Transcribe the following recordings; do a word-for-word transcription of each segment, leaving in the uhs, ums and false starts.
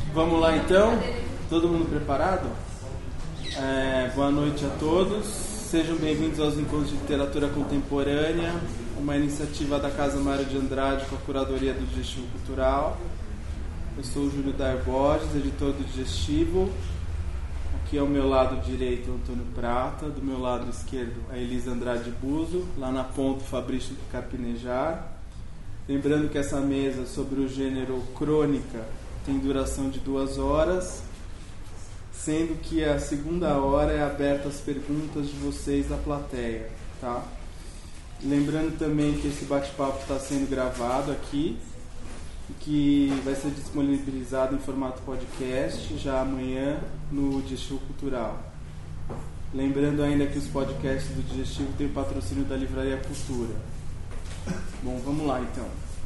Vamos lá então, todo mundo preparado? É, boa noite a todos, sejam bem-vindos aos Encontros de Literatura Contemporânea, uma iniciativa da Casa Mário de Andrade com a curadoria do Digestivo Cultural. Eu sou o Júlio Dair Borges, editor do Digestivo. Aqui ao meu lado direito, Antônio Prata, do meu lado esquerdo, a Elisa Andrade Buzo, lá na ponta, Fabrício Carpinejar. Lembrando que essa mesa sobre o gênero crônica tem duração de duas horas, sendo que a segunda hora é aberta às perguntas de vocês da plateia, tá? Lembrando também que esse bate-papo está sendo gravado aqui e que vai ser disponibilizado em formato podcast já amanhã no Digestivo Cultural. Lembrando ainda que os podcasts do Digestivo têm o patrocínio da Livraria Cultura. Bom, vamos lá então.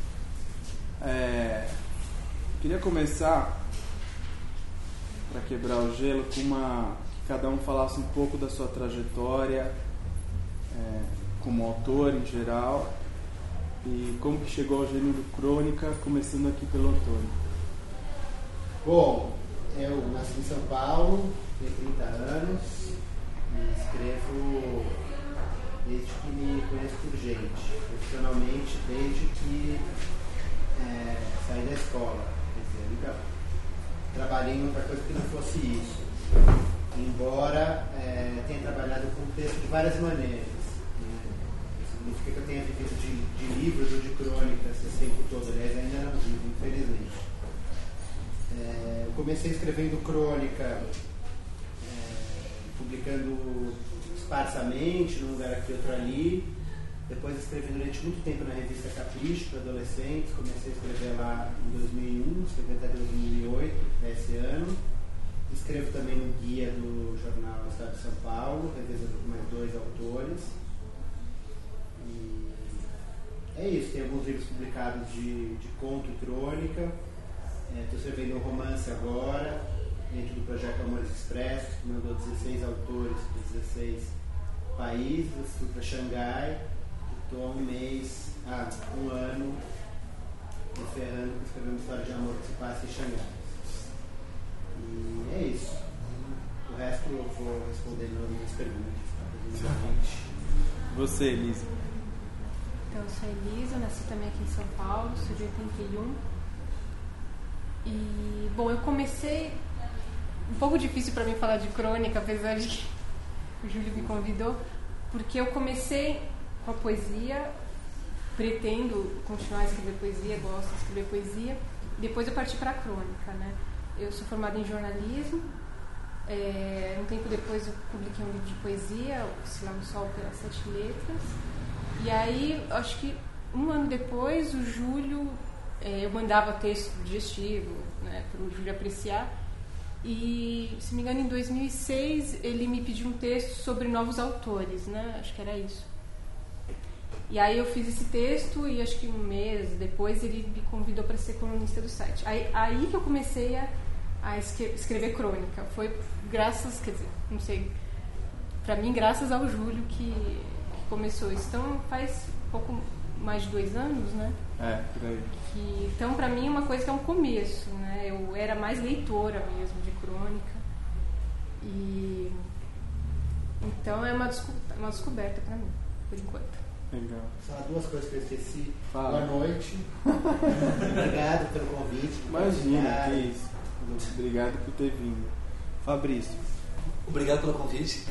É, queria começar, para quebrar o gelo, com uma que cada um falasse um pouco da sua trajetória é, como autor em geral e como que chegou ao gênero crônica, começando aqui pelo Antônio. Bom, eu nasci em São Paulo, tenho trinta anos e escrevo desde que me conheço por gente, profissionalmente desde que é, saí da escola. Quer dizer, nunca trabalhei em outra coisa que não fosse isso, embora é, tenha trabalhado com texto de várias maneiras. Isso significa que eu tenha vivido de, de livros ou de crônicas esse tempo todo, aliás, ainda não vivo, infelizmente. É, eu comecei escrevendo crônica, é, publicando esparsamente, num lugar aqui, outro ali. Depois escrevi durante muito tempo na revista Capricho, para adolescentes. Comecei a escrever lá em dois mil e um, escrevi até dois mil e oito, esse ano. Escrevo também no guia do jornal Estado de São Paulo, revezando com mais dois autores. E é isso, tem alguns livros publicados de, de conto e crônica. Estou é, escrevendo um romance agora, dentro do projeto Amores Expressos, que mandou dezesseis autores de dezesseis países. Fui para Xangai. Estou há um mês, há um ano, me ferrando para escrever uma história de amor que se passa em Xangai. E é isso. O resto eu vou respondendo as minhas perguntas. Tá? Você, Elisa? Então, eu sou a Elisa, nasci também aqui em São Paulo, sou de oitenta e um. E, bom, eu comecei... Um pouco difícil para mim falar de crônica, apesar de que o Júlio me convidou, porque eu comecei com a poesia, pretendo continuar a escrever poesia, gosto de escrever poesia. Depois eu parti para a crônica, né? Eu sou formada em jornalismo. É, um tempo depois eu publiquei um livro de poesia, Se Lá no Sol pelas Sete Letras. E aí, acho que um ano depois, o Júlio, é, eu mandava texto digestivo, né, para o Júlio apreciar. E, se me engano, em dois mil e seis ele me pediu um texto sobre novos autores, né? Acho que era isso. E aí eu fiz esse texto e acho que um mês depois ele me convidou para ser colunista do site. Aí, aí que eu comecei a, a escrever crônica. Foi graças, quer dizer, não sei, para mim graças ao Júlio que, que começou isso. Então faz pouco mais de dois anos, né? É, por aí. Que, então para mim é uma coisa que é um começo, né? Eu era mais leitora mesmo de crônica. E então é uma, desco, uma descoberta para mim, por enquanto. Legal. Só duas coisas que eu esqueci. Fala. Boa noite. Obrigado pelo convite. Imagina, que isso. Obrigado por ter vindo. Fabrício. Obrigado pelo convite.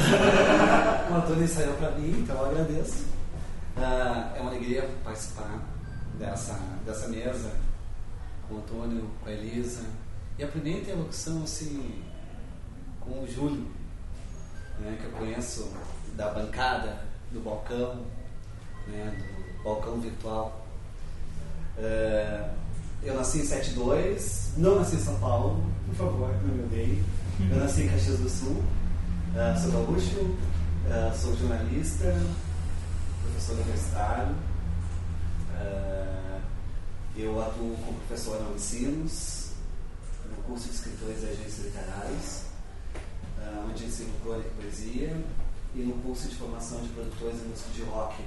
O Antônio ensaiou para mim, então eu agradeço. Uh, é uma alegria participar dessa, dessa mesa com o Antônio, com a Elisa. E a primeira interlocução assim, com o Júlio, né, que eu conheço da bancada, do balcão, né, do balcão virtual. Uh, eu nasci em setenta e dois, não nasci em São Paulo, por favor, não me odeie. Eu nasci em Caxias do Sul, uh, sou gaúcho, uh, sou jornalista, professor universitário. Uh, eu atuo como professor na Unicinos, no curso de escritores e agências literárias, uh, onde ensino crônica e poesia, e no curso de formação de produtores e músicos de rock,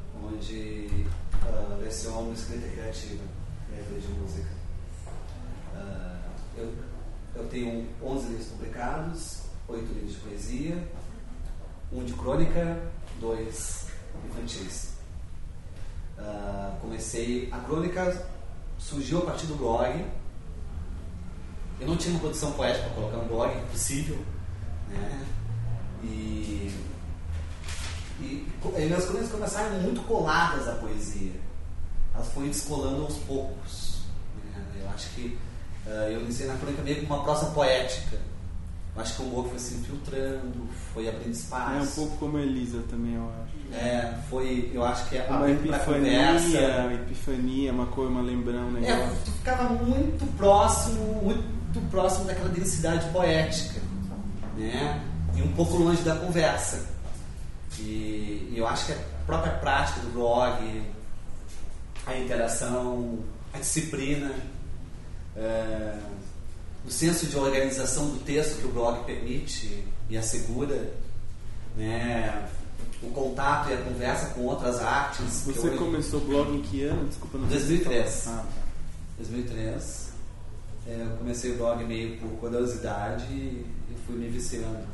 onde uh, leciono escrita criativa, letra de música. Uh, eu, eu tenho onze livros publicados, oito livros de poesia, um de crônica, dois infantis. Uh, comecei... A crônica surgiu a partir do blog. Eu não tinha uma produção poética para colocar no blog, impossível, né? E, e, e minhas crônicas começaram muito coladas à poesia. Elas foram descolando aos poucos, né? Eu acho que uh, eu iniciei na crônica meio como uma prosa poética. Eu acho que o humor foi se infiltrando, foi abrindo espaço. É um pouco como a Elisa também, eu acho. É, foi, eu acho que é uma epifania, uma epifania, uma coisa, uma lembrança, um negócio. É, tu ficava muito próximo, muito próximo daquela densidade poética, né? E um pouco longe da conversa. E, e eu acho que a própria prática do blog, a interação, a disciplina, é, o senso de organização do texto que o blog permite e assegura, né? O contato e a conversa com outras artes. Você hoje... começou o blog em que ano? Desculpa, não sei. dois mil e três. Ah, tá. dois mil e três. É, eu comecei o blog meio por curiosidade e fui me viciando.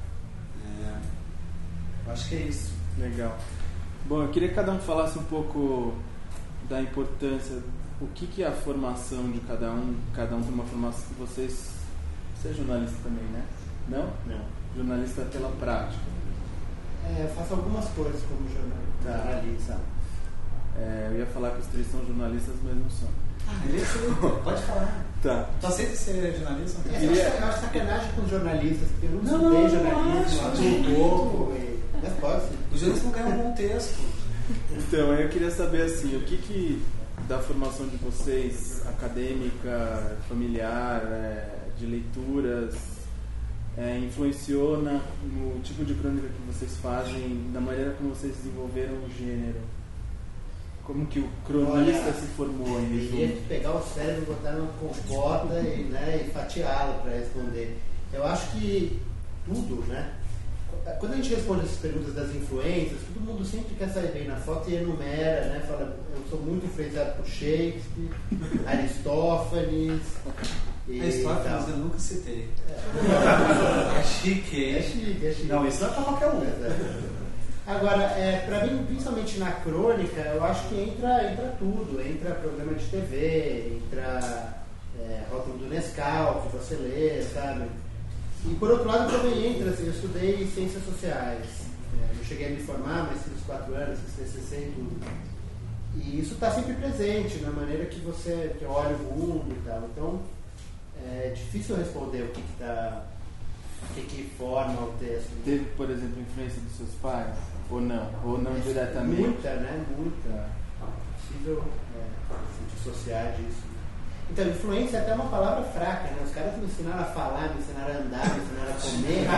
É, eu acho que é isso. Legal. Bom, eu queria que cada um falasse um pouco da importância, o que, que é a formação de cada um, cada um tem uma formação que vocês... Você é jornalista também, né? Não? Não. Jornalista pela prática. É, eu faço algumas coisas como jornal- jornalista. Tá. É, eu ia falar que os três são jornalistas, mas não são. Ah, ele é pode falar. Tá. Tu aceita ser jornalista? É, eu, acho, eu acho sacanagem com os jornalistas, porque eu não, Não, estudei não, jornalismo, não, atuo não. pouco, e... mas pode ser. O jornalista não ganha um bom texto. Então, eu queria saber assim, o que que da formação de vocês, acadêmica, familiar, é, de leituras, é, influenciou na, no tipo de crônica que vocês fazem, da maneira como vocês desenvolveram o gênero? Como que o cronista Olha, se formou em Eu teria resumo? que pegar o cérebro, botar numa compota e, né, e fatiá-lo para responder. Eu acho que tudo, né? Quando a gente responde essas perguntas das influências, todo mundo sempre quer sair bem na foto e enumera, né? Fala, eu sou muito influenciado por Shakespeare, Aristófanes. E Aristófanes tal. eu nunca citei. É, é chique, hein? É chique, é chique. Não, isso não é pra qualquer um. Agora, é, para mim, principalmente na crônica, eu acho que entra, entra tudo. Entra programa de T V, entra é, rótulo do Nescau, que você lê, sabe? E por outro lado também entra, assim, eu estudei ciências sociais. É, não cheguei a me formar, mas fiz os quatro anos, fiz T C C e tudo. E isso está sempre presente na maneira que você que olha o mundo e tal. Então, é difícil responder o que que tá, o que que forma o texto. Teve, por exemplo, influência dos seus pais? Ou não? Ou não diretamente? Muita, né? Muita. É possível é, se dissociar disso. Então, influência é até uma palavra fraca, né? Os caras me ensinaram a falar, me ensinaram a andar, me ensinaram a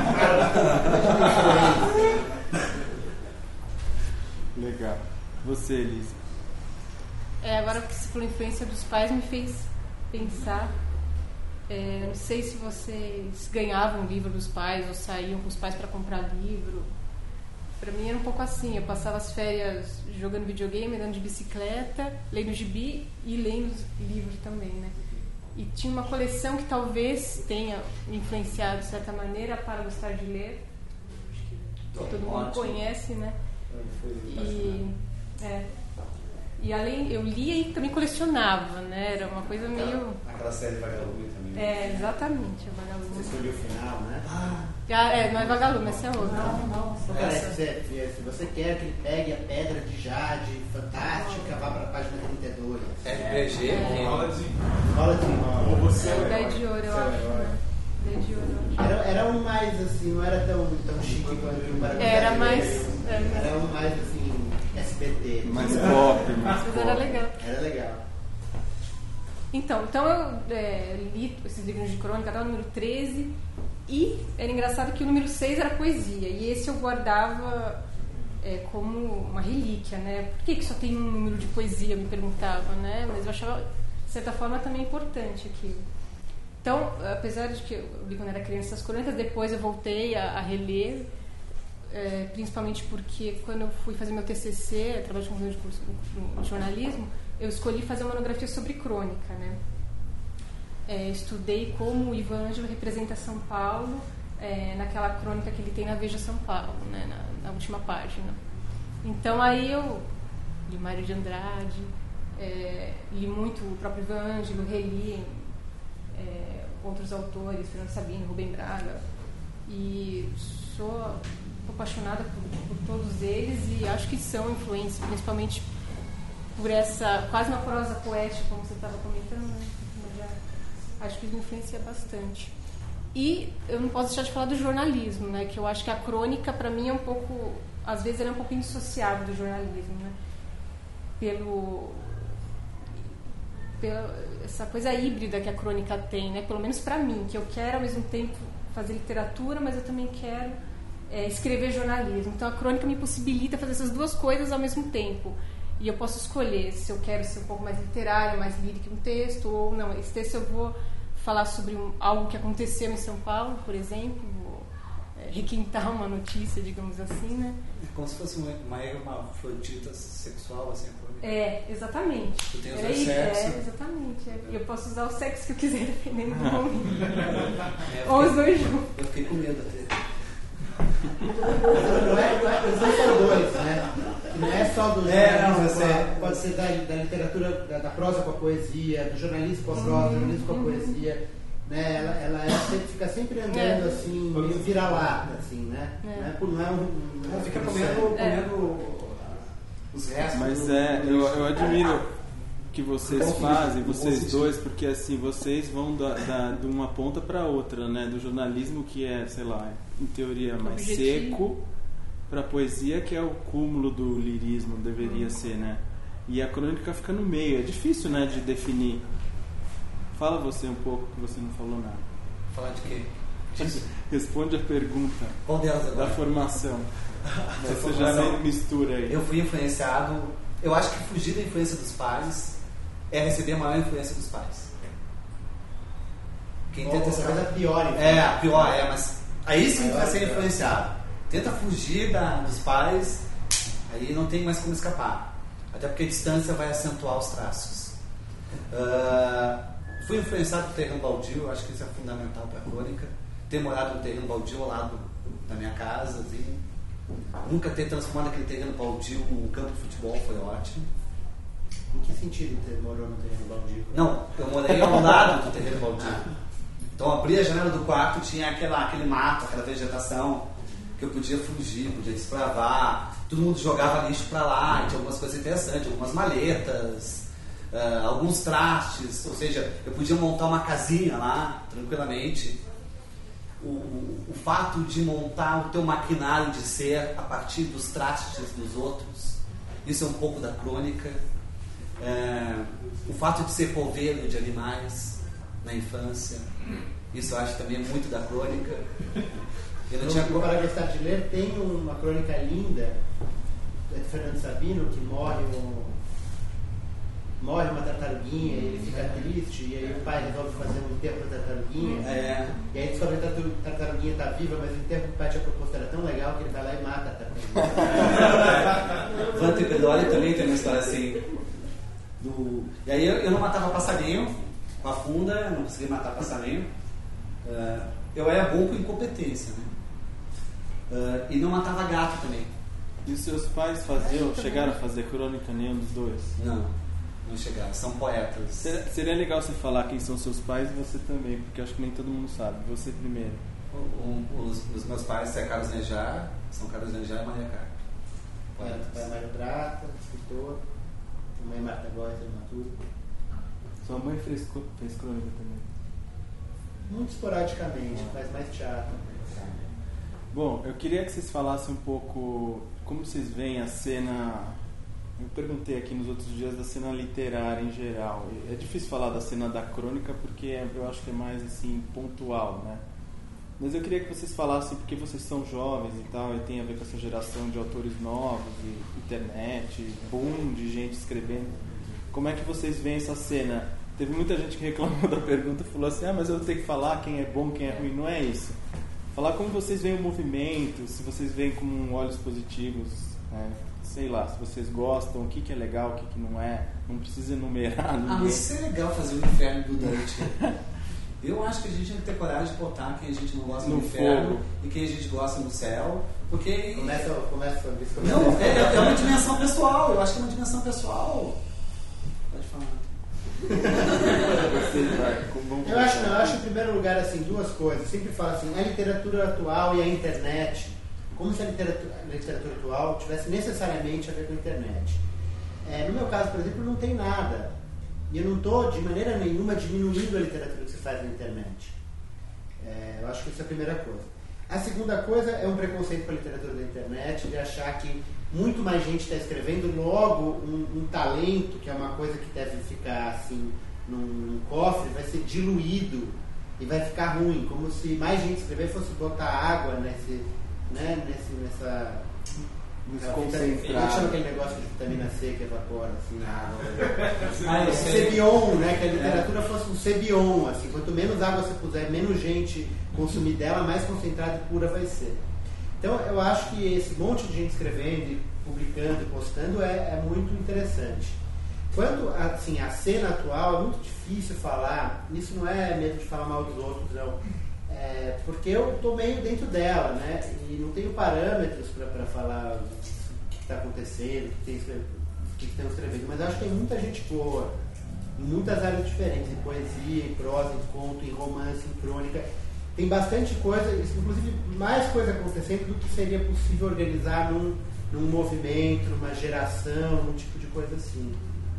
comer. Imagina Legal. Você, Elisa? É, agora que você falou influência dos pais me fez pensar. É, não sei se vocês ganhavam livro dos pais ou saíam com os pais para comprar livro. Para mim era um pouco assim. Eu passava as férias jogando videogame, andando de bicicleta, lendo gibi e lendo livros também, né? E tinha uma coleção que talvez tenha me influenciado de certa maneira para gostar de ler. Acho que todo mundo Ótimo. conhece, né? E, é, e além, eu lia e também colecionava, né? Era uma coisa meio... Aquela série Vagalume também. É, exatamente, a Você Vagalume. escolheu o final, né? Ah, Ah, é, não é Vagalume, essa é outra. não, não. Cara, Essa- se, se você quer que ele pegue a pedra de Jade fantástica, vá para a página trinta e dois. R P G. É. Rola de rola. Ou você É o Ideia de Ouro, eu Seu acho. herói. né? Ideia de Ouro, eu acho. Era, era um mais assim, não era tão, tão chique quanto o Barulho. Era mais... Era É, um mais assim, S B T. Mais pop, mais mas era pop. legal. Era legal. Então, então eu é, li esses livros de crônica, até o número treze, e era engraçado que o número seis era poesia, e esse eu guardava é, como uma relíquia, né? Por que, que só tem um número de poesia, me perguntava, né? Mas eu achava, de certa forma, também importante aquilo. Então, apesar de que eu li quando era criança essas crônicas, depois eu voltei a, a reler, é, principalmente porque quando eu fui fazer meu T C C, trabalho de conclusão de curso em jornalismo, eu escolhi fazer uma monografia sobre crônica, né? é, estudei como o Ivan Ângelo representa São Paulo é, naquela crônica que ele tem na Veja São Paulo, né, na, na última página. Então aí eu li Mário de Andrade, é, li muito o próprio Ivan Ângelo, reli é, outros autores, Fernando Sabino, Rubem Braga, e sou apaixonada por, por todos eles e acho que são influências, principalmente por essa, quase uma prosa poética, como você estava comentando, né? Já, acho que isso me influencia bastante. E eu não posso deixar de falar do jornalismo, né? Que eu acho que a crônica, para mim, é um pouco, às vezes, ela é um pouco indissociável do jornalismo, né? Pelo, pela essa coisa híbrida que a crônica tem, né? Pelo menos para mim, que eu quero, ao mesmo tempo, fazer literatura, mas eu também quero é, escrever jornalismo. Então, a crônica me possibilita fazer essas duas coisas ao mesmo tempo. E eu posso escolher se eu quero ser um pouco mais literário, mais lírico no texto, ou não. Esse texto eu vou falar sobre um, algo que aconteceu em São Paulo, por exemplo, vou é, requintar uma notícia, digamos assim, né? É como se fosse uma, uma hermafrodita sexual, assim, a crônica. É, exatamente. Tu tem os é, dois sexos. É, exatamente. É. E eu posso usar o sexo que eu quiser, dependendo do momento. É, ou os dois juntos. Eu fiquei com medo até. Não é, não é, não são só dois, né? Não é só do é, jornalismo, não, é, pode ser da, da literatura, da, da prosa com a poesia, do jornalismo com a prosa, do jornalismo com a poesia, né? Ela, ela é, sempre, fica sempre andando é. assim, meio vira-lata, assim, né? É. Não é, não é um, não Ela é fica um comendo, É. comendo os restos. Mas do, é, do eu, lixo. eu admiro que vocês Bom fazem, sentido, vocês bom dois, sentido. porque assim, vocês vão da, da, de uma ponta para outra, né? Do jornalismo, que é, sei lá, em teoria mais Objetivo. seco, para a poesia, que é o cúmulo do lirismo, deveria hum. ser, né? E a crônica fica no meio, é difícil, né, de definir. Fala você um pouco, que você não falou nada. Falar de quê? Responde a pergunta. Qual delas agora? Da formação. Da Você formação. já mistura aí. Eu fui influenciado. Eu acho que fugir da influência dos pais é receber a maior influência dos pais. Quem tenta essa coisa pior, então. É, a pior, é, mas aí sim tu vai ser pior. influenciado. Tenta fugir da, dos pais, aí não tem mais como escapar. Até porque a distância vai acentuar os traços. Uh, fui influenciado por terreno baldio, acho que isso é fundamental para a crônica. Ter morado no terreno baldio ao lado da minha casa, assim. Nunca ter transformado aquele terreno baldio num campo de futebol foi ótimo. Em que sentido você morou no terreno baldio? Não, eu morei ao lado do terreno baldio. Então, abri a janela do quarto, tinha aquela, aquele mato, aquela vegetação que eu podia fugir, podia desbravar. Todo mundo jogava lixo pra lá, tinha algumas coisas interessantes, algumas maletas, uh, alguns trastes, ou seja, eu podia montar uma casinha lá, tranquilamente. O, o, o fato de montar o teu maquinário de ser a partir dos trastes dos outros, isso é um pouco da crônica. É, o fato de ser coveiro de animais na infância, isso eu acho também é muito da crônica. Eu não No, tinha... no Para Gostar de Ler tem uma crônica linda de Fernando Sabino, que morre um, morre uma tartaruguinha e ele fica triste, e aí o pai resolve fazer um enterro da tartaruguinha, É. e aí descobre que a tartaruguinha está viva, mas o enterro que o pai tinha proposto era tão legal que ele vai lá e mata a tartaruguinha. Vante Pedoli também tem uma história assim. Do... E aí eu, eu não matava passarinho com a funda, eu não conseguia matar passarinho. Uh, eu era bom com incompetência, né? Uh, e não matava gato também. E os seus pais faziam, chegaram a fazer crônica, nenhum dos dois? Não, não chegaram, são poetas. Seria, seria legal você falar quem são seus pais e você também, porque acho que nem todo mundo sabe. Você primeiro. O, o, os, os meus pais é Carlos Nejar, são Carlos Nejar e Maria Carta. Poetas. Pai Mário Prata, escritor, mãe Marta Góes, dramaturgo. Sua mãe fez, fez crônica também? Muito esporadicamente, faz mais teatro. Bom, eu queria que vocês falassem um pouco como vocês veem a cena. Eu perguntei aqui nos outros dias da cena literária em geral. É difícil falar da cena da crônica porque eu acho que é mais assim pontual, né? Mas eu queria que vocês falassem, porque vocês são jovens e tal, e tem a ver com essa geração de autores novos, e internet, boom de gente escrevendo. Como é que vocês veem essa cena? Teve muita gente que reclamou da pergunta e falou assim, ah, mas eu tenho que falar quem é bom, quem é ruim. Não é isso. Falar como vocês veem o movimento, se vocês veem com olhos positivos, né? Sei lá, se vocês gostam, o que, que é legal, o que, que não é. Não precisa enumerar ninguém. Ah, mas isso é legal fazer o inferno do Dante. Eu acho que a gente tem que ter coragem de botar quem a gente não gosta no, No inferno fogo. e quem a gente gosta no céu, porque... Começa, começa, começa, Não, é, é uma dimensão pessoal, eu acho que é uma dimensão pessoal. Pode falar. Você vai, como Eu acho, não, eu acho em primeiro lugar assim, duas coisas. Eu sempre falo assim, a literatura atual e a internet, como se a literatura, a literatura atual tivesse necessariamente a ver com a internet. É, no meu caso, por exemplo, não tem nada. E eu não estou de maneira nenhuma diminuindo a literatura que se faz na internet. É, eu acho que isso é a primeira coisa. A segunda coisa é um preconceito com a literatura da internet, de achar que muito mais gente está escrevendo, logo um, um talento, que é uma coisa que deve ficar assim num, num cofre, vai ser diluído e vai ficar ruim, como se mais gente escrever fosse botar água nesse, né, nesse, nessa... desconcentrado. Eu chamo aquele negócio de vitamina C que evapora assim na água. Ah, eu sei. Cebion, né? Que a literatura fosse um Cebion, assim, quanto menos água você puser, menos gente consumir dela, mais concentrada e pura vai ser. Então eu acho que esse monte de gente escrevendo, e publicando e postando é, é muito interessante. Quanto assim, a cena atual, é muito difícil falar, isso não é medo de falar mal dos outros, não. É, porque eu estou meio dentro dela, né? E não tenho parâmetros para falar o que está acontecendo, o que estão escrevendo, mas acho que tem muita gente boa, em muitas áreas diferentes, em poesia, em prosa, em conto, em romance, em crônica. Tem bastante coisa, inclusive mais coisa acontecendo do que seria possível organizar num, num movimento, numa geração, num tipo de coisa assim.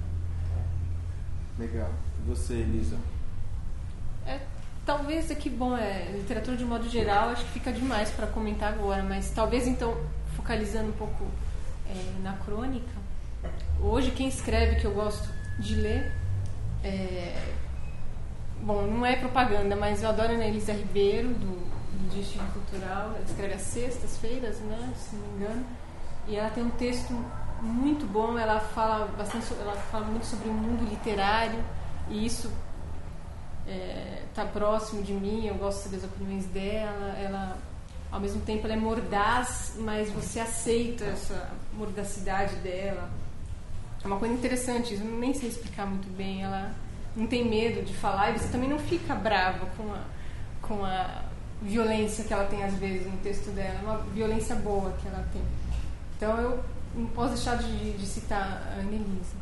Legal. E você, Elisa? É, talvez aqui, bom, é, literatura de modo geral, acho que fica demais para comentar agora, mas talvez então, focalizando um pouco é, na crônica, hoje quem escreve que eu gosto de ler, é, bom, não é propaganda, mas eu adoro a Ana Elisa Ribeiro, do, do Destino Cultural, ela escreve às sextas-feiras, né, se não me engano, e ela tem um texto muito bom, ela fala bastante, ela fala muito sobre o mundo literário, e isso está é, próximo de mim, eu gosto de saber as opiniões dela, ela, ao mesmo tempo ela é mordaz, mas você aceita essa mordacidade dela. É uma coisa interessante, eu nem sei explicar muito bem, ela não tem medo de falar, e você também não fica brava com a, com a violência que ela tem às vezes no texto dela, é uma violência boa que ela tem. Então eu não posso deixar de, de citar a Ana Elisa.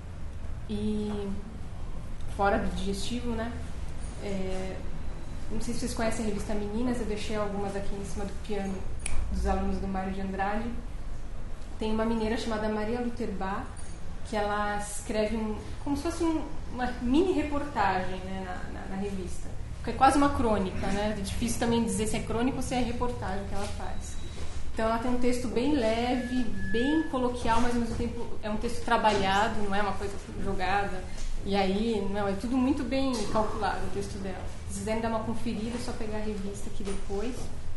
E fora do digestivo, né? É, não sei se vocês conhecem a revista Meninas, eu deixei algumas aqui em cima do piano dos alunos do Mário de Andrade. Tem uma mineira chamada Maria Luterbach, que ela escreve um, como se fosse um, uma mini reportagem, né, na, na, na revista. Porque é quase uma crônica, né? É difícil também dizer se é crônica ou se é reportagem que ela faz. Então ela tem um texto bem leve, bem coloquial, mas ao mesmo tempo é um texto trabalhado, não é uma coisa jogada. E aí, não, é tudo muito bem calculado o texto dela. Se quiserem dar uma conferida, é só pegar a revista aqui depois.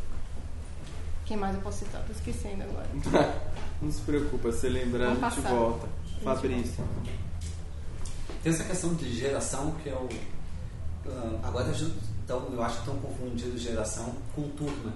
Quem mais eu posso citar? Estou esquecendo agora. Não se preocupa, se lembrando, a gente volta. Fabrício. Tem essa questão de geração que é o... Uh, agora então, eu acho que estão confundindo geração com turma.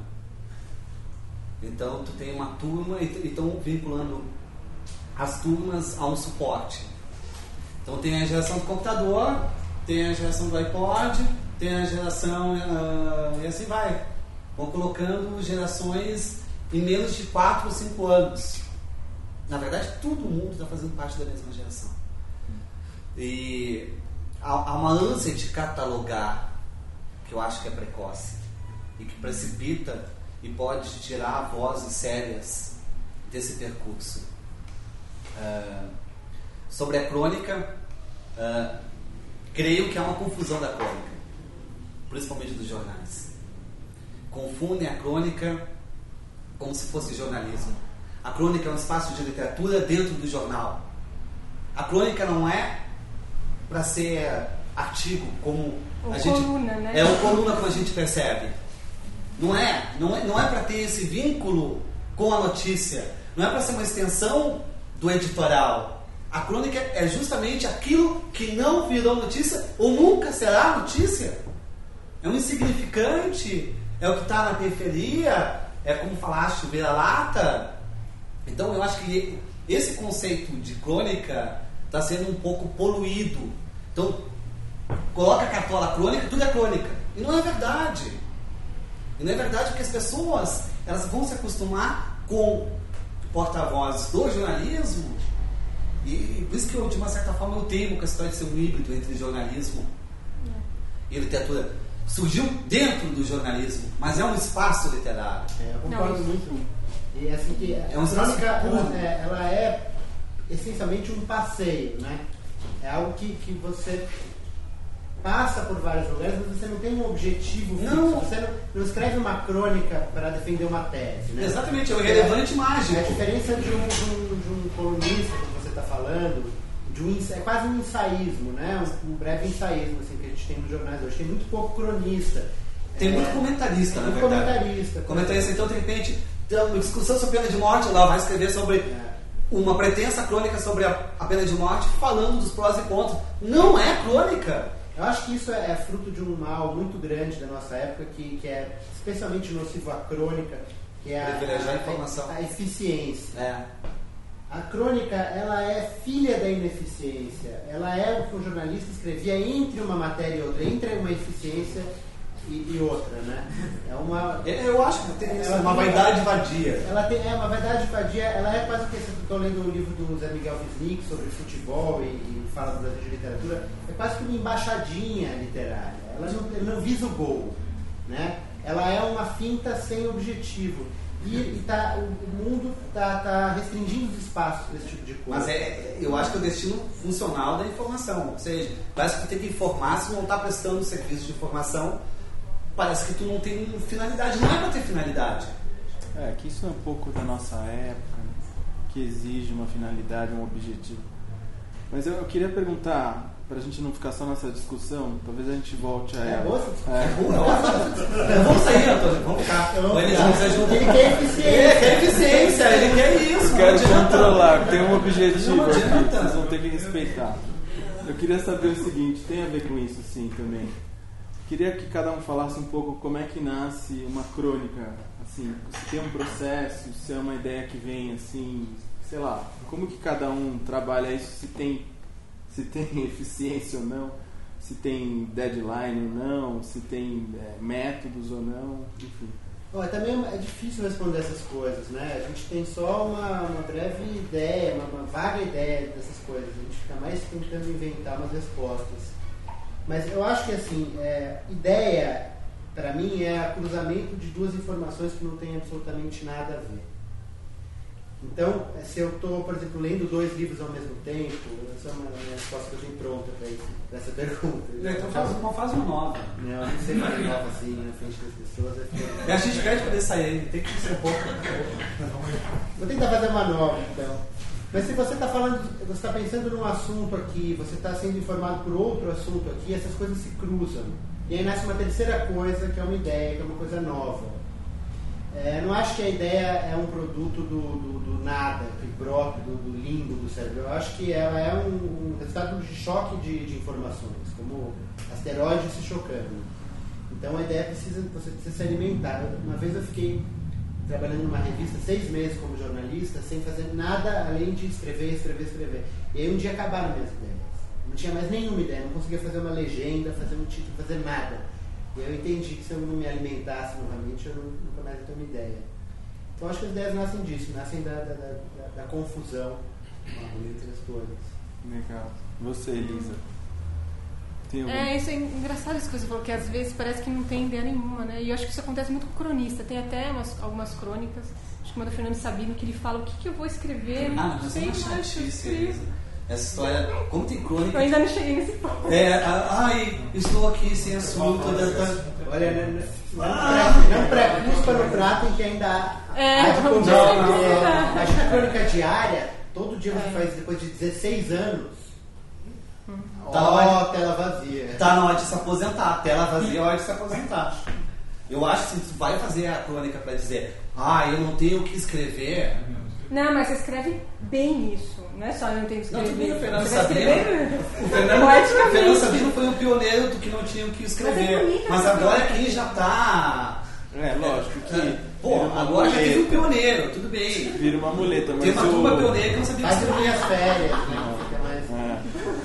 Então, tu tem uma turma e estão vinculando as turmas a um suporte. Então, tem a geração do computador, tem a geração do iPod, tem a geração... Uh, e assim vai. Vão colocando gerações em menos de quatro ou cinco anos. Na verdade, todo mundo está fazendo parte da mesma geração. E há, há uma ânsia de catalogar, que eu acho que é precoce, e que precipita e pode tirar vozes sérias desse percurso. Uh, sobre a crônica, uh, creio que há uma confusão da crônica, principalmente dos jornais. Confundem a crônica como se fosse jornalismo. A crônica é um espaço de literatura dentro do jornal. A crônica não é para ser artigo, como o a coluna, gente... né? É o coluna como a gente percebe. Não é, não é, não é para ter esse vínculo com a notícia. Não é para ser uma extensão do editorial. A crônica é justamente aquilo que não virou notícia ou nunca será notícia. É um insignificante, é o que está na periferia, é como falaste, vira-lata. Então eu acho que esse conceito de crônica está sendo um pouco poluído. Então, coloca a cartola crônica, tudo é crônica. E não é verdade. E não é verdade porque as pessoas elas vão se acostumar com porta-vozes do jornalismo. E, e por isso que eu, de uma certa forma, eu temo com a história de ser um híbrido entre jornalismo e literatura. Surgiu dentro do jornalismo, mas é um espaço literário. É, eu concordo Não, muito. E assim que É a um espaço crônica, puro. ela é, ela é essencialmente um passeio, né? É algo que, que você passa por vários lugares, mas você não tem um objetivo fixo. Não. Você não, não escreve uma crônica para defender uma tese, né? Exatamente, é o irrelevante mágico. É a diferença de um, de um, de um colunista, como você está falando, de um, é quase um ensaísmo, né? Um, um breve ensaísmo assim, que a gente tem nos jornais hoje. Tem muito pouco cronista. Tem é, muito comentarista, tem na muito verdade. comentarista. Comentarista, então, de repente, tem uma discussão sobre pena de morte, lá vai escrever sobre É. uma pretensa crônica sobre a, a pena de morte, falando dos prós e contras. Não é crônica. Eu acho que isso é, é fruto de um mal muito grande da nossa época, que, que é especialmente nocivo à crônica, que é a, Privilegiar a a, informação. a eficiência. É. A crônica, ela é filha da ineficiência. Ela é o que o jornalista escrevia entre uma matéria e outra, entre uma eficiência e, e outra, né? É uma... Eu acho que tem isso, Ela uma tem- vaidade vadia. Ela tem é, uma vaidade vadia, ela é quase que... Estou lendo o livro do Zé Miguel Wisnik sobre futebol e, e fala do Brasil de literatura. É quase que uma embaixadinha literária. Ela não, ele não visa o gol, né? Ela é uma finta sem objetivo. E, e tá, o, o mundo está tá restringindo os espaços para esse tipo de coisa. Mas é, eu acho que é o destino funcional da informação. Ou seja, parece que tu tem que informar, se não está prestando serviço de informação, parece que tu não tem finalidade. Não é para ter finalidade. É, que isso é um pouco da nossa época, né? Que exige uma finalidade, um objetivo. Mas eu, eu queria perguntar, pra gente não ficar só nessa discussão, talvez a gente volte a É ela. boa essa discussão. É. Pô, é ótimo. Vamos sair, Antônio. Vamos ficar. Vamos Eles ficar. vão se ajudar. Ele quer eficiência. Ele quer eficiência, ele quer isso. Eu quero não adianta. controlar, tem um objetivo Não aqui, adianta. vocês vão ter que respeitar. Eu queria saber o seguinte, tem a ver com isso sim também. Queria que cada um falasse um pouco como é que nasce uma crônica, assim, se tem um processo, se é uma ideia que vem assim, sei lá, como que cada um trabalha isso, se tem, se tem eficiência ou não, se tem deadline ou não, se tem é, métodos ou não, enfim. Bom, é também é difícil responder essas coisas, né? A gente tem só uma, uma breve ideia, uma, uma vaga ideia dessas coisas. A gente fica mais tentando inventar umas respostas. Mas eu acho que, assim, é, ideia, para mim, é o cruzamento de duas informações que não têm absolutamente nada a ver. Então, se eu estou, por exemplo, lendo dois livros ao mesmo tempo, essa é uma resposta que eu tenho pronta para essa pergunta. Então faz uma, faz uma nova. Não, eu não sei fazer nova assim na frente das pessoas. é fica- E a gente pede poder sair, tem que ser um pouco. Vou tentar fazer uma nova, então. Mas se você está falando, você está pensando num assunto aqui, você está sendo informado por outro assunto aqui, essas coisas se cruzam. E aí nasce uma terceira coisa, que é uma ideia, que é uma coisa nova. É, eu não acho que a ideia é um produto do, do, do nada, que brota do, do limbo do cérebro. Eu acho que ela é um, um resultado de choque de, de informações, como asteroides se chocando. Então a ideia precisa, você precisa se alimentar. Uma vez eu fiquei trabalhando numa revista seis meses como jornalista, sem fazer nada além de escrever, escrever, escrever. E aí um dia acabaram minhas ideias. Não tinha mais nenhuma ideia, não conseguia fazer uma legenda, fazer um título, fazer nada. E eu entendi que se eu não me alimentasse novamente, eu não, nunca mais ia ter uma ideia. Então acho que as ideias nascem disso, nascem da, da, da, da, da confusão entre as coisas. Legal. Você, Elisa? Tem algum... É, isso é engraçado isso que você falou, que às vezes parece que não tem ideia nenhuma, né? E eu acho que isso acontece muito com cronista. Tem até umas, algumas crônicas, acho que uma do Fernando Sabino, que ele fala o que, que eu vou escrever, não Ah, mas é sei uma mais o que eu chatice, escrevo. Elisa. Essa história, como tem crônica. Eu ainda não cheguei nesse ponto. É, a- ai, estou aqui sem assunto. da- da- Olha, não, não, não pré-cuspa no prato em que ainda há, É, há de vamos comer. dizer porque que dá. Imagina a crônica diária, todo dia você faz depois de dezesseis anos. Tá Ó, na hora- tela vazia. Tá na hora de se aposentar. A tela vazia é hora de se aposentar. Eu acho que se tu vai fazer a crônica para dizer, ah, eu não tenho o que escrever. Não, mas você escreve bem isso. Não é só eu não tenho que Não, escrever. tudo bem, o Fernando Você vai Sabino. escrever O Fernando, poeticamente. o Fernando Sabino foi o pioneiro do que não tinha o que escrever. Mas é bonito Mas essa agora crônica. quem já tá. É, lógico que... É, pô, vira uma agora já teve um muleta. pioneiro, tudo bem. Vira uma muleta, mas Tem uma o... turma pioneira que não sabia Faz escrever. dormir as férias, né? Fica mais... É.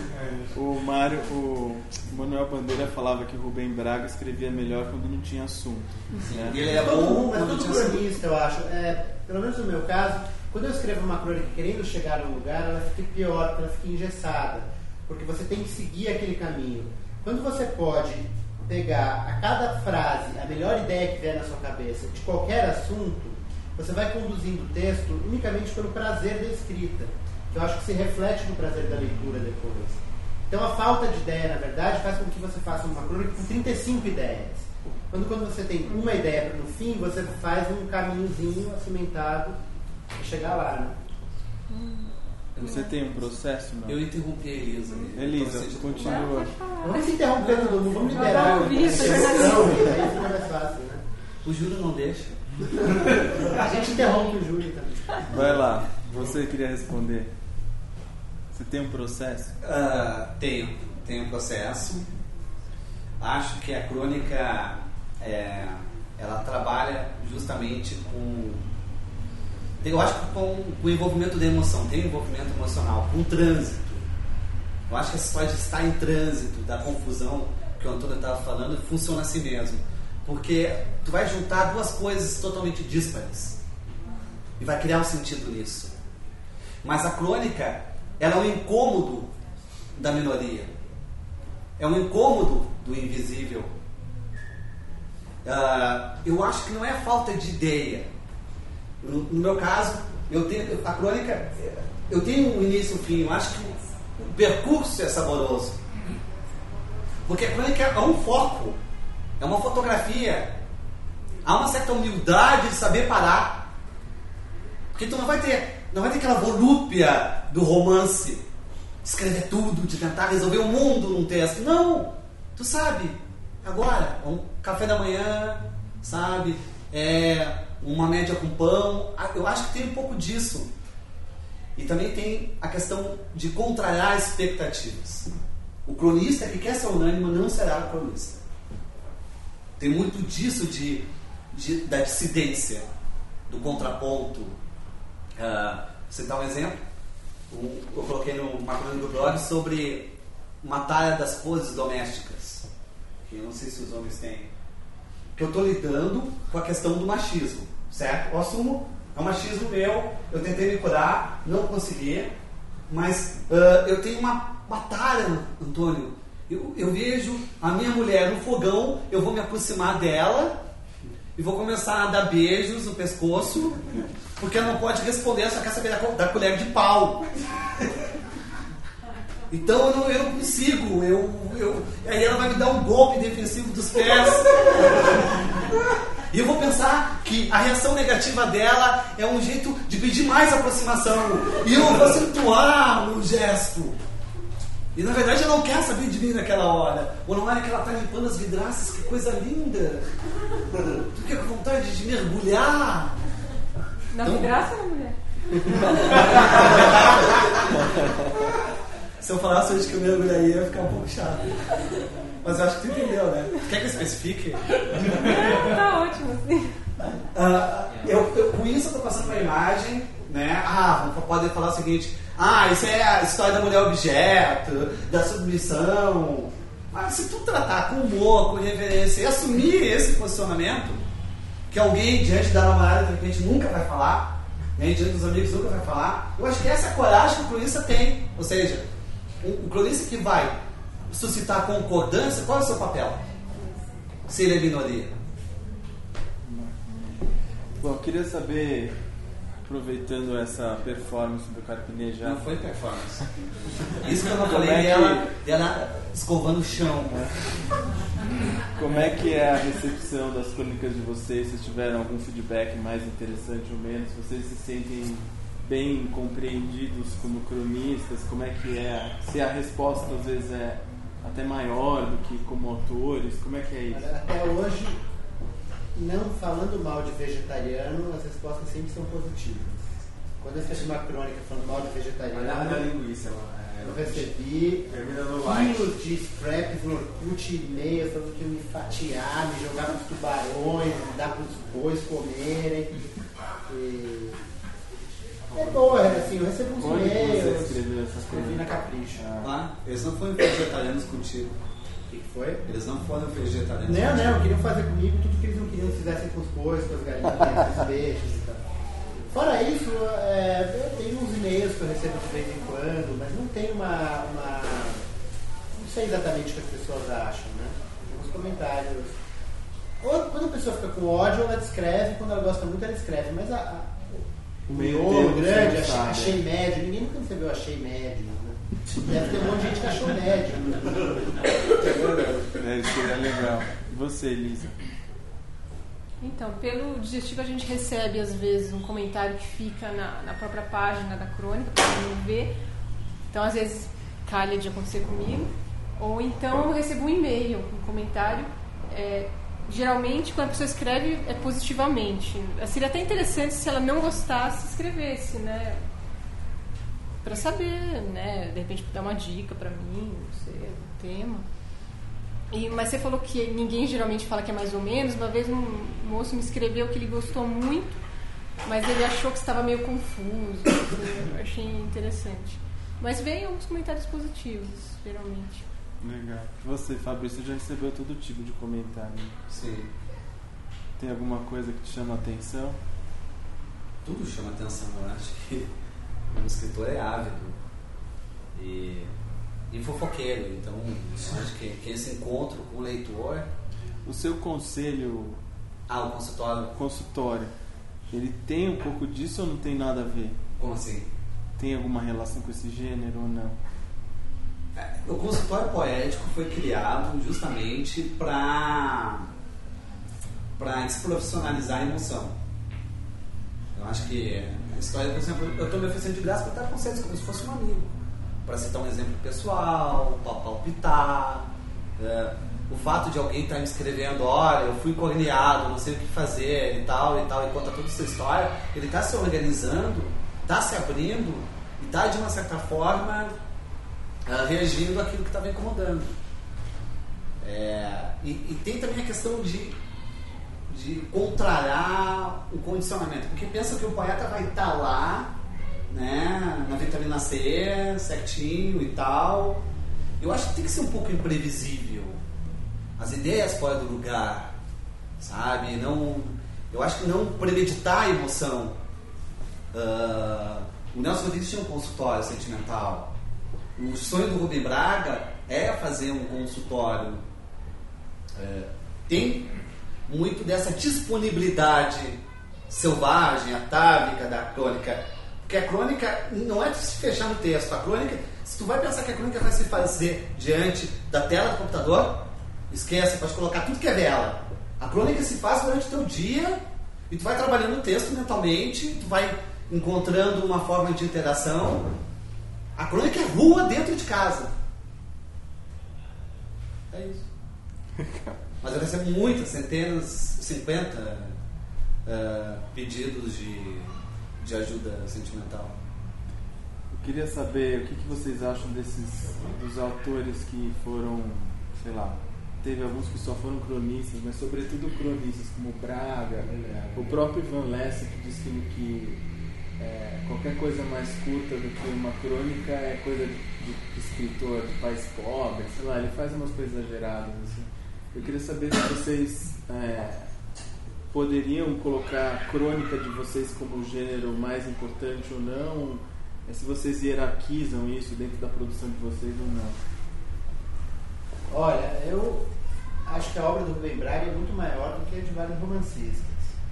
O Mário, o Manuel Bandeira falava que o Rubem Braga escrevia melhor quando não tinha assunto. Né? E ele é todo bom, mundo, mas quando todo tinha cronista, eu acho, é, pelo menos no meu caso, quando eu escrevo uma crônica querendo chegar a um lugar, ela fica pior, porque ela fica engessada, porque você tem que seguir aquele caminho. Quando você pode pegar a cada frase a melhor ideia que vier na sua cabeça de qualquer assunto, você vai conduzindo o texto unicamente pelo prazer da escrita, que eu acho que se reflete no prazer da leitura depois. Então a falta de ideia, na verdade, faz com que você faça uma crônica com trinta e cinco ideias. Quando, quando você tem uma ideia no fim, você faz um caminhozinho acimentado para chegar lá, né? Você tem um processo, não? Eu interrompi a Elisa. Elisa, continua. Vamos se interromper todo mundo, vamos Ela liberar. vai ouvir isso, Não, jornalista. aí fica mais fácil, né? O Júlio não deixa. A gente interrompe o Júlio também. Vai lá, você queria responder. Você tem um processo? Uh, tenho, tenho um processo. Acho que a crônica é, ela trabalha justamente com, eu acho que com, com o envolvimento da emoção, tem um envolvimento emocional, com o trânsito. Eu acho que essa história de estar em trânsito, da confusão que o Antônio estava falando, funciona assim mesmo. Porque tu vai juntar duas coisas totalmente díspares e vai criar um sentido nisso. Mas a crônica, ela é um incômodo da minoria. É um incômodo do invisível. Uh, eu acho que não é falta de ideia. No, no meu caso, eu tenho, a crônica, eu tenho um início e um fim. Eu acho que o, o percurso é saboroso. Porque a crônica é um foco. É uma fotografia. Há uma certa humildade de saber parar. Porque tu não vai ter, não vai ter aquela volúpia do romance, de escrever tudo, de tentar resolver o mundo num texto. Não! Tu sabe, agora, é um café da manhã, sabe? É uma média com pão. Eu acho que tem um pouco disso. E também tem a questão de contrariar expectativas. O cronista que quer ser unânime não será cronista. Tem muito disso de, de, da dissidência, do contraponto. Uh, você dá um exemplo? Um, eu coloquei numa coluna do blog sobre uma talha das poses domésticas. Que eu não sei se os homens têm. Que eu estou lidando com a questão do machismo, certo? Eu assumo, é um machismo meu, eu tentei me curar, não consegui, mas uh, eu tenho uma batalha, Antônio. Eu, eu vejo a minha mulher no fogão, eu vou me aproximar dela e vou começar a dar beijos no pescoço, porque ela não pode responder, só quer saber da, da colher de pau. Então eu não, eu não consigo, eu, eu, aí ela vai me dar um golpe defensivo dos pés. E eu vou pensar que a reação negativa dela é um jeito de pedir mais aproximação. E eu vou acentuar no gesto. E na verdade ela não quer saber de mim naquela hora. Ou na hora que ela está limpando as vidraças, que coisa linda. Tu fica com vontade de mergulhar. Na então, vidraça ou na mulher? Se eu falasse hoje que eu mergulharia, ia ficar um pouco chato. Mas eu acho que tu entendeu, né? Quer que eu especifique? Tá ótimo, sim. Uh, eu, eu, com isso eu estou passando para a imagem, né? Ah, pode falar o seguinte: ah, isso é a história da mulher objeto, da submissão. Mas se tu tratar com humor, com reverência e assumir esse posicionamento, que alguém diante da namorada de repente nunca vai falar, né? Diante dos amigos nunca vai falar, eu acho que essa é a coragem que o cronista tem. Ou seja, o, o cronista que vai suscitar concordância, qual é o seu papel? Se ele é minoria. Bom, eu queria saber, aproveitando essa performance do Carpinejar. Não foi performance. Isso que eu não Como falei é que- dela, dela escovando o chão. Como é que é a recepção das crônicas de vocês? Se tiveram algum feedback mais interessante ou menos? Vocês se sentem bem compreendidos como cronistas? Como é que é? Se a resposta às vezes é até maior do que como autores? Como é que é isso? Até hoje, não falando mal de vegetariano, as respostas sempre são positivas. Quando eu escrevi uma crônica falando mal de vegetariano, linguiça, eu recebi termina no like. quilos de scraps no Orkut, e-mail falando que ia me fatiar, me jogar nos tubarões, me dar para os bois comerem. E É boa, assim, eu recebo uns Onde que você e-mails. escreveu essa Escrevi coisa? na Capricha. Ah. Ah, eles não foram vegetarianos contigo. O que que foi? Eles não foram vegetarianos Não, contigo. não, queriam fazer comigo tudo que eles não queriam que fizessem com os bois, com as galinhas, com os peixes e tal. Fora isso, é, eu tenho uns e-mails que eu recebo de vez em quando, mas não tem uma, uma. Não sei exatamente o que as pessoas acham, né? Tem uns comentários. Ou quando a pessoa fica com ódio, ela descreve, quando ela gosta muito, ela escreve, mas a, a, o meio miolo termo grande, você achei, sabe. achei médio, ninguém nunca recebeu achei médio, né? Deve ter um monte de gente que achou médio. É, isso seria legal. E você, Elisa? Então, pelo digestivo a gente recebe às vezes um comentário que fica na, na própria página da crônica, para quem não vê. Então, às vezes, calha de acontecer comigo. Ou então eu recebo um e-mail, um comentário. É, geralmente, quando a pessoa escreve, é positivamente. Seria até interessante se ela não gostasse, escrevesse, né? Para saber, né? De repente, dar uma dica para mim, não sei, um tema. E, mas você falou que ninguém geralmente fala que é mais ou menos. Uma vez um moço me escreveu que ele gostou muito, mas ele achou que estava meio confuso. Assim, eu achei interessante. Mas vem alguns comentários positivos, geralmente. Legal. Você, Fabrício, já recebeu todo tipo de comentário. Sim. Tem alguma coisa que te chama a atenção? Tudo chama atenção, eu acho que um escritor é ávido e, e fofoqueiro, então eu acho que, que esse encontro com o leitor. O seu conselho Ah, o consultório. consultório, ele tem um pouco disso ou não tem nada a ver? Como assim? Tem alguma relação com esse gênero ou não? É, o consultório poético foi criado justamente para para desprofissionalizar a emoção. Eu acho que a história, por exemplo, eu estou me oferecendo de graça para estar com vocês como se fosse um amigo, para citar um exemplo pessoal, para palpitar. É, o fato de alguém estar me escrevendo, olha, eu fui corneado, não sei o que fazer e tal e tal, e conta toda essa história, ele está se organizando, está se abrindo e está de uma certa forma uh, reagindo àquilo que estava incomodando. É, e, e tem também a questão de, de contrariar o condicionamento, porque pensa que o poeta vai estar lá, né, na vitamina C, certinho e tal. Eu acho que tem que ser um pouco imprevisível. As ideias fora do lugar, sabe? Não, eu acho que não premeditar a emoção. Uh, o Nelson Rodrigues tinha um consultório sentimental. O sonho do Rubem Braga é fazer um consultório. Uh, tem muito dessa disponibilidade selvagem, atávica da crônica. Porque a crônica não é de se fechar no texto. A crônica, se tu vai pensar que a crônica vai se fazer diante da tela do computador, esquece, pode colocar tudo que é dela. A crônica se faz durante o teu dia e tu vai trabalhando o texto mentalmente, tu vai encontrando uma forma de interação. A crônica é rua dentro de casa. É isso. Mas eu recebo muitas, centenas, cinquenta uh, pedidos de, de ajuda sentimental. Eu queria saber o que, que vocês acham desses dos autores que foram, sei lá, teve alguns que só foram cronistas, mas sobretudo cronistas como Braga, o próprio Ivan Lessa, que diz que, que é, qualquer coisa mais curta do que uma crônica é coisa de, de, de escritor, de pais pobres, sei lá, ele faz umas coisas exageradas assim. Eu queria saber se vocês é, poderiam colocar a crônica de vocês como o gênero mais importante ou não, é, se vocês hierarquizam isso dentro da produção de vocês ou não. Olha, eu acho que a obra do Rubem Braga é muito maior do que a de vários romancistas.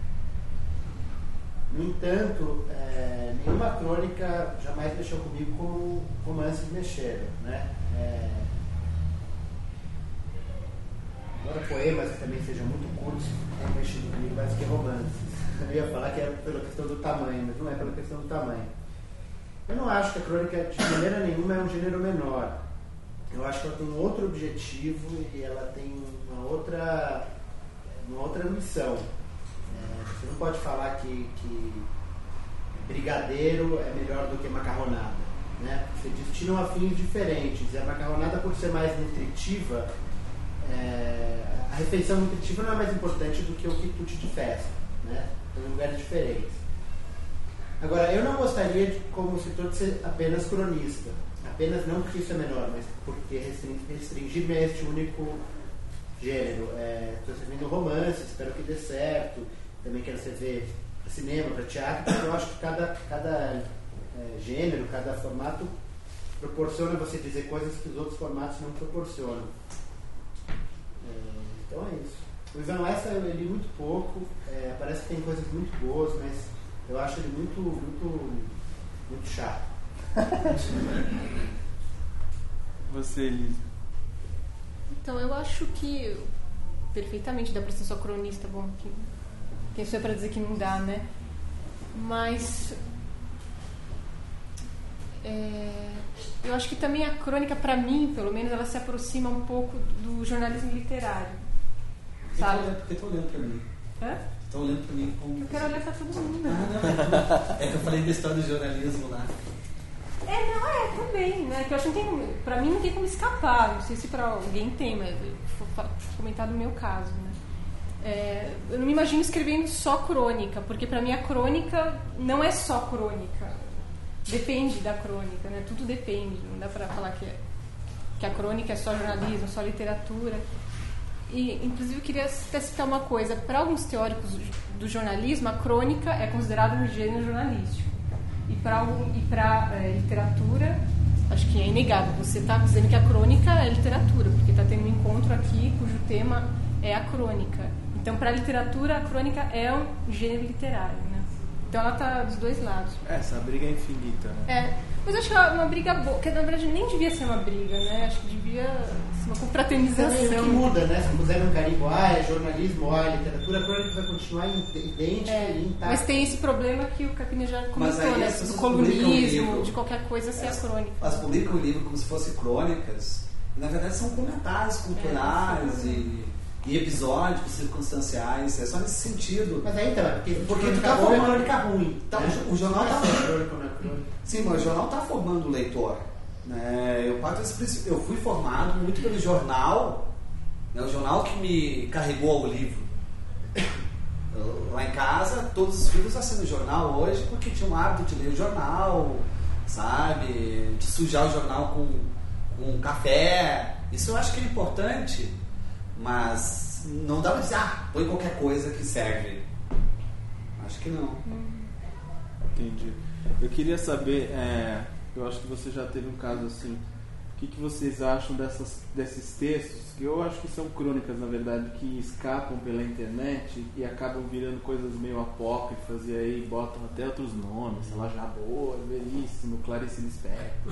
No entanto, é, nenhuma crônica jamais mexeu comigo como romances mexeram, né? É, embora poemas que também sejam muito curtos tenham mexido comigo mais que romances. Eu ia falar que era pela questão do tamanho, mas não é pela questão do tamanho. Eu não acho que a crônica de maneira nenhuma é um gênero menor. Eu acho que ela tem outro objetivo e ela tem uma outra, uma outra missão. É, você não pode falar que, que brigadeiro é melhor do que macarronada, né? Você destinam a fins diferentes. E a macarronada, por ser mais nutritiva, é, a refeição nutritiva não é mais importante do que o quitute de festa, né? São lugares diferentes. Agora, eu não gostaria de, como escritor, de ser apenas cronista. Apenas não porque isso é menor, mas porque restringir-me a este único gênero. Estou é, escrevendo romance, espero que dê certo. Também quero escrever para cinema, para teatro, porque eu acho que cada, cada é, gênero, cada formato proporciona você dizer coisas que os outros formatos não proporcionam. É, então é isso. O Ivan Lessa eu li muito pouco, é, parece que tem coisas muito boas, mas eu acho ele muito, muito, muito chato. Você, Elisa? Então, eu acho que perfeitamente dá para ser só cronista, bom, que, quem sou eu para dizer que não dá, né? Mas é, eu acho que também a crônica, para mim, pelo menos, ela se aproxima um pouco do jornalismo literário, sabe? Por que estão olhando para mim? Hã? Estão olhando para mim como... Eu quero olhar para todo mundo. Ah, não, é que eu falei da história do jornalismo lá. É, não, é, também, né? Que eu acho que não tem como, pra mim não tem como escapar, não sei se pra alguém tem, mas vou comentar do meu caso, né? É, eu não me imagino escrevendo só crônica, porque pra mim a crônica não é só crônica, depende da crônica, né? Tudo depende, não dá pra falar que, é, que a crônica é só jornalismo, só literatura. E, inclusive, eu queria até citar uma coisa, para alguns teóricos do jornalismo, a crônica é considerada um gênero jornalístico. E para e para é, literatura, acho que é inegável. Você está dizendo que a crônica é literatura, porque está tendo um encontro aqui cujo tema é a crônica. Então, para a literatura, a crônica é um gênero literário, né? Então, ela está dos dois lados. Essa briga é infinita, né? É, mas acho que é uma briga boa, que na verdade nem devia ser uma briga, né? Acho que devia ser uma confraternização. Também o que muda, né? Se puser um carimbo, ah, é jornalismo, ah, é literatura, a crônica vai continuar idêntica é, e intacta. Mas tem esse problema que o Capinha já comentou, aí né? as Do pessoas colunismo, publicam de qualquer coisa ser a crônica. Elas publicam o livro como se fossem crônicas, e, na verdade são comentários culturais É, e, e episódicos circunstanciais, é só nesse sentido. Mas aí então, é porque, Porque tu crônica tá boa é formando- crônica ruim. Tá, né? o jornal tá- Não é crônica ou não é crônica. Sim, mas o jornal está formando o leitor. Né? Eu, parto desse princípio. Eu fui formado muito pelo jornal, né? O jornal que me carregou ao livro. Eu, lá em casa, todos os filhos assinam o jornal hoje porque tinham o hábito de ler o jornal, sabe? De sujar o jornal com, com café. Isso eu acho que é importante, mas não dá pra dizer, ah, põe qualquer coisa que serve. Acho que não. Entendi. Eu queria saber, é, eu acho que você já teve um caso assim, o que, que vocês acham dessas, desses textos, que eu acho que são crônicas, na verdade, que escapam pela internet e acabam virando coisas meio apócrifas e aí botam até outros nomes, sei lá, Jabor, Veríssimo, Clarice Lispector.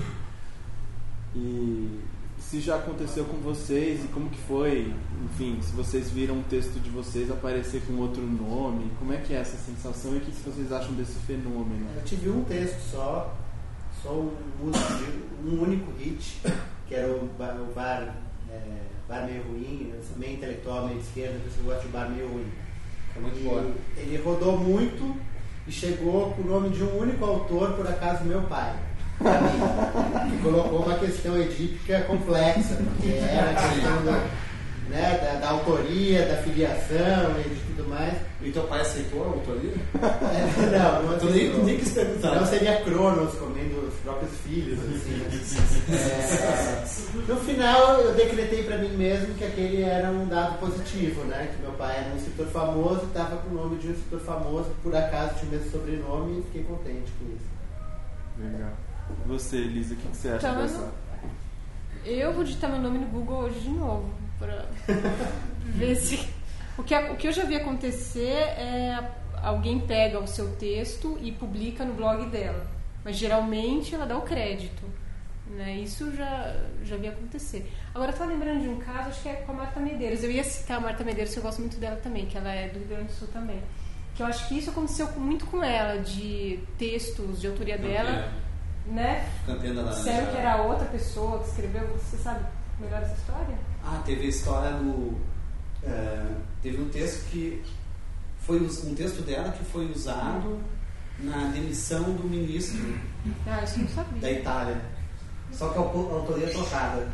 E se já aconteceu com vocês e como que foi, enfim, se vocês viram um texto de vocês aparecer com outro nome, como é que é essa sensação e o que vocês acham desse fenômeno? Eu tive um texto só, só um, músico de um único hit, que era o Bar, o bar, é, bar Meio Ruim. Eu sou meio intelectual, meio esquerda, por isso eu gosto de Bar Meio Ruim. É muito E bom. ele rodou muito e chegou com o nome de um único autor, por acaso meu pai. Pra mim, que colocou uma questão edípica complexa, porque era a questão da, né, da, da autoria, da filiação e de tudo mais. E teu pai aceitou a autoria? É, não, não Tu nem, nem quis perguntar. Não seria Cronos comendo os próprios filhos, assim. É, no final, eu decretei pra mim mesmo que aquele era um dado positivo, né? Que meu pai era um escritor famoso e estava com o nome de um escritor famoso, que por acaso tinha o mesmo sobrenome, e fiquei contente com isso. Legal. Você, Elisa, o que, que você acha Então, dessa? Eu vou digitar meu nome no Google hoje de novo, pra ver se... O que, o que eu já vi acontecer é alguém pega o seu texto e publica no blog dela, mas geralmente ela dá o crédito, né? Isso já, já vi acontecer. Agora, eu estou lembrando de um caso, acho que é com a Marta Medeiros. Eu ia citar a Marta Medeiros, que eu gosto muito dela também, que ela é do Rio Grande do Sul também. Que eu acho que isso aconteceu muito com ela, de textos de autoria dela, né? Campeã da Laranja. Disseram que era outra pessoa que escreveu. Você sabe melhor essa história? Ah, teve a história no... é, teve um texto que... Foi um texto dela que foi usado na demissão do ministro Ah, isso eu não da sabia. Itália. Só que a auto- a autoria é trocada.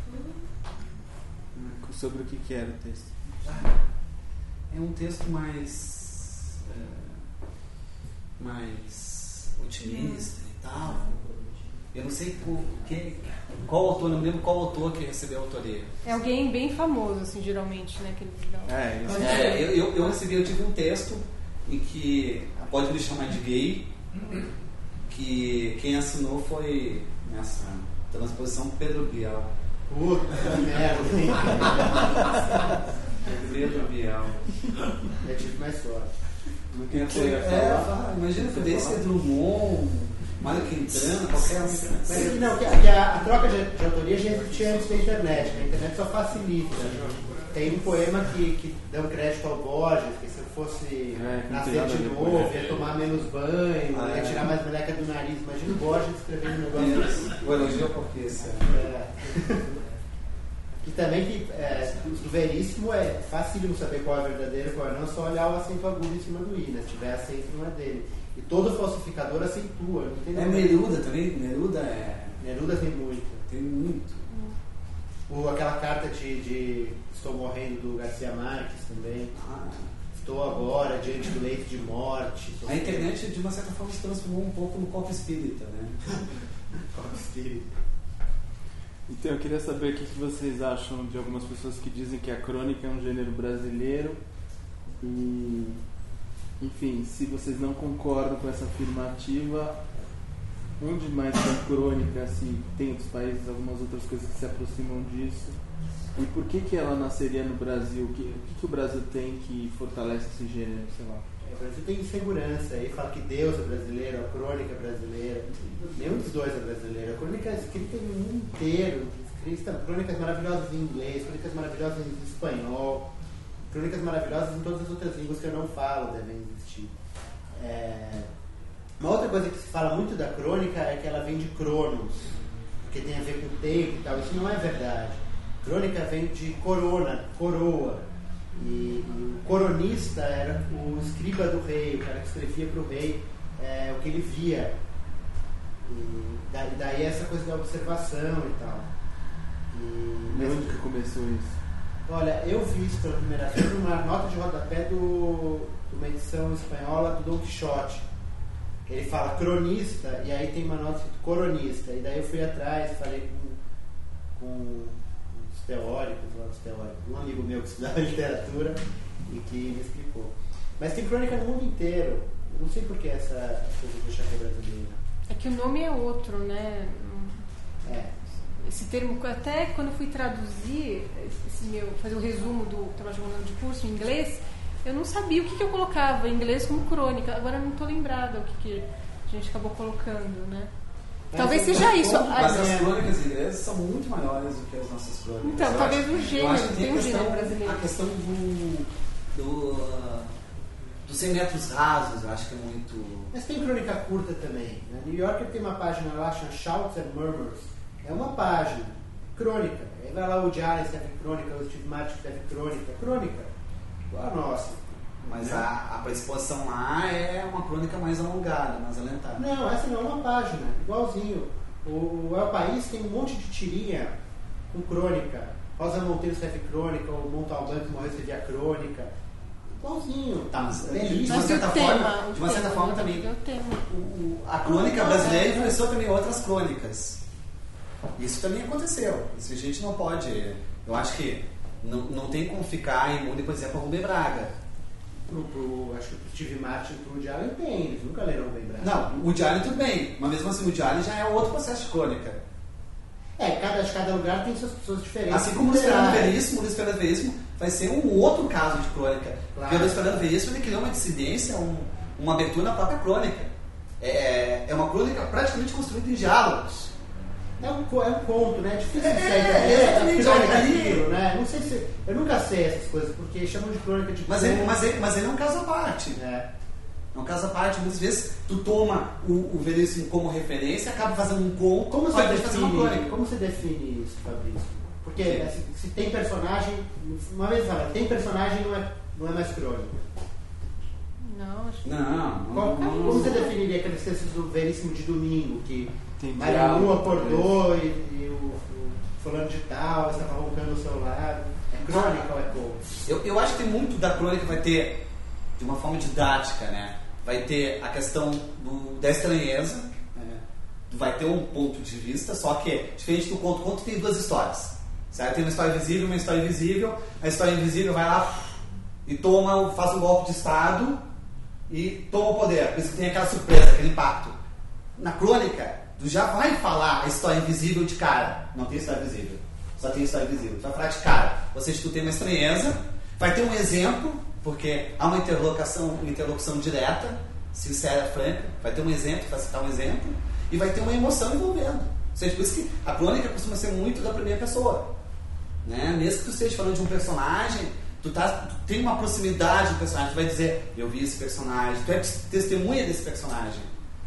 Sobre o que, que era o texto? É um texto mais... é, mais... otimista e tal. Eu não sei qual, quem, qual autor, não me lembro qual autor que recebeu a autoria. É alguém bem famoso, assim, geralmente, né? Que eles dão. É, isso. É, eu, eu, eu recebi, eu tive um texto em que, pode me chamar de gay, que quem assinou foi, nessa transposição, Pedro Bial. Puta merda. Pedro Bial. Eu tive mais sorte. Não quem Foi, você ia é, falar? imagina que desse Drummond, Mário Quintana, qualquer um. Mas não, que, a, que a, a troca de, de autoria já existia antes da internet, né? A internet só facilita. Tem um poema que, que dá um crédito ao Borges, que se eu fosse É, que não tem nascer nada de a ver com novo, ele. ia tomar menos banho, Ah, ia é. tirar mais meleca do nariz. Imagina o Borges escrevendo um negócio assim. O elogio porque esse É. E também que é, do veríssimo é facílimo saber qual é verdadeiro e qual é não, é só olhar o acento agudo em cima do i, né? Se tiver acento não é dele. E todo falsificador acentua, não tem é nada. Neruda também, Neruda é. Neruda tem muito. Tem muito. O, aquela carta de, de Estou Morrendo do Garcia Marques também. Ah, Estou agora diante do leito de morte. a internet, de uma certa forma, se transformou um pouco no copo espírita, né? Copo espírita. Então eu queria saber o que que vocês acham de algumas pessoas que dizem que a crônica é um gênero brasileiro e, enfim, se vocês não concordam com essa afirmativa, onde mais tem crônica, se tem outros países, algumas outras coisas que se aproximam disso, e por que que ela nasceria no Brasil? O que, o que que o Brasil tem que fortalece esse gênero, sei lá? O Brasil tem insegurança, aí fala que Deus é brasileiro, a crônica é brasileira. Nenhum dos dois é brasileiro. A crônica é escrita no mundo inteiro. Escrita, crônicas maravilhosas em inglês, crônicas maravilhosas em espanhol, crônicas maravilhosas em todas as outras línguas que eu não falo devem existir. É... Uma outra coisa que se fala muito da crônica é que ela vem de cronos, porque tem a ver com o tempo e tal. Isso não é verdade. Crônica vem de corona, coroa. E, e o coronista era o escriba do rei, o cara que escrevia para o rei é, o que ele via. E daí, daí essa coisa da observação e tal. E, E onde que começou isso? olha, eu vi isso pela primeira vez numa nota de rodapé do, de uma edição espanhola do Dom Quixote. Ele fala cronista e aí tem uma nota escrito coronista. E daí eu fui atrás, falei com, com os teóricos, os teóricos, um amigo meu que estudava literatura e que me explicou. Mas tem crônica no mundo inteiro. Eu não sei por que essa coisa do chapéu brasileiro. É que o nome é outro, né? É. Esse termo, até quando eu fui traduzir, esse meu, fazer o resumo do trabalho de um ano de curso em inglês, eu não sabia o que, que eu colocava em inglês como crônica. Agora eu não estou lembrada o que, que a gente acabou colocando, né? Talvez Mas seja é isso. bom, Mas Ah, as crônicas inglesas são muito maiores do que as nossas crônicas. Então, Eu talvez acho- o gênero, eu acho que tem a um questão, gênero brasileiro. A questão do, do, uh, dos cem metros rasos, eu acho que é muito... Mas tem crônica curta também. Na New Yorker tem uma página lá chamada Shouts and Murmurs. É uma página, crônica. Aí vai lá o Woody Allen escreve crônica, o Steve Martin escreve crônica. Crônica, igual a nossa. Mas a, a predisposição lá é uma crônica mais alongada, mais alentada. Não, essa não é uma página, igualzinho. O El País tem um monte de tirinha com crônica. Rosa Monteiro escreve crônica, o Montalbán que morreu escrevia crônica. Igualzinho. Tá, mas de Belíssimo. uma Mas certa o forma, tema, de uma o certa tema, forma o também, tema. o- o- a crônica brasileira influenciou também outras crônicas. Isso também aconteceu. Isso a gente não pode. Eu acho que não, não tem como ficar imune, por exemplo, a Rubem Braga. Pro, pro, acho que pro Steve Martin e pro Woody Allen tem, eles nunca leram bem Braga. Não, o Diário tudo bem, mas mesmo assim o Diário já é outro processo de crônica. É, cada, cada lugar tem suas pessoas diferentes. Assim como o Luiz Fernando literárias. Veríssimo, o Luiz Fernando Veríssimo vai ser um outro caso de crônica. Claro. Porque o Luiz Fernando Veríssimo ele criou uma dissidência, um, uma abertura na própria crônica. É, é uma crônica praticamente construída em diálogos. É um, co- é um conto, né? É difícil É, de é, sair exatamente, crônica ali- daquilo, né? Não sei se. Eu nunca sei essas coisas, porque chamam de crônica de Mas conto. ele, mas, ele, mas ele é um caso à parte. É. É um caso à parte. Muitas vezes tu toma o, o Veríssimo como referência, acaba fazendo um conto, Como ao você, invés de fazer uma define, crônica. como você define isso, Fabrício? Porque Sim. né, se, se tem personagem. Uma vez fala, tem personagem não é, não é mais crônica. Não, acho que Não, Qual- não, não, como você definiria aqueles textos do Veríssimo de domingo, que Tem Marilu diálogo, acordou e, e o, o fulano de tal estava roncando ao seu lado? É crônica ou é conto? Eu, eu acho que tem muito da crônica vai ter, de uma forma didática, né? vai ter a questão do, da estranheza, né? Vai ter um ponto de vista, só que diferente do conto, o conto tem duas histórias, certo? Tem uma história visível e uma história invisível. A história invisível vai lá e toma, faz um golpe de estado e toma o poder, por isso que tem aquela surpresa, aquele impacto. Na crônica, tu já vai falar a história invisível de cara, não tem história visível, só tem história invisível, tu vai falar de cara, ou seja, tu tem uma estranheza, vai ter um exemplo, porque há uma interlocução, uma interlocução direta, sincera, franca, vai ter um exemplo, vai citar um exemplo, e vai ter uma emoção envolvendo. Ou seja, por isso que a crônica costuma ser muito da primeira pessoa, né? Mesmo que tu esteja falando de um personagem, tu, tá, tu tem uma proximidade do personagem, tu vai dizer, eu vi esse personagem, tu é testemunha desse personagem.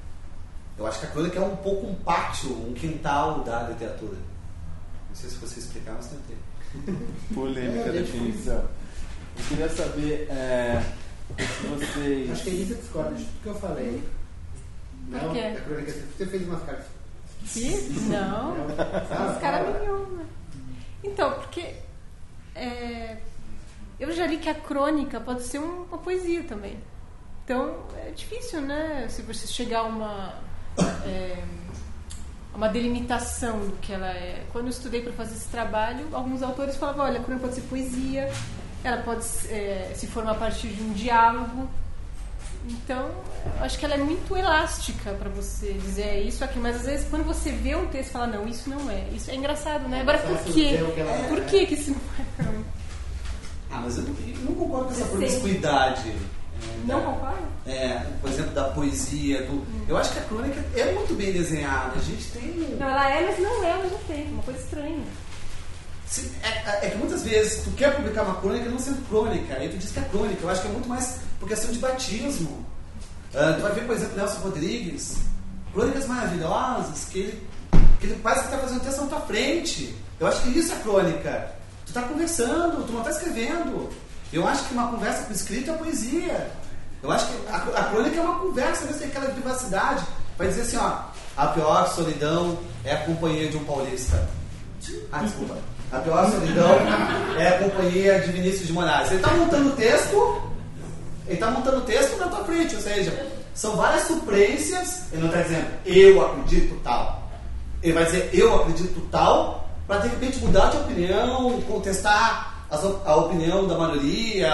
Eu acho que a crônica é um pouco um pátio, um quintal da literatura. Não sei se você explicar, mas tentei. Polêmica é, definição. Eu queria saber é, se vocês... Acho que a Elisa discorda de tudo que eu falei. Não, Por quê? a crônica, você fez umas caras. Fiz? Não. Fala, Os caras fala. nenhuma. Então, porque é, eu já li que a crônica pode ser um- uma poesia também. Então, é difícil, né? Se você chegar a uma, é, uma delimitação do que ela é. Quando eu estudei para fazer esse trabalho, alguns autores falavam, olha, a crônica pode ser poesia, ela pode é, se formar a partir de um diálogo. Então, eu acho que ela é muito elástica para você dizer é isso aqui, mas às vezes quando você vê um texto e fala, não, isso não é. Isso é engraçado, né? Agora, por Fácil quê? dizer o que ela é. Por que que isso não é crônica? Ah, mas eu não, eu não concordo com essa Eu sei. promiscuidade. É, Não da- concorda? É, por exemplo, da poesia. Do, eu acho que a crônica é muito bem desenhada. A gente tem. Não, ela é, mas não é ao mesmo tempo. Uma coisa estranha. Se- é, é que muitas vezes tu quer publicar uma crônica não sendo crônica, aí tu diz que é crônica. Eu acho que é muito mais por questão de batismo. Ah, tu vai ver, por exemplo, Nelson Rodrigues, crônicas maravilhosas, que ele, que ele parece que está fazendo texto na tua frente. Eu acho que isso é crônica. Tu está conversando, tu não está escrevendo. Eu acho que uma conversa com escrito é poesia. Eu acho que a, a crônica é uma conversa, mesmo tem aquela privacidade. Vai dizer assim, ó, a pior solidão é a companhia de um paulista. Ah, desculpa. A pior solidão é a companhia de Vinícius de Moraes. Ele está montando o texto, ele está montando o texto na tua frente, ou seja, são várias suplências. Ele não está dizendo, eu acredito tal. Ele vai dizer, eu acredito tal, para de repente mudar de opinião, contestar as op- a opinião da maioria.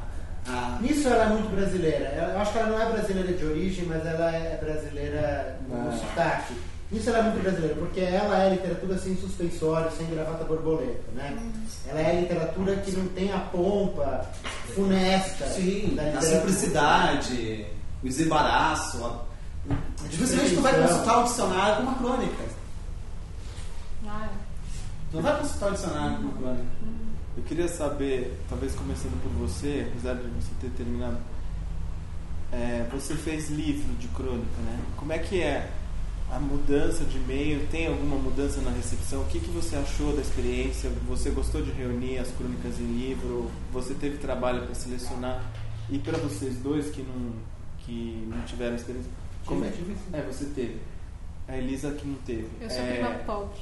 a- Nisso ela é muito brasileira. Eu acho que ela não é brasileira de origem, mas ela é brasileira no Ah. sotaque. Nisso ela é muito brasileira, porque ela é literatura sem suspensório, sem gravata borboleta, né? Ela é literatura que não tem a pompa funesta. Sim, da a literatura. simplicidade, o desembaraço. a- Dificilmente tu vai consultar o dicionário com uma crônica. Ah, Tu não vai consultar o dicionário com uma crônica. Eu queria saber, talvez começando por você, apesar de você ter terminado, é, você fez livro de crônica, né? Como é que é a mudança de meio? Tem alguma mudança na recepção? O que, que você achou da experiência? Você gostou de reunir as crônicas em livro? Você teve trabalho para selecionar? E para vocês dois que não, que não tiveram experiência, como é? Tive, tive, sim. É, você teve. A Elisa que não teve. eu sou É, prima pobre.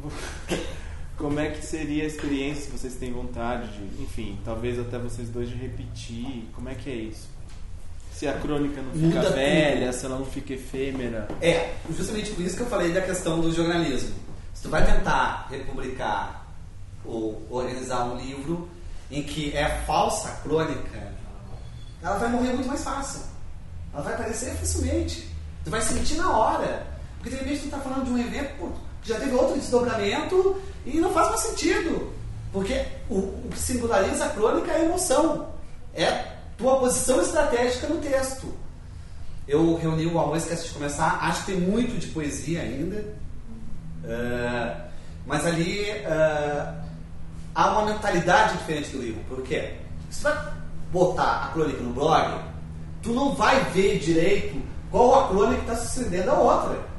como é que seria a experiência, se vocês têm vontade de, enfim, talvez até vocês dois de repetir? Como é que é isso? Se a crônica não fica Muda velha, tudo. se ela não fica efêmera. É, justamente por isso que eu falei da questão do jornalismo. Se tu vai tentar republicar ou organizar um livro em que é falsa crônica, ela vai morrer muito mais fácil. Ela vai aparecer facilmente. Tu vai sentir na hora. Porque de repente tu tá falando de um evento pô, que já teve outro desdobramento e não faz mais sentido. Porque o, o que singulariza a crônica é a emoção. É tua posição estratégica no texto. Eu reuni o Amor Esquece de Começar, acho que tem muito de poesia ainda, uh, mas ali uh, há uma mentalidade diferente do livro. Por quê? Se tu vai botar a crônica no blog, tu não vai ver direito qual a crônica está sucedendo a outra.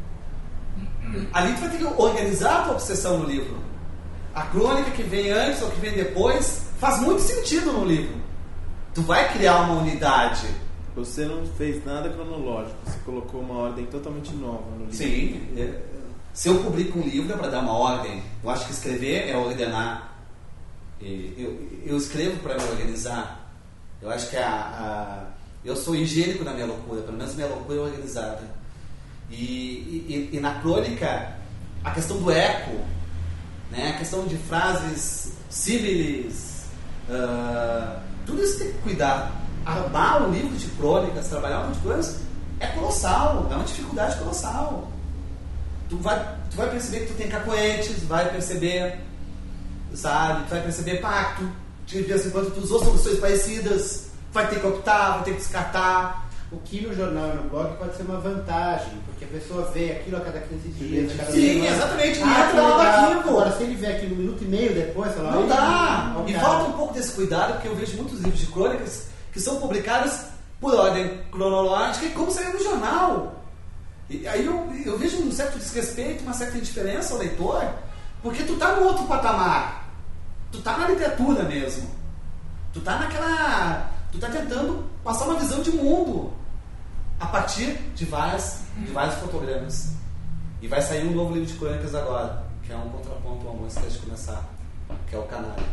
Ali tu vai ter que organizar a tua obsessão no livro. A crônica que vem antes ou que vem depois faz muito sentido no livro. Tu vai criar uma unidade. Você não fez nada cronológico, você colocou uma ordem totalmente nova no livro. Sim. é, Se eu publico um livro é para dar uma ordem. Eu acho que escrever é ordenar. E Eu, eu escrevo para me organizar. Eu acho que a, a, Eu sou higiênico na minha loucura, pelo menos minha loucura é organizada. E, e, e na crônica, a questão do eco, né? A questão de frases símiles, uh, tudo isso tem que cuidar. Armar um livro de crônicas, trabalhar um monte de coisas, é colossal, é uma dificuldade colossal. Tu vai, tu vai perceber que tu tem cacoetes, vai perceber, sabe, tu vai perceber pacto, de vez em quando tu usou soluções parecidas, vai ter que optar, vai ter que descartar. O que no jornal e no blog pode ser uma vantagem, porque a pessoa vê aquilo a cada quinze dias, a cada Sim, semana. exatamente, ele Ah, entra lá no arquivo. Agora, se ele vê aquilo um minuto e meio depois, fala, Não dá! Ó, E cara. falta um pouco desse cuidado, porque eu vejo muitos livros de crônicas que são publicados por ordem cronológica e como saiu no jornal. E aí eu, eu vejo um certo desrespeito, uma certa indiferença ao leitor, porque tu tá no outro patamar. Tu tá na literatura mesmo. Tu tá naquela... Tu tá tentando passar uma visão de mundo a partir de, várias, de vários fotogramas. E vai sair um novo livro de crônicas agora, que é um contraponto ao música de começar, que é o Canário.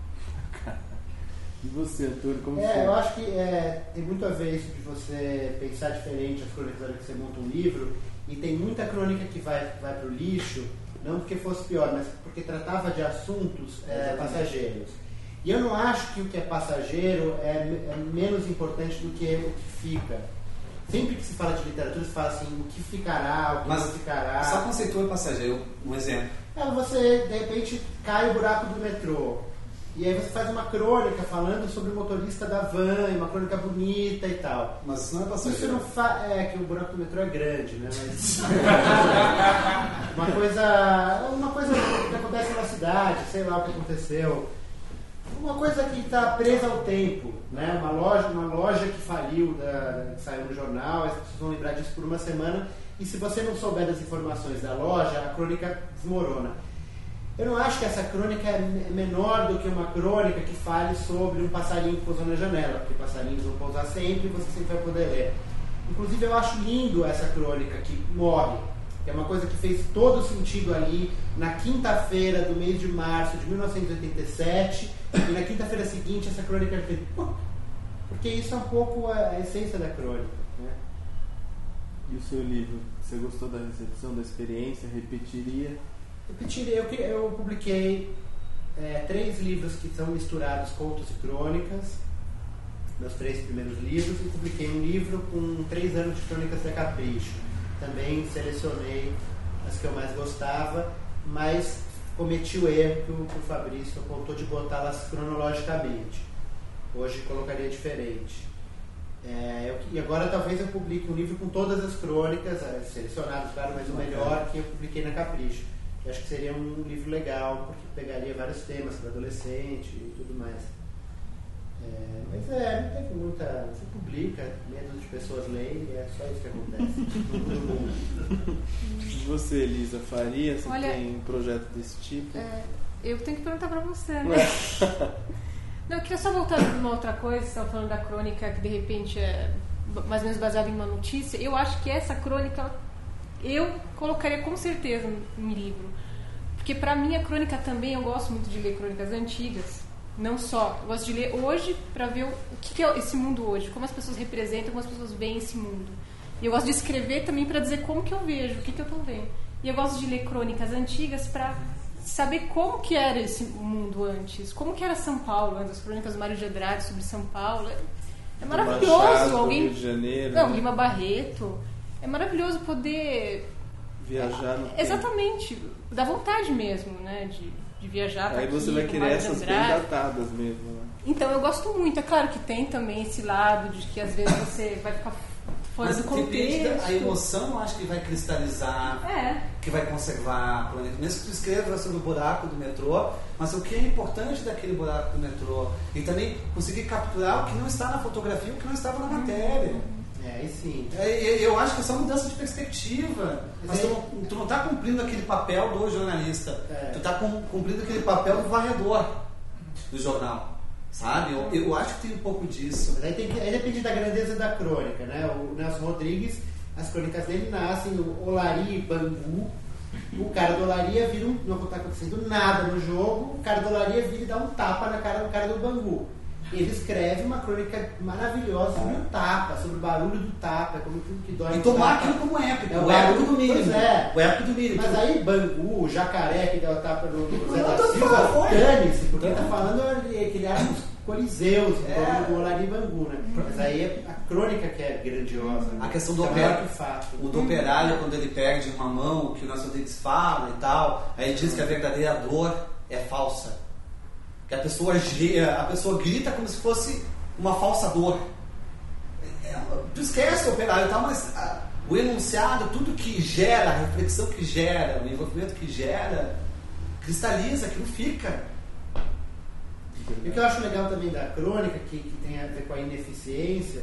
E você, Arthur, como É, foi? eu acho que é, tem muito a ver isso de você pensar diferente as crônicas na hora que você monta um livro, e tem muita crônica que vai, vai para o lixo, não porque fosse pior, mas porque tratava de assuntos é, passageiros. E eu não acho que o que é passageiro é, é menos importante do que o que fica. Sempre que se fala de literatura, se fala assim, o que ficará, o que Mas não ficará. só conceitua passageiro, um exemplo. É, você, de repente, cai o buraco do metrô. E aí você faz uma crônica falando sobre o motorista da van, uma crônica bonita e tal. Mas isso não é Isso passageiro. não fa... É que o buraco do metrô é grande, né? Mas... uma coisa. Uma coisa que acontece na cidade, sei lá o que aconteceu. Uma coisa que está presa ao tempo, né? Uma loja, uma loja que faliu, da, que saiu no jornal, as pessoas vão lembrar disso por uma semana, e se você não souber das informações da loja, a crônica desmorona. Eu não acho que essa crônica é menor do que uma crônica que fale sobre um passarinho que pousou na janela, porque passarinhos vão pousar sempre e você sempre vai poder ler. Inclusive, eu acho lindo essa crônica que morre, que é uma coisa que fez todo sentido ali na quinta-feira do mês de março de mil novecentos e oitenta e sete, e na quinta-feira seguinte essa crônica fez... Porque isso é um pouco a essência da crônica, né? E o seu livro? Você gostou da recepção, da experiência? Repetiria? Repetiria. Eu, eu publiquei é, três livros que são misturados, contos e crônicas, meus três primeiros livros, e publiquei um livro com três anos de crônicas da Capricho. Também selecionei as que eu mais gostava, mas cometi o erro que o, que o Fabrício apontou de botá-las cronologicamente. Hoje colocaria diferente. É, eu, e agora talvez eu publique um livro com todas as crônicas, é, selecionadas, claro, mas o melhor que eu publiquei na Capricho. Eu acho que seria um livro legal, porque pegaria vários temas para adolescente e tudo mais. É, mas é, não teve muita... Você publica, menos de pessoas leem, e é só isso que acontece no mundo. E você, Elisa, faria? Você Olha, tem um projeto desse tipo? É, eu tenho que perguntar pra você, né? Não, eu queria só voltar numa outra coisa. Você estava falando da crônica que de repente é mais ou menos baseada em uma notícia. Eu acho que essa crônica eu colocaria com certeza em livro, porque pra mim a crônica também, eu gosto muito de ler crônicas antigas. Não só, eu gosto de ler hoje para ver o que é esse mundo hoje, como as pessoas representam, como as pessoas veem esse mundo. E eu gosto de escrever também para dizer como que eu vejo, o que, que eu estou vendo. E eu gosto de ler crônicas antigas para saber como que era esse mundo antes, como que era São Paulo, as crônicas do Mário de Andrade sobre São Paulo. É maravilhoso. Machado, alguém Rio de Janeiro, Não, né? Lima Barreto. É maravilhoso poder Viajar no tempo. exatamente, dá vontade mesmo, né, de, de viajar para Aí você vai querer essas bem datadas mesmo, né? Então eu gosto muito. É claro que tem também esse lado de que às vezes você vai ficar fora Mas do depende contexto. da, a emoção, eu acho que vai cristalizar, É. que vai conservar a crônica. Mesmo que tu escreva sobre o buraco do metrô, mas o que é importante daquele buraco do metrô. E também conseguir capturar o que não está na fotografia, o que não estava na matéria. É, aí sim. É, eu acho que é só mudança de perspectiva. Mas tu não, tu não está cumprindo aquele papel do jornalista. É. Tu está cumprindo aquele papel do varredor do jornal. Sabe? Eu, eu acho que tem um pouco disso. Mas aí, tem que, aí depende da grandeza da crônica, né? O Nelson Rodrigues, as crônicas dele nascem no Olaria e Bangu. O cara do Olaria vira um, não está acontecendo nada no jogo, o cara do Olaria vira e dá um tapa na cara do cara do Bangu. ele escreve uma crônica maravilhosa sobre o tapa, sobre o barulho do tapa, como tudo que dói. E no tomar tapa. aquilo como épico. É o o épico barulho do mínimo. pois é. O épico do mínimo. Mas aí Bangu, o jacaré que deu a tapa no, no Zé Não, da tanto Silva, faz, dane-se, porque ele Tanto. tá falando que ele acha os coliseus É. do Olari Bangu, né? Mas aí é a crônica que é grandiosa. Né? A questão do é operário, maior que o fato. o do operário, quando ele perde uma mão, que o Nelson Rodrigues fala e tal, aí ele diz que a verdadeira dor é falsa. Que a pessoa, a pessoa grita como se fosse uma falsa dor. É, tu esquece o operário e tal, mas a, o enunciado, tudo que gera, a reflexão que gera, o envolvimento que gera, cristaliza, aquilo fica. E o que eu acho legal também da crônica, que, que tem a ver com a ineficiência,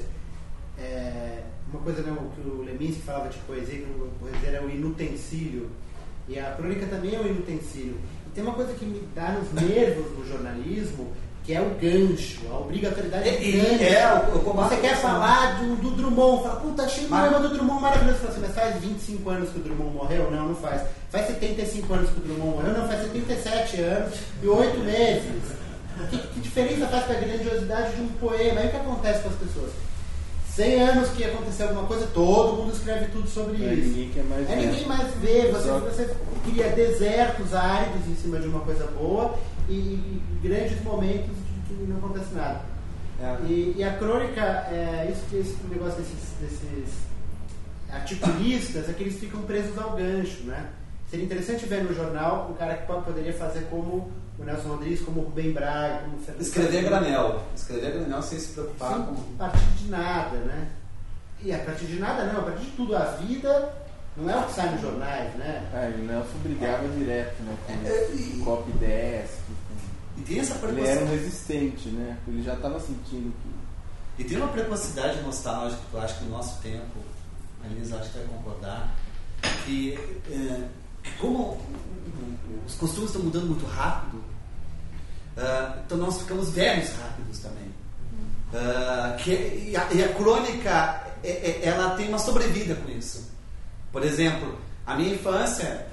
é uma coisa, né, que o Leminski falava de poesia, que o poesia era o inutensílio, e a crônica também é um inutensílio. E tem uma coisa que me dá nos nervos no jornalismo, que é o gancho, a obrigatoriedade É, de e- gancho. é, o- o comando- Você quer falar do, do Drummond, fala, puta, achei o Mas- poema do Drummond maravilhoso. Fala assim, mas faz vinte e cinco anos que o Drummond morreu? Não, não faz. Faz setenta e cinco anos que o Drummond morreu? Não, faz setenta e sete anos e oito meses. Que, que diferença faz para a grandiosidade de um poema? Aí o que acontece com as pessoas? cem anos que aconteceu alguma coisa, todo mundo escreve tudo sobre É, isso. ninguém quer mais É, ver. ninguém mais vê. Você, Só- você cria desertos áridos em cima de uma coisa boa e, e grandes momentos de que não acontece nada. É. E, e a crônica, é, isso, que- esse negócio desses, desses articulistas, é que eles ficam presos ao gancho, né? Seria interessante ver no jornal um cara que pode- poderia fazer como o Nelson Rodrigues, como o Rubem Braga, como o Fernando Escrever Casimiro. granel. Escrever granel sem se preocupar Sem com. partir de nada, né? E a partir de nada não, a partir de tudo, a vida não é o que sai nos jornais, né? É, e o Nelson brigava direto, né? Com É, e- o copy desk. com- E tem essa Ele era um preocupação. resistente, né? Ele já estava sentindo que. E tem uma precocidade nostálgica que eu acho que no nosso tempo, a Elisa acho que vai concordar, que é, como os costumes estão mudando muito rápido, ah, então nós ficamos velhos rápidos também. Ah, que, e, a, e a crônica, é, é, ela tem uma sobrevida com isso. Por exemplo, a minha infância,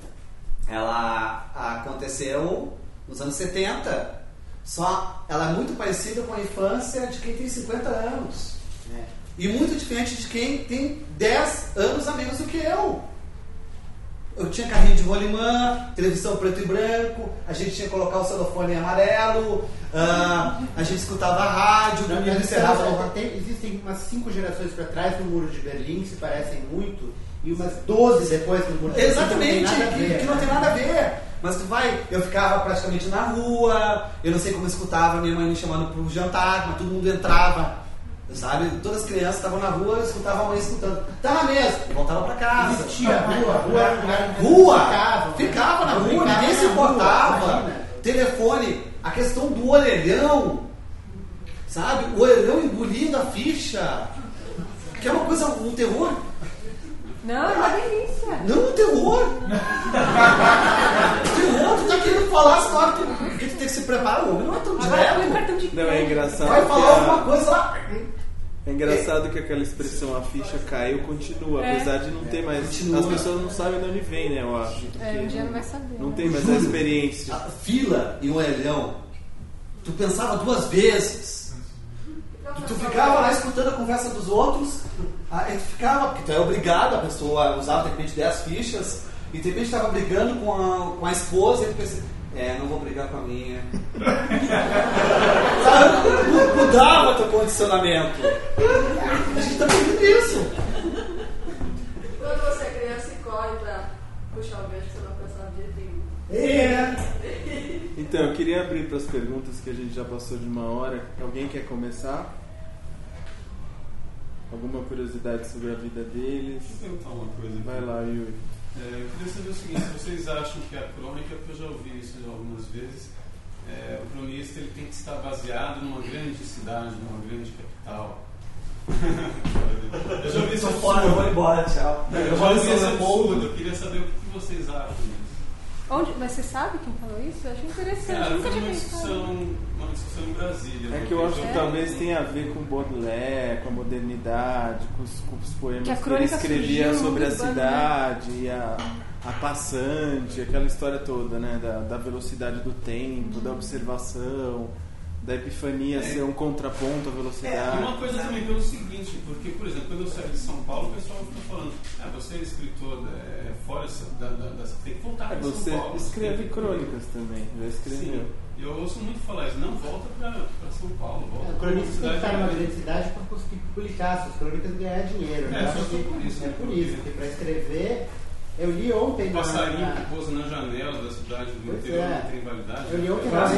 ela aconteceu nos anos setenta, só ela é muito parecida com a infância de quem tem cinquenta anos. É. E muito diferente de quem tem dez anos a menos do que eu. Eu tinha carrinho de rolimã, televisão preto e branco, a gente tinha que colocar o celofane amarelo, ah, a gente escutava a rádio, Não, domingo mas encerrava então, no... tem- existem umas cinco gerações para trás no Muro de Berlim, que se parecem muito, e umas doze depois do Muro de Berlim. Exatamente, que não tem nada a que, ver, que não né? tem nada a ver. Mas tu vai, eu ficava praticamente na rua, eu não sei como eu escutava minha mãe me chamando pro jantar, mas todo mundo entrava. Sabe? Todas as crianças estavam na rua, eu escutava a mãe escutando. Tá na mesa, e voltava pra casa. Existia rua, rua era um lugar onde Rua! ficavam, né? Ficava na rua, Brincava ninguém se na rua, importava. imagina. Telefone, a questão do orelhão, sabe? O orelhão engolindo a ficha, que é uma coisa, um terror. Não, é uma delícia. Não, um terror. terror, tu tá querendo falar essa hora que, que tu tem que se preparar. O homem não é tão Agora põe o direto. cartão de Não, é crédito. engraçado. Vai que falar a- alguma coisa lá. É engraçado que aquela expressão a ficha caiu continua, É. apesar de não ter mais. Continua. As pessoas não sabem de onde vem, né? Eu acho. É, porque um dia não vai saber. Não né? tem mais a Juro. experiência. A fila e um orelhão, tu pensava duas vezes. Tu, tu ficava lá escutando a conversa dos outros, aí tu ficava, porque tu é obrigado, a pessoa usava de repente dez fichas, e de repente estava brigando com a, com a esposa, e tu pensa, é, não vou brigar com a minha. Sabe? Mudava teu condicionamento. A gente tá vendo isso. Quando você é criança e corre pra puxar o gancho, você não pensa direitinho. É. Então, eu queria abrir para as perguntas que a gente já passou de uma hora. Alguém quer começar? Alguma curiosidade sobre a vida deles? Deixa eu perguntar uma coisa aqui. Vai lá, Yuri. É, eu queria saber o seguinte, se vocês acham que a crônica, porque eu já ouvi isso algumas vezes, é, o cronista ele tem que estar baseado numa grande cidade, numa grande capital. eu já ouvi esse Tô fora, eu vou absurdo. embora, tchau. Eu já ouvi esse absurdo, eu queria saber o que vocês acham disso. Onde, mas você sabe quem falou isso? Eu achei interessante. Cara, Nunca foi tinha uma pensado. discussão, uma discussão em Brasília. É né? que eu acho que É. talvez tenha a ver com Baudelaire, com a modernidade, com os, com os poemas Que a que, ele crônica escrevia surgiu sobre a muito urbana, cidade, e a, a passante, aquela história toda, né? Da, da velocidade do tempo, da observação, da epifania é. ser um contraponto à velocidade. É, e uma coisa também pelo seguinte, porque, por exemplo, quando eu saí de São Paulo, o pessoal fica falando, ah, você é escritor é, fora da, da, da, tem que voltar é, para você São Paulo. escreve que... crônicas também, já escreveu. Sim. Eu ouço muito falar isso, não, volta para São Paulo, volta. É, o cronista tem que estar numa de... grande cidade para conseguir publicar suas crônicas e ganhar dinheiro. É, né? só que, por isso. É por isso, porque para escrever, eu li ontem... O passarinho na... que pousa nas janelas da cidade do pois interior é. não tem validade. Eu li ontem Mas,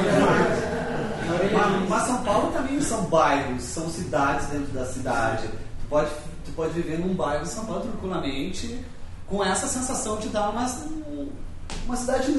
na mas, mas São Paulo também são bairros, são cidades dentro da cidade. Tu pode, tu pode viver num bairro de São Paulo tranquilamente com essa sensação de dar uma, uma cidade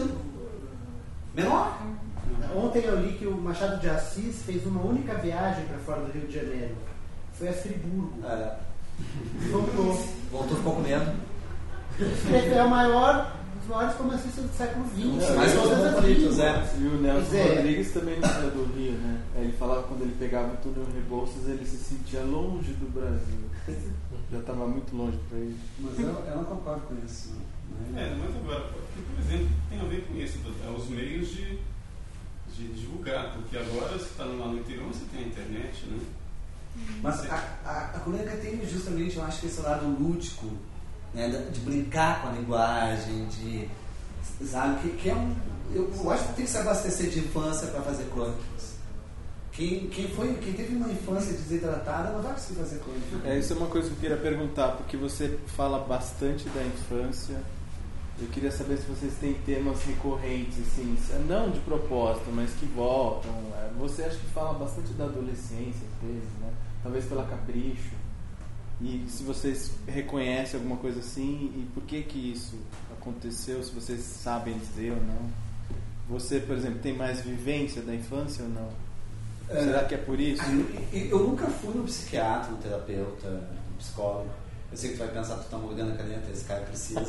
menor. Ontem eu li que o Machado de Assis fez uma única viagem para fora do Rio de Janeiro. Foi a Friburgo. É. Voltou. Voltou, ficou com medo. Ele é o maior, um dos maiores romancistas do século vinte. É, mais todas as conflitos, línguas. é. E o Nelson dizer, Rodrigues também não era do Rio, né? Ele falava que quando ele pegava o túnel Rebouças, ele se sentia longe do Brasil. Já estava muito longe para ele. Mas eu, eu não concordo com isso. Né? É, mas agora, porque, por exemplo, tem a ver com isso, é os meios de, de divulgar, porque agora você está lá no interior, você tem a internet, né? Mas a, a, a crônica tem justamente, eu acho que esse lado lúdico, né, de brincar com a linguagem, de, sabe, que, que é um, eu, eu acho que tem que se abastecer de infância para fazer crônicas. Quem, quem, foi, quem teve uma infância desidratada não vai conseguir fazer crônica. É, isso é uma coisa que eu queria perguntar, porque você fala bastante da infância. Eu queria saber se vocês têm temas recorrentes, assim, não de propósito, mas que voltam. Você acha que fala bastante da adolescência, às vezes, né? Talvez pela capricho. E se vocês reconhecem alguma coisa assim, e por que que isso aconteceu, se vocês sabem dizer ou não. Você, por exemplo, tem mais vivência da infância ou não? É, será que é por isso? Eu, eu nunca fui no psiquiatra, no terapeuta, no psicólogo. Eu sei que tu vai pensar que tu tá morgando a caneta, esse cara precisa.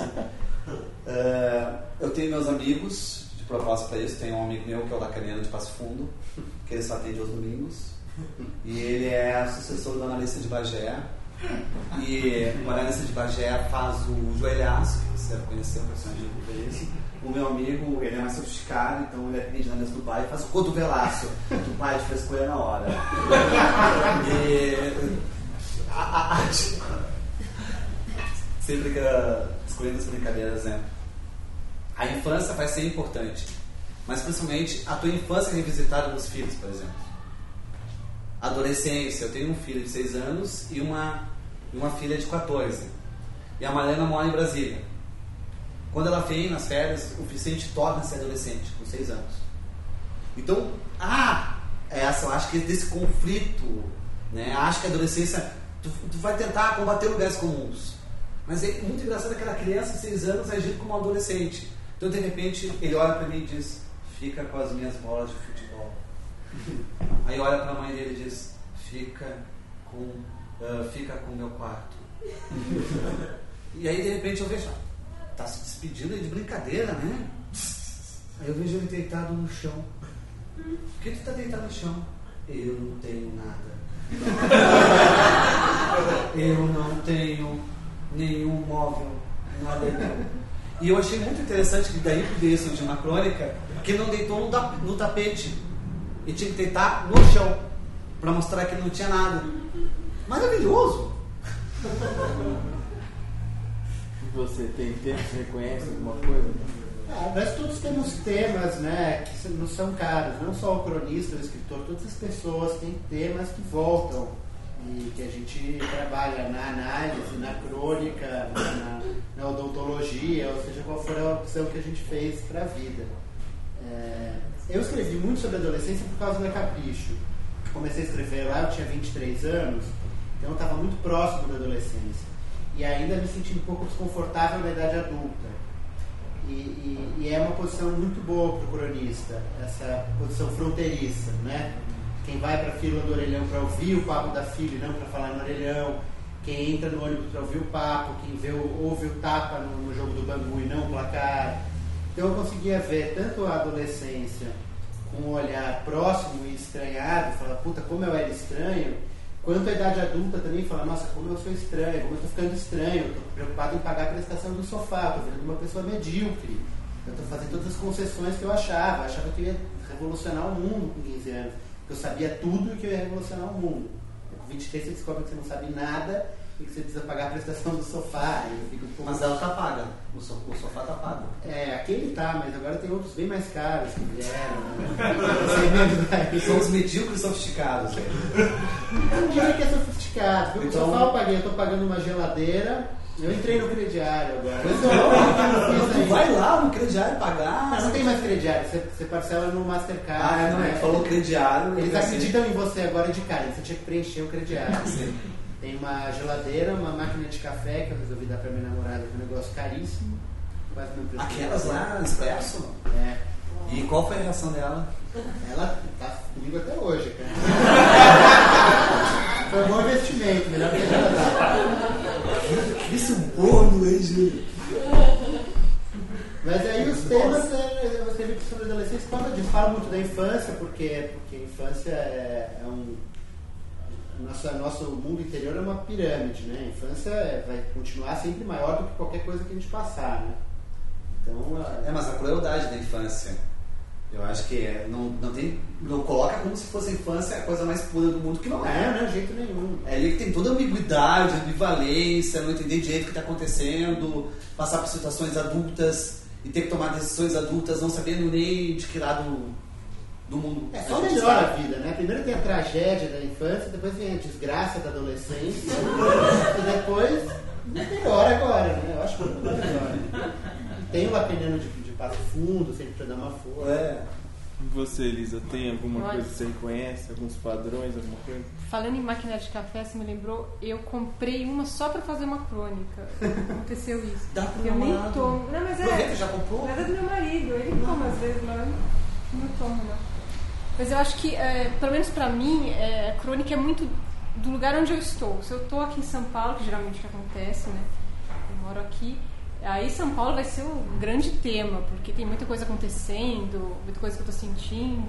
uh, eu tenho meus amigos, de propósito para isso. Tenho um amigo meu que é o Lacaniano de Passo Fundo, que ele só atende aos domingos. E ele é sucessor da analista de Bagé. E o analista de Bagé faz o joelhaço, que você deve conhecer, o personagem dele. O meu amigo, ele é mais sofisticado, então ele atende na mesa do pai e faz o cotovelaço que o pai fez com ele na hora. E a, a, a, sempre que escolhendo as brincadeiras, né? A infância vai ser importante, mas principalmente a tua infância revisitada nos filhos, por exemplo. A adolescência, eu tenho um filho de seis anos e uma, uma filha de quatorze. E a Marlena mora em Brasília. Quando ela vem nas férias, o Vicente torna-se adolescente, com seis anos. Então, ah, essa, eu acho que desse conflito, né? Acho que a adolescência, tu, tu vai tentar combater lugares comuns. Mas é muito engraçado aquela criança de seis anos agir como um adolescente. Então, de repente, ele olha para mim e diz, fica com as minhas bolas de futebol. Aí olha para a mãe dele e diz, fica com uh, fica com o meu quarto. E aí, de repente, eu vejo, tá se despedindo de brincadeira, né? Aí eu vejo ele deitado no chão. Por que tu tá deitado no chão? Eu não tenho nada. Eu não tenho nenhum móvel, nada meu. E eu achei muito interessante que daí poderia surgir uma crônica que não deitou no, da, no tapete e tinha que deitar no chão para mostrar que ele não tinha nada. Maravilhoso! Você tem tempo, você reconhece alguma coisa? Ah, nós todos temos temas, né, que não são caros, não só o cronista, o escritor, todas as pessoas têm temas que voltam e que a gente trabalha na análise, na crônica, na, na odontologia, ou seja, qual for a opção que a gente fez para a vida. É, eu escrevi muito sobre adolescência por causa da Capricho. Comecei a escrever lá, eu tinha vinte e três anos, então eu estava muito próximo da adolescência. E ainda me sentindo um pouco desconfortável na idade adulta. E, e, e é uma posição muito boa para o cronista, essa posição fronteiriça, né? Quem vai para a fila do orelhão para ouvir o papo da filha e não para falar no orelhão, quem entra no ônibus para ouvir o papo, quem vê o, ouve o tapa no, no jogo do Bangu e não o placar. Então eu conseguia ver tanto a adolescência com um olhar próximo e estranhado, falar, puta, como eu era estranho, quanto a idade adulta também fala, nossa, como eu sou estranho, como eu estou ficando estranho, eu estou preocupado em pagar a prestação do sofá, estou virando uma pessoa medíocre, eu estou fazendo todas as concessões que eu achava, eu achava que eu ia revolucionar o mundo com quinze anos, que eu sabia tudo e que eu ia revolucionar o mundo. Com vinte e três você descobre que você não sabe nada e que você precisa pagar a prestação do sofá. E eu fico um pouco... Mas ela tá paga, o, so, o sofá tá pago. É, aquele tá, mas agora tem outros bem mais caros que vieram. Né? São os medíocres sofisticados. Né? Não diria que é sofisticado, porque Então... o sofá eu paguei, eu tô pagando uma geladeira, eu entrei no crediário agora. Mas eu não, tu vai lá no crediário pagar. Mas não tem mais crediário, você, você parcela no Mastercard. Ah, não, né? é, falou crediário. Eles acreditam em você agora de cara, você tinha que preencher o crediário. Tem uma geladeira, uma máquina de café que eu resolvi dar pra minha namorada, que é um negócio caríssimo. Quase não preço. Aquelas lá, Expresso? É. E qual foi a reação dela? Ela tá comigo até hoje, cara. Foi um bom investimento, melhor que a geladeira. Isso bom, hein, Júlio? Mas aí os temas, é, você vê que sobre adolescência fala, de, fala muito da infância, porque, porque a infância é, é um... Nosso, nosso mundo interior é uma pirâmide, né? A infância é, vai continuar sempre maior do que qualquer coisa que a gente passar, né? Então, a... É, mas a crueldade da infância, eu acho que é, não, não, tem, não coloca como se fosse a infância a coisa mais pura do mundo, que não é. Não, não, de jeito nenhum. É ali que tem toda a ambiguidade, ambivalência, não entender direito o que está acontecendo, passar por situações adultas e ter que tomar decisões adultas, não sabendo nem de que lado do mundo. É, só melhora a vida, né? Primeiro tem a tragédia da infância, depois vem a desgraça da adolescência e depois melhora agora, né? Eu acho que melhora. Tem o Lapeniano de, de Passo Fundo, sempre pra dar uma força. É. E você, Elisa, tem alguma Olha. coisa que você reconhece? Alguns padrões, alguma coisa? Falando em máquina de café, você me lembrou, eu comprei uma só pra fazer uma crônica. Aconteceu isso. Dá pro eu nem namorado. tomo. Não, mas Aproveita, é. já comprou? Mas é do meu marido, ele toma às vezes, mas eu não tomo, não. Mas eu acho que, é, pelo menos pra mim, é, a crônica é muito do lugar onde eu estou. Se eu estou aqui em São Paulo, que geralmente que acontece, né? Eu moro aqui. Aí São Paulo vai ser o grande tema, porque tem muita coisa acontecendo, muita coisa que eu estou sentindo.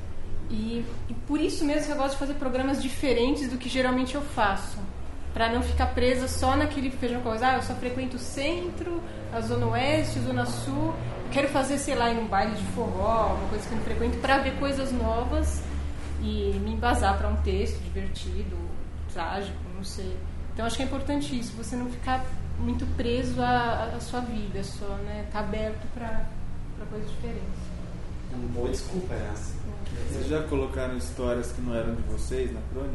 E, e por isso mesmo que eu gosto de fazer programas diferentes do que geralmente eu faço. Pra não ficar presa só naquele feijão com arroz. Ah, eu só frequento o centro, a zona oeste, a zona sul. Eu quero fazer, sei lá, ir num baile de forró, uma coisa que eu não frequento, pra ver coisas novas e me embasar pra um texto divertido, trágico, não sei. Então acho que é importante isso, você não ficar muito preso à, à sua vida, só, né? Tá aberto pra, pra coisas diferentes. É uma boa desculpa essa. Vocês já colocaram histórias que não eram de vocês na crônica?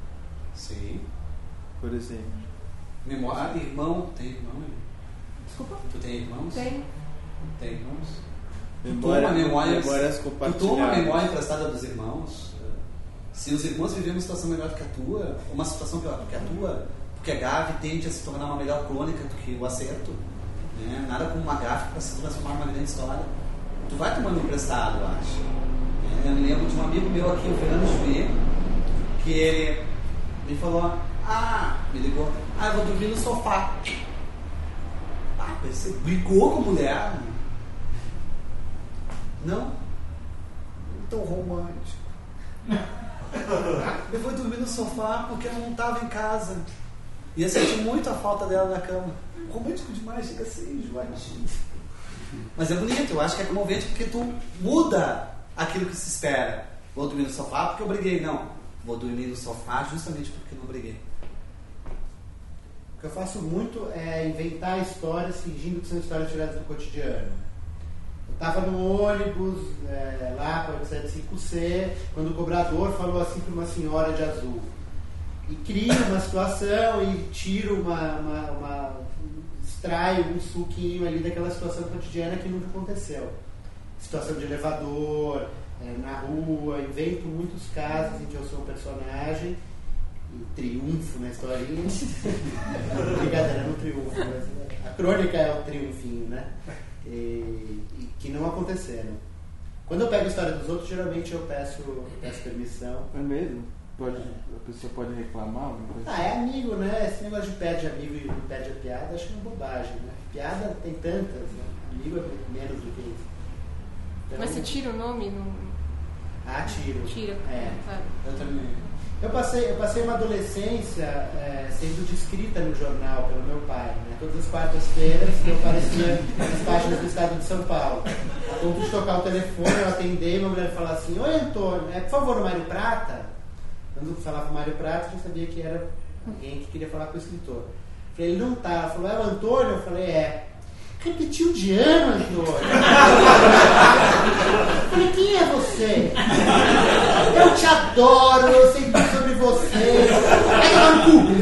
Sim. Por exemplo? Memória. Ah, irmão, tem irmão? Desculpa? Tu tem irmãos? Tem. Tem irmãos? Memória, tu toma memórias, memórias tu toma compartilhadas. memória emprestada dos irmãos. Se os irmãos vivem uma situação melhor do que a tua, uma situação pior do que a tua, porque a Gavi tende a se tornar uma melhor crônica do que o acerto, né? Nada como uma gráfica para se transformar numa grande história. Tu vai tomando emprestado, eu acho. É, eu me lembro de um amigo meu aqui, o Fernando Juiê, que ele me falou, ah, me ligou, ah, eu vou dormir no sofá. Ah, você brigou com a mulher? Não? Tão romântico. Eu vou dormir no sofá porque eu não estava em casa. E eu senti muito a falta dela na cama. Romântico demais, chega a ser enjoativo. Mas é bonito, eu acho que é comovente porque tu muda aquilo que se espera. Vou dormir no sofá porque eu briguei. Não, vou dormir no sofá justamente porque não briguei. O que eu faço muito é inventar histórias fingindo que são histórias tiradas do cotidiano. Eu estava no ônibus, é, lá para o sete cinco C, quando o cobrador falou assim para uma senhora de azul. E crio uma situação e tiro uma, uma, uma... extraio um suquinho ali daquela situação cotidiana que nunca aconteceu. Situação de elevador, é, na rua, invento muitos casos em que eu sou um personagem e triunfo na historinha. Brincadeira, não triunfo, mas a crônica é o triunfinho, né? E, e que não aconteceram. Quando eu pego a história dos outros, geralmente eu peço, peço permissão. É mesmo? Pode, a pessoa pode reclamar? Alguma coisa? Ah, é amigo, né? Esse negócio de pede amigo e não pede a piada, acho que é uma bobagem, né? Piada tem tantas, né? Amigo é menos do que isso. Então, Mas você tira o nome? No... Ah, tiro. Tira. É. Tá. Eu também. Eu passei, eu passei uma adolescência é, sendo descrita no jornal pelo meu pai, né? Todas as quartas-feiras eu aparecia nas páginas do Estado de São Paulo. A ponto de tocar o telefone, eu atendei, uma mulher falou assim, oi Antônio, é por favor o Mário Prata? Quando eu falava Mário Prata, eu sabia que era alguém que queria falar com o escritor. Eu falei, ele não tá. Ela falou, é o Antônio? Eu falei, é. Repetiu de ano, Antônio. Eu falei, quem é você? Eu te adoro, eu sei tudo sobre você. Aí eu no cu.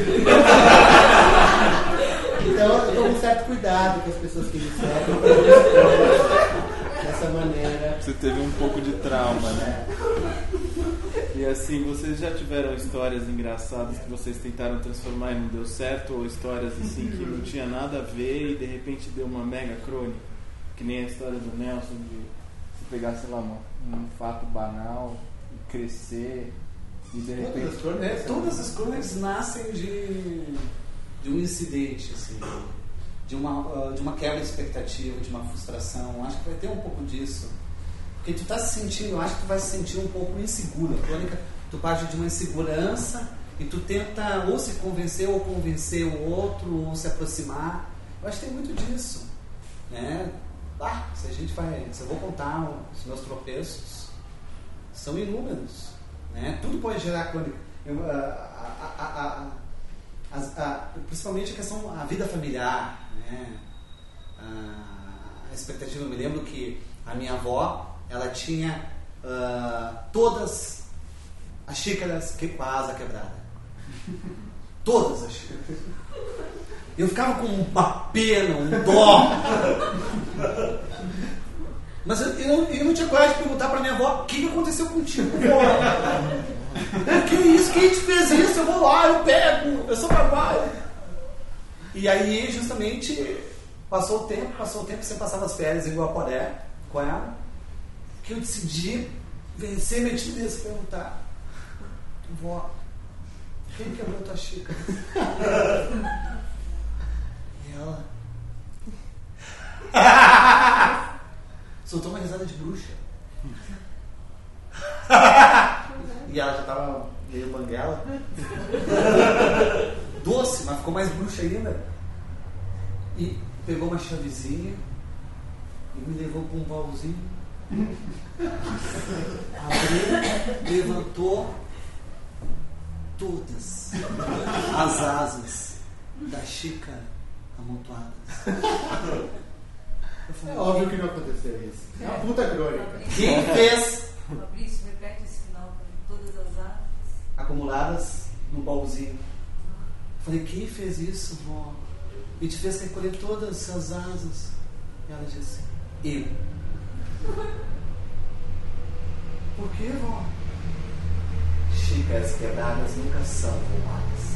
Então eu tomo um certo cuidado com as pessoas que me seguem. Dessa maneira. Você teve um pouco de trauma, né? E assim, vocês já tiveram histórias engraçadas que vocês tentaram transformar e não deu certo? Ou histórias assim que não tinha nada a ver e de repente deu uma mega crônica? Que nem a história do Nelson de se pegar, sei lá, uma, um fato banal e crescer e de repente... Todas as crônicas, todas as crônicas nascem de, de um incidente, assim, de uma, de uma quebra de expectativa, de uma frustração. Acho que vai ter um pouco disso. Porque tu tá se sentindo, eu acho que tu vai se sentir um pouco inseguro. A crônica, tu parte de uma insegurança e tu tenta ou se convencer ou convencer o outro, ou se aproximar. Eu acho que tem muito disso, né? Ah, se a gente vai, se eu vou contar os meus tropeços, são inúmeros, né? Tudo pode gerar crônica. Eu, a, a, a, a, a, principalmente a questão, a vida familiar, né? A, a expectativa, eu me lembro que a minha avó, ela tinha uh, todas as xícaras que, com a asa quebrada. Todas as xícaras. Eu ficava com uma pena, um dó. Mas eu, eu, eu não tinha coragem de perguntar para minha avó, o que, que aconteceu contigo, vó? Que isso? Quem te fez isso? Eu vou lá, eu pego, eu sou babaia. E aí, justamente, passou o tempo, passou o tempo, você passava as férias em Guaporé com ela, que eu decidi vencer minha timidez e perguntar, vó, quem quebrou tua xícara? E ela soltou uma risada de bruxa. E ela já estava meio banguela. Doce, mas ficou mais bruxa ainda. E pegou uma chavezinha e me levou para um baúzinho. Abriu, levantou todas as asas da xícara amontoadas. É óbvio que não aconteceu isso. É uma puta crônica. Quem fez? Fabrício, repete esse final. Todas as asas Acumuladas no baúzinho. Falei, quem fez isso, vó? E te fez recolher todas as asas? E ela disse, eu. Por que, vó? Xícaras quebradas nunca são roubadas.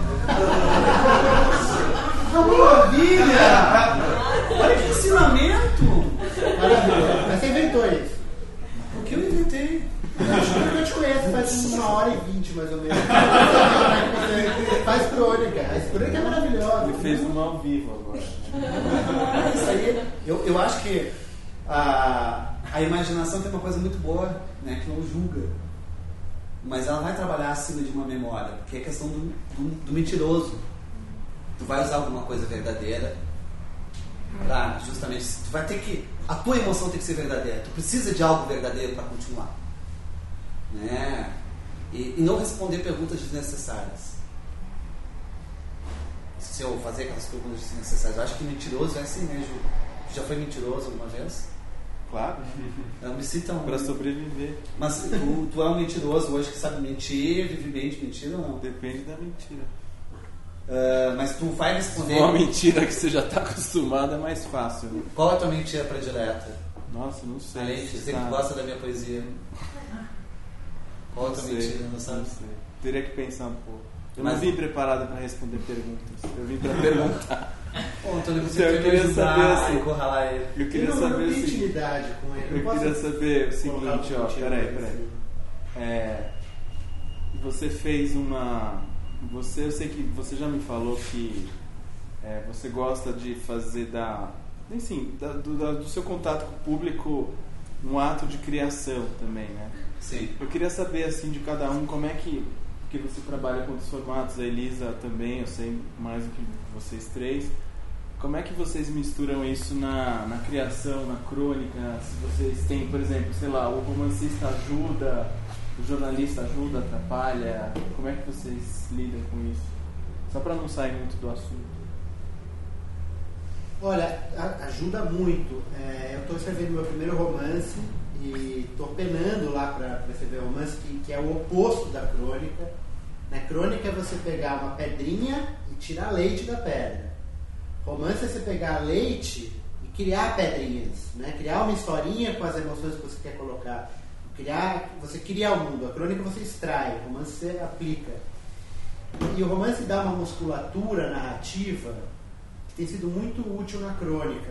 Maravilha! Olha que ensinamento! Maravilha. Mas você inventou isso. O que eu inventei? Eu acho que eu te conheço faz uma hora e vinte, mais ou menos. Você faz crônica. A crônica é maravilhosa. Ele fez uma ao vivo agora. Isso aí, eu, eu acho que a, a imaginação tem uma coisa muito boa, né, que não julga. Mas ela vai trabalhar acima de uma memória, porque é questão do, do, do mentiroso. Tu vai usar alguma coisa verdadeira pra justamente, tu vai ter que, a tua emoção tem que ser verdadeira. Tu precisa de algo verdadeiro para continuar, né? E, e não responder perguntas desnecessárias. Se eu fazer aquelas perguntas desnecessárias, eu acho que mentiroso é assim, né, Ju? Tu já foi mentiroso alguma vez? Claro. Eu me sinto um... Pra sobreviver. Mas tu, tu é um mentiroso hoje que sabe mentir, vive bem de mentira ou não? Depende da mentira. Uh, mas tu vai responder... Uma mentira que você já está acostumado é mais fácil, né? Qual é a tua mentira predileta? Nossa, não sei. Além de dizer Tá. que gosta da minha poesia. Qual é a tua Não sei, mentira, não sabe? Não sei. Teria que pensar um pouco. Eu Mas- não vim preparado para responder perguntas. Eu vim para perguntar. Pô, Antônio, você Eu tem que queria ajudar saber, a assim, encurralar ele. Eu queria Eu não, saber não o tenho seguinte. intimidade com ele. Eu Não posso queria saber o colocar seguinte, ó. contigo, Peraí, assim. peraí. É, você fez uma. Você, eu sei que você já me falou que é, você gosta de fazer da. Enfim, da, do, da, do seu contato com o público um ato de criação também, né? Sim. Eu queria saber assim de cada um como é que, que você trabalha com outros formatos, a Elisa também, eu sei mais do que vocês três. como é que vocês misturam isso na, na criação, na crônica? Se vocês têm, por exemplo, sei lá, o romancista ajuda, o jornalista ajuda, atrapalha, como é que vocês lidam com isso? Só para não sair muito do assunto. Olha, a, ajuda muito. É, eu estou escrevendo meu primeiro romance e estou penando lá para escrever romance, que, que é o oposto da crônica. Na crônica é você pegar uma pedrinha e tirar leite da pedra. Romance é você pegar leite e criar pedrinhas, né? Criar uma historinha com as emoções que você quer colocar. Criar, você cria o mundo. A crônica você extrai, o romance você aplica. E o romance dá uma musculatura narrativa que tem sido muito útil na crônica.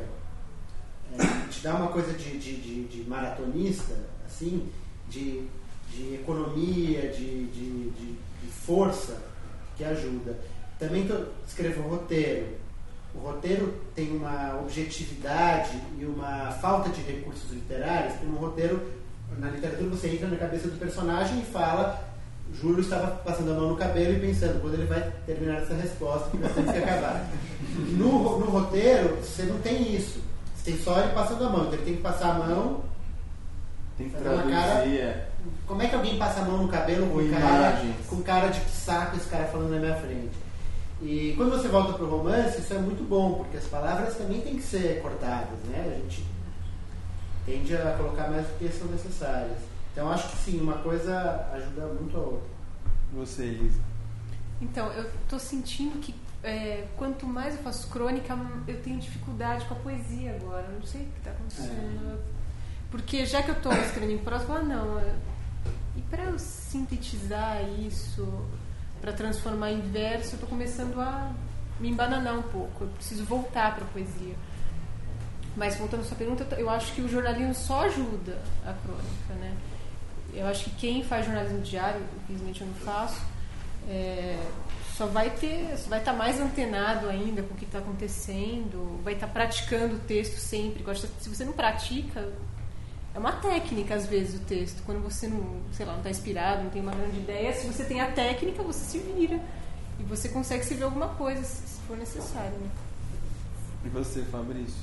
É, te dá uma coisa de, de, de, de maratonista, assim, de, de economia, de, de, de, de força, que ajuda. Também tô, escrevo um roteiro. O roteiro tem uma objetividade e uma falta de recursos literários, porque no roteiro, na literatura, você entra na cabeça do personagem e fala: Júlio estava passando a mão no cabelo e pensando quando ele vai terminar essa resposta, que nós temos que acabar. No, no roteiro, você não tem isso. Você tem só ele passando a mão, então ele tem que passar a mão. Tem que fazer uma traduzir. Cara, é. Como é que alguém passa a mão no cabelo com, cara, com cara de que saco esse cara falando na minha frente? E quando você volta para o romance, isso é muito bom, porque as palavras também têm que ser cortadas, né? A gente tende a colocar mais do que são necessárias. Então, acho que sim, uma coisa ajuda muito a outra. Você, Elisa? Então, eu estou sentindo que é, quanto mais eu faço crônica, eu tenho dificuldade com a poesia agora. Eu não sei o que está acontecendo. É. Porque já que eu estou escrevendo em prosa, eu falo, ah, não, e para eu sintetizar isso, para transformar em verso, eu estou começando a me embananar um pouco. Eu preciso voltar para a poesia. Mas voltando à sua pergunta, eu acho que o jornalismo só ajuda a crônica, né? Eu acho que quem faz jornalismo diário, infelizmente eu não faço, é, só vai ter, só vai estar mais antenado ainda com o que está acontecendo, vai estar praticando o texto sempre. Se você não pratica, é uma técnica às vezes o texto. Quando você não, sei lá, não está inspirado, não tem uma grande ideia, se você tem a técnica, você se vira e você consegue escrever alguma coisa se for necessário, né? E você, Fabrício?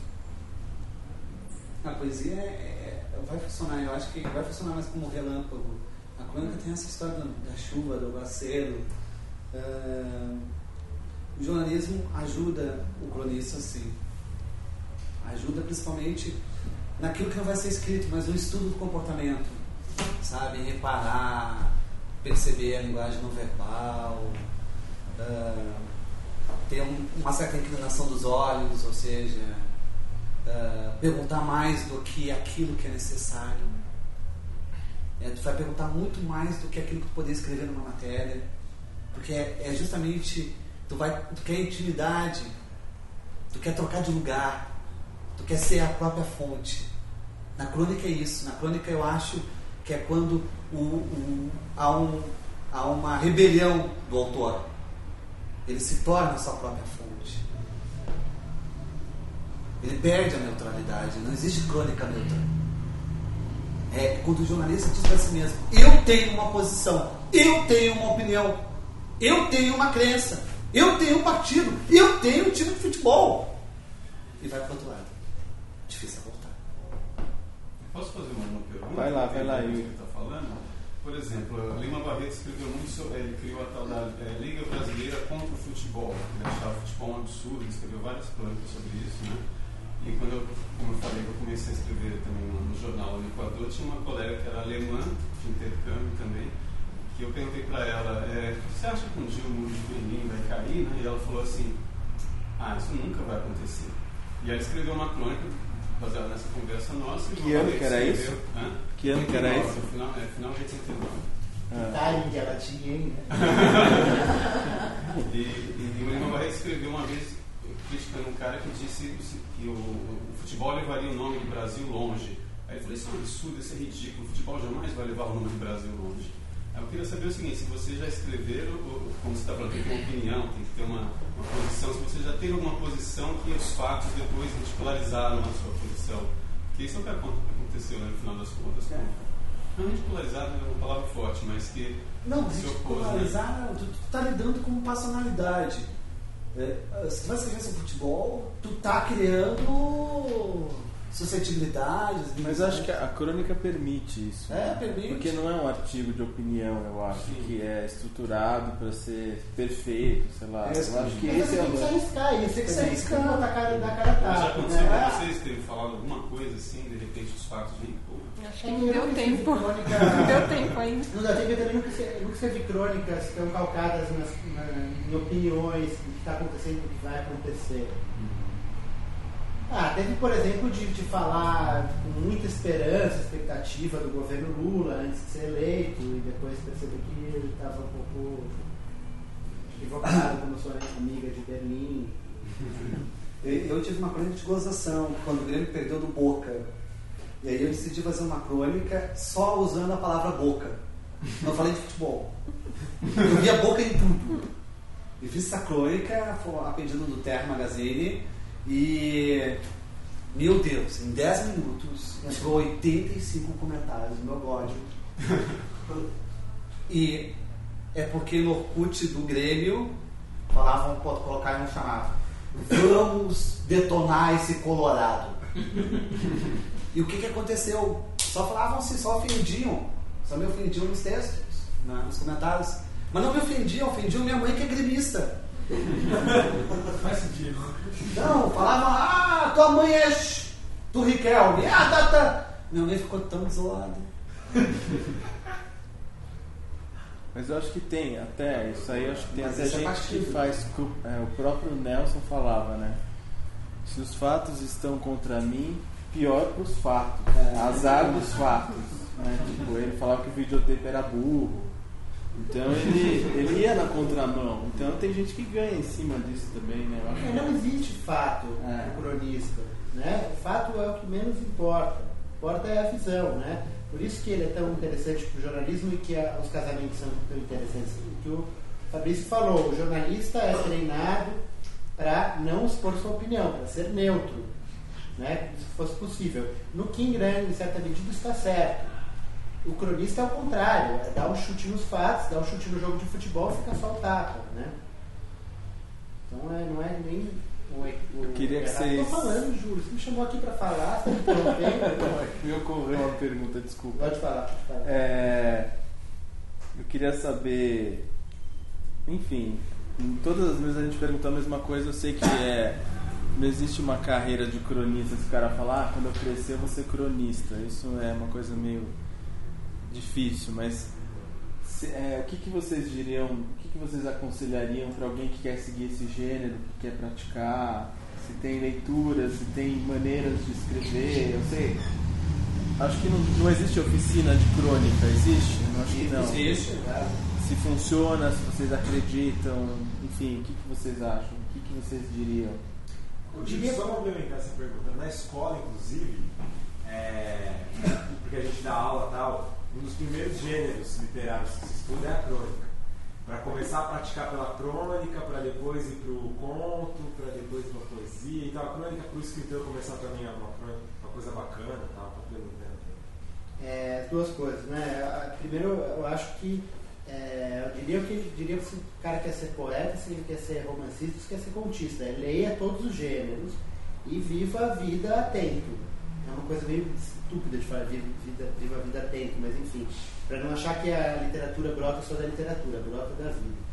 A poesia é, é, vai funcionar, eu acho que vai funcionar mais como relâmpago. A crônica tem essa história da, da chuva, do aguaceiro. Uh, o jornalismo ajuda o cronista, sim. Ajuda principalmente naquilo que não vai ser escrito, mas no estudo do comportamento, sabe? Reparar, perceber a linguagem não verbal, uh, ter um, uma certa inclinação dos olhos, ou seja, uh, perguntar mais do que aquilo que é necessário. É, tu vai perguntar muito mais do que aquilo que tu poderia escrever numa matéria, porque é, é justamente, tu, vai, tu quer intimidade, tu quer trocar de lugar, tu quer ser a própria fonte. Na crônica é isso. Na crônica eu acho que é quando o, o, há, um, há uma rebelião do autor. Ele se torna a sua própria fonte. Ele perde a neutralidade. Não existe crônica neutra. É quando o jornalista diz para si mesmo: eu tenho uma posição, eu tenho uma opinião, eu tenho uma crença, eu tenho um partido, eu tenho um time de futebol. E vai para o outro lado. Difícil voltar. Posso fazer uma, uma pergunta? Vai lá, vai lá, Yuri. Que está falando? Por exemplo, Lima Barreto escreveu muito sobre, ele criou a tal da é, Liga Brasileira contra o Futebol. Ele achava o futebol um absurdo, ele escreveu várias crônicas sobre isso, né? E quando eu, como eu falei, eu comecei a escrever também no, no jornal no Equador, tinha uma colega que era alemã, de intercâmbio também, que eu perguntei para ela, é, você acha que um dia o mundo juvenil vai cair? Né? E ela falou assim, ah, isso nunca vai acontecer. E ela escreveu uma crônica baseada nessa conversa nossa. Que ano que era isso? Hã? Que ano que era isso? Final, é, final de oitenta e nove. Detalhe que ela tinha, hein? e, e o Lima Barreto escreveu uma vez criticando um cara que disse que o, o futebol levaria o nome do Brasil longe. Aí eu falei, isso é um absurdo, isso é ridículo, o futebol jamais vai levar o nome do Brasil longe. Aí eu queria saber o seguinte, se vocês já escreveram, como você está falando, tem que ter uma opinião, tem que ter uma, uma posição, se você já tem alguma posição que os fatos depois ridicularizaram a sua posição. Porque isso é o que aconteceu, né, no final das contas. É. Não ridicularizado é uma palavra forte, mas que... Não, ridicularizar, né? tu está lidando com passionalidade. É, se tu vai escrever sobre futebol, tu tá criando suscetibilidades. Mas eu acho que a crônica permite isso. É, permite. Porque não é um artigo de opinião, eu acho, Sim. que é estruturado para ser perfeito, sei lá. É, eu acho que mas esse é tem que se o... arriscar isso, tem que se arriscar botar a cara da cara Já tapa. aconteceu Né? pra vocês terem falado alguma coisa assim, de repente os fatos vêm, pô. Acho que não deu tempo. Crônica, Não deu tempo ainda. não dá tempo, eu também nunca escrevi- nunca escrevi crônicas que estão calcadas nas, na, em opiniões, do que está acontecendo, do que vai acontecer. Ah, teve, por exemplo, de, de falar com muita esperança, expectativa do governo Lula antes de ser eleito e depois perceber que ele estava um pouco equivocado, como eu sou amiga de Berlim. Eu tive uma crônica de gozação quando o Grêmio perdeu do Boca. E aí eu decidi fazer uma crônica só usando a palavra boca. Não falei de futebol. Eu vi a boca em tudo. E fiz essa crônica a pedido do Terra Magazine. E, meu Deus, em dez minutos entrou oitenta e cinco comentários no meu blog. E é porque no Orkut do Grêmio falavam, pode colocar e não chamava, vamos detonar esse Colorado. E o que que aconteceu? Só falavam assim, só ofendiam. Só me ofendiam nos textos, nos comentários. Mas não me ofendiam, ofendiam minha mãe que é gremista. Faz sentido. Não, falavam, ah, tua mãe é do Riquelme. Ah, tá, tá. Minha mãe ficou tão desolada. Mas eu acho que tem, até, isso aí eu acho que tem Mas até esse é gente partido. que faz, é, o próprio Nelson falava, né? Se os fatos estão contra mim, pior pros fatos, É. azar dos fatos, né? Tipo, ele falava que o videotape era burro, então ele, ele ia na contramão, então tem gente que ganha em cima disso também, né? Eu acho É, que- não existe fato É. no cronista, né? O fato é o que menos importa. O que importa é a visão, né? Por isso que ele é tão interessante para o jornalismo e que a, os casamentos são tão interessantes. O que o Fabrício falou, o jornalista é treinado para não expor sua opinião, para ser neutro, né? Se fosse possível. No Kim Grande, em certa medida, está certo. O cronista é o contrário, é dar um chute nos fatos, dar um chute no jogo de futebol e fica só o tapa, né? Então é, não é nem o, o, Eu queria que errado. vocês- Estou falando, Júlio, você me chamou aqui para falar, você me interrompeu. Me ocorreu uma pergunta, desculpa. Pode falar, pode falar. É, eu queria saber, enfim, em todas as vezes a gente perguntou a mesma coisa, eu sei que é, não existe uma carreira de cronista, se o cara falar, ah, quando eu crescer eu vou ser cronista, isso é uma coisa meio difícil, mas se, é, o que, que vocês diriam, o que, que vocês aconselhariam para alguém que quer seguir esse gênero, que quer praticar, se tem leituras, se tem maneiras de escrever, eu sei... Acho que não, não existe oficina de crônica, existe? Eu acho que não. Existe, né? Se funciona, se vocês acreditam, enfim, o que, que vocês acham? O que, que vocês diriam? Eu diria, só complementar essa pergunta, na escola, inclusive, é, porque a gente dá aula e tal, um dos primeiros gêneros literários que se estuda é a crônica. Para começar a praticar pela crônica, para depois ir para o conto, para depois para a poesia. Então a crônica para o escritor começar também é uma, uma coisa bacana, tal, tá perguntando. É, duas coisas, né? A- Primeiro, eu acho que é, eu diria que diria que se o cara quer ser poeta, se ele quer ser romancista, se quer ser contista, é, leia todos os gêneros e viva a vida atento. É uma coisa meio estúpida de falar viva, vida, viva a vida atento, mas enfim, para não achar que a literatura brota só da literatura, brota da vida.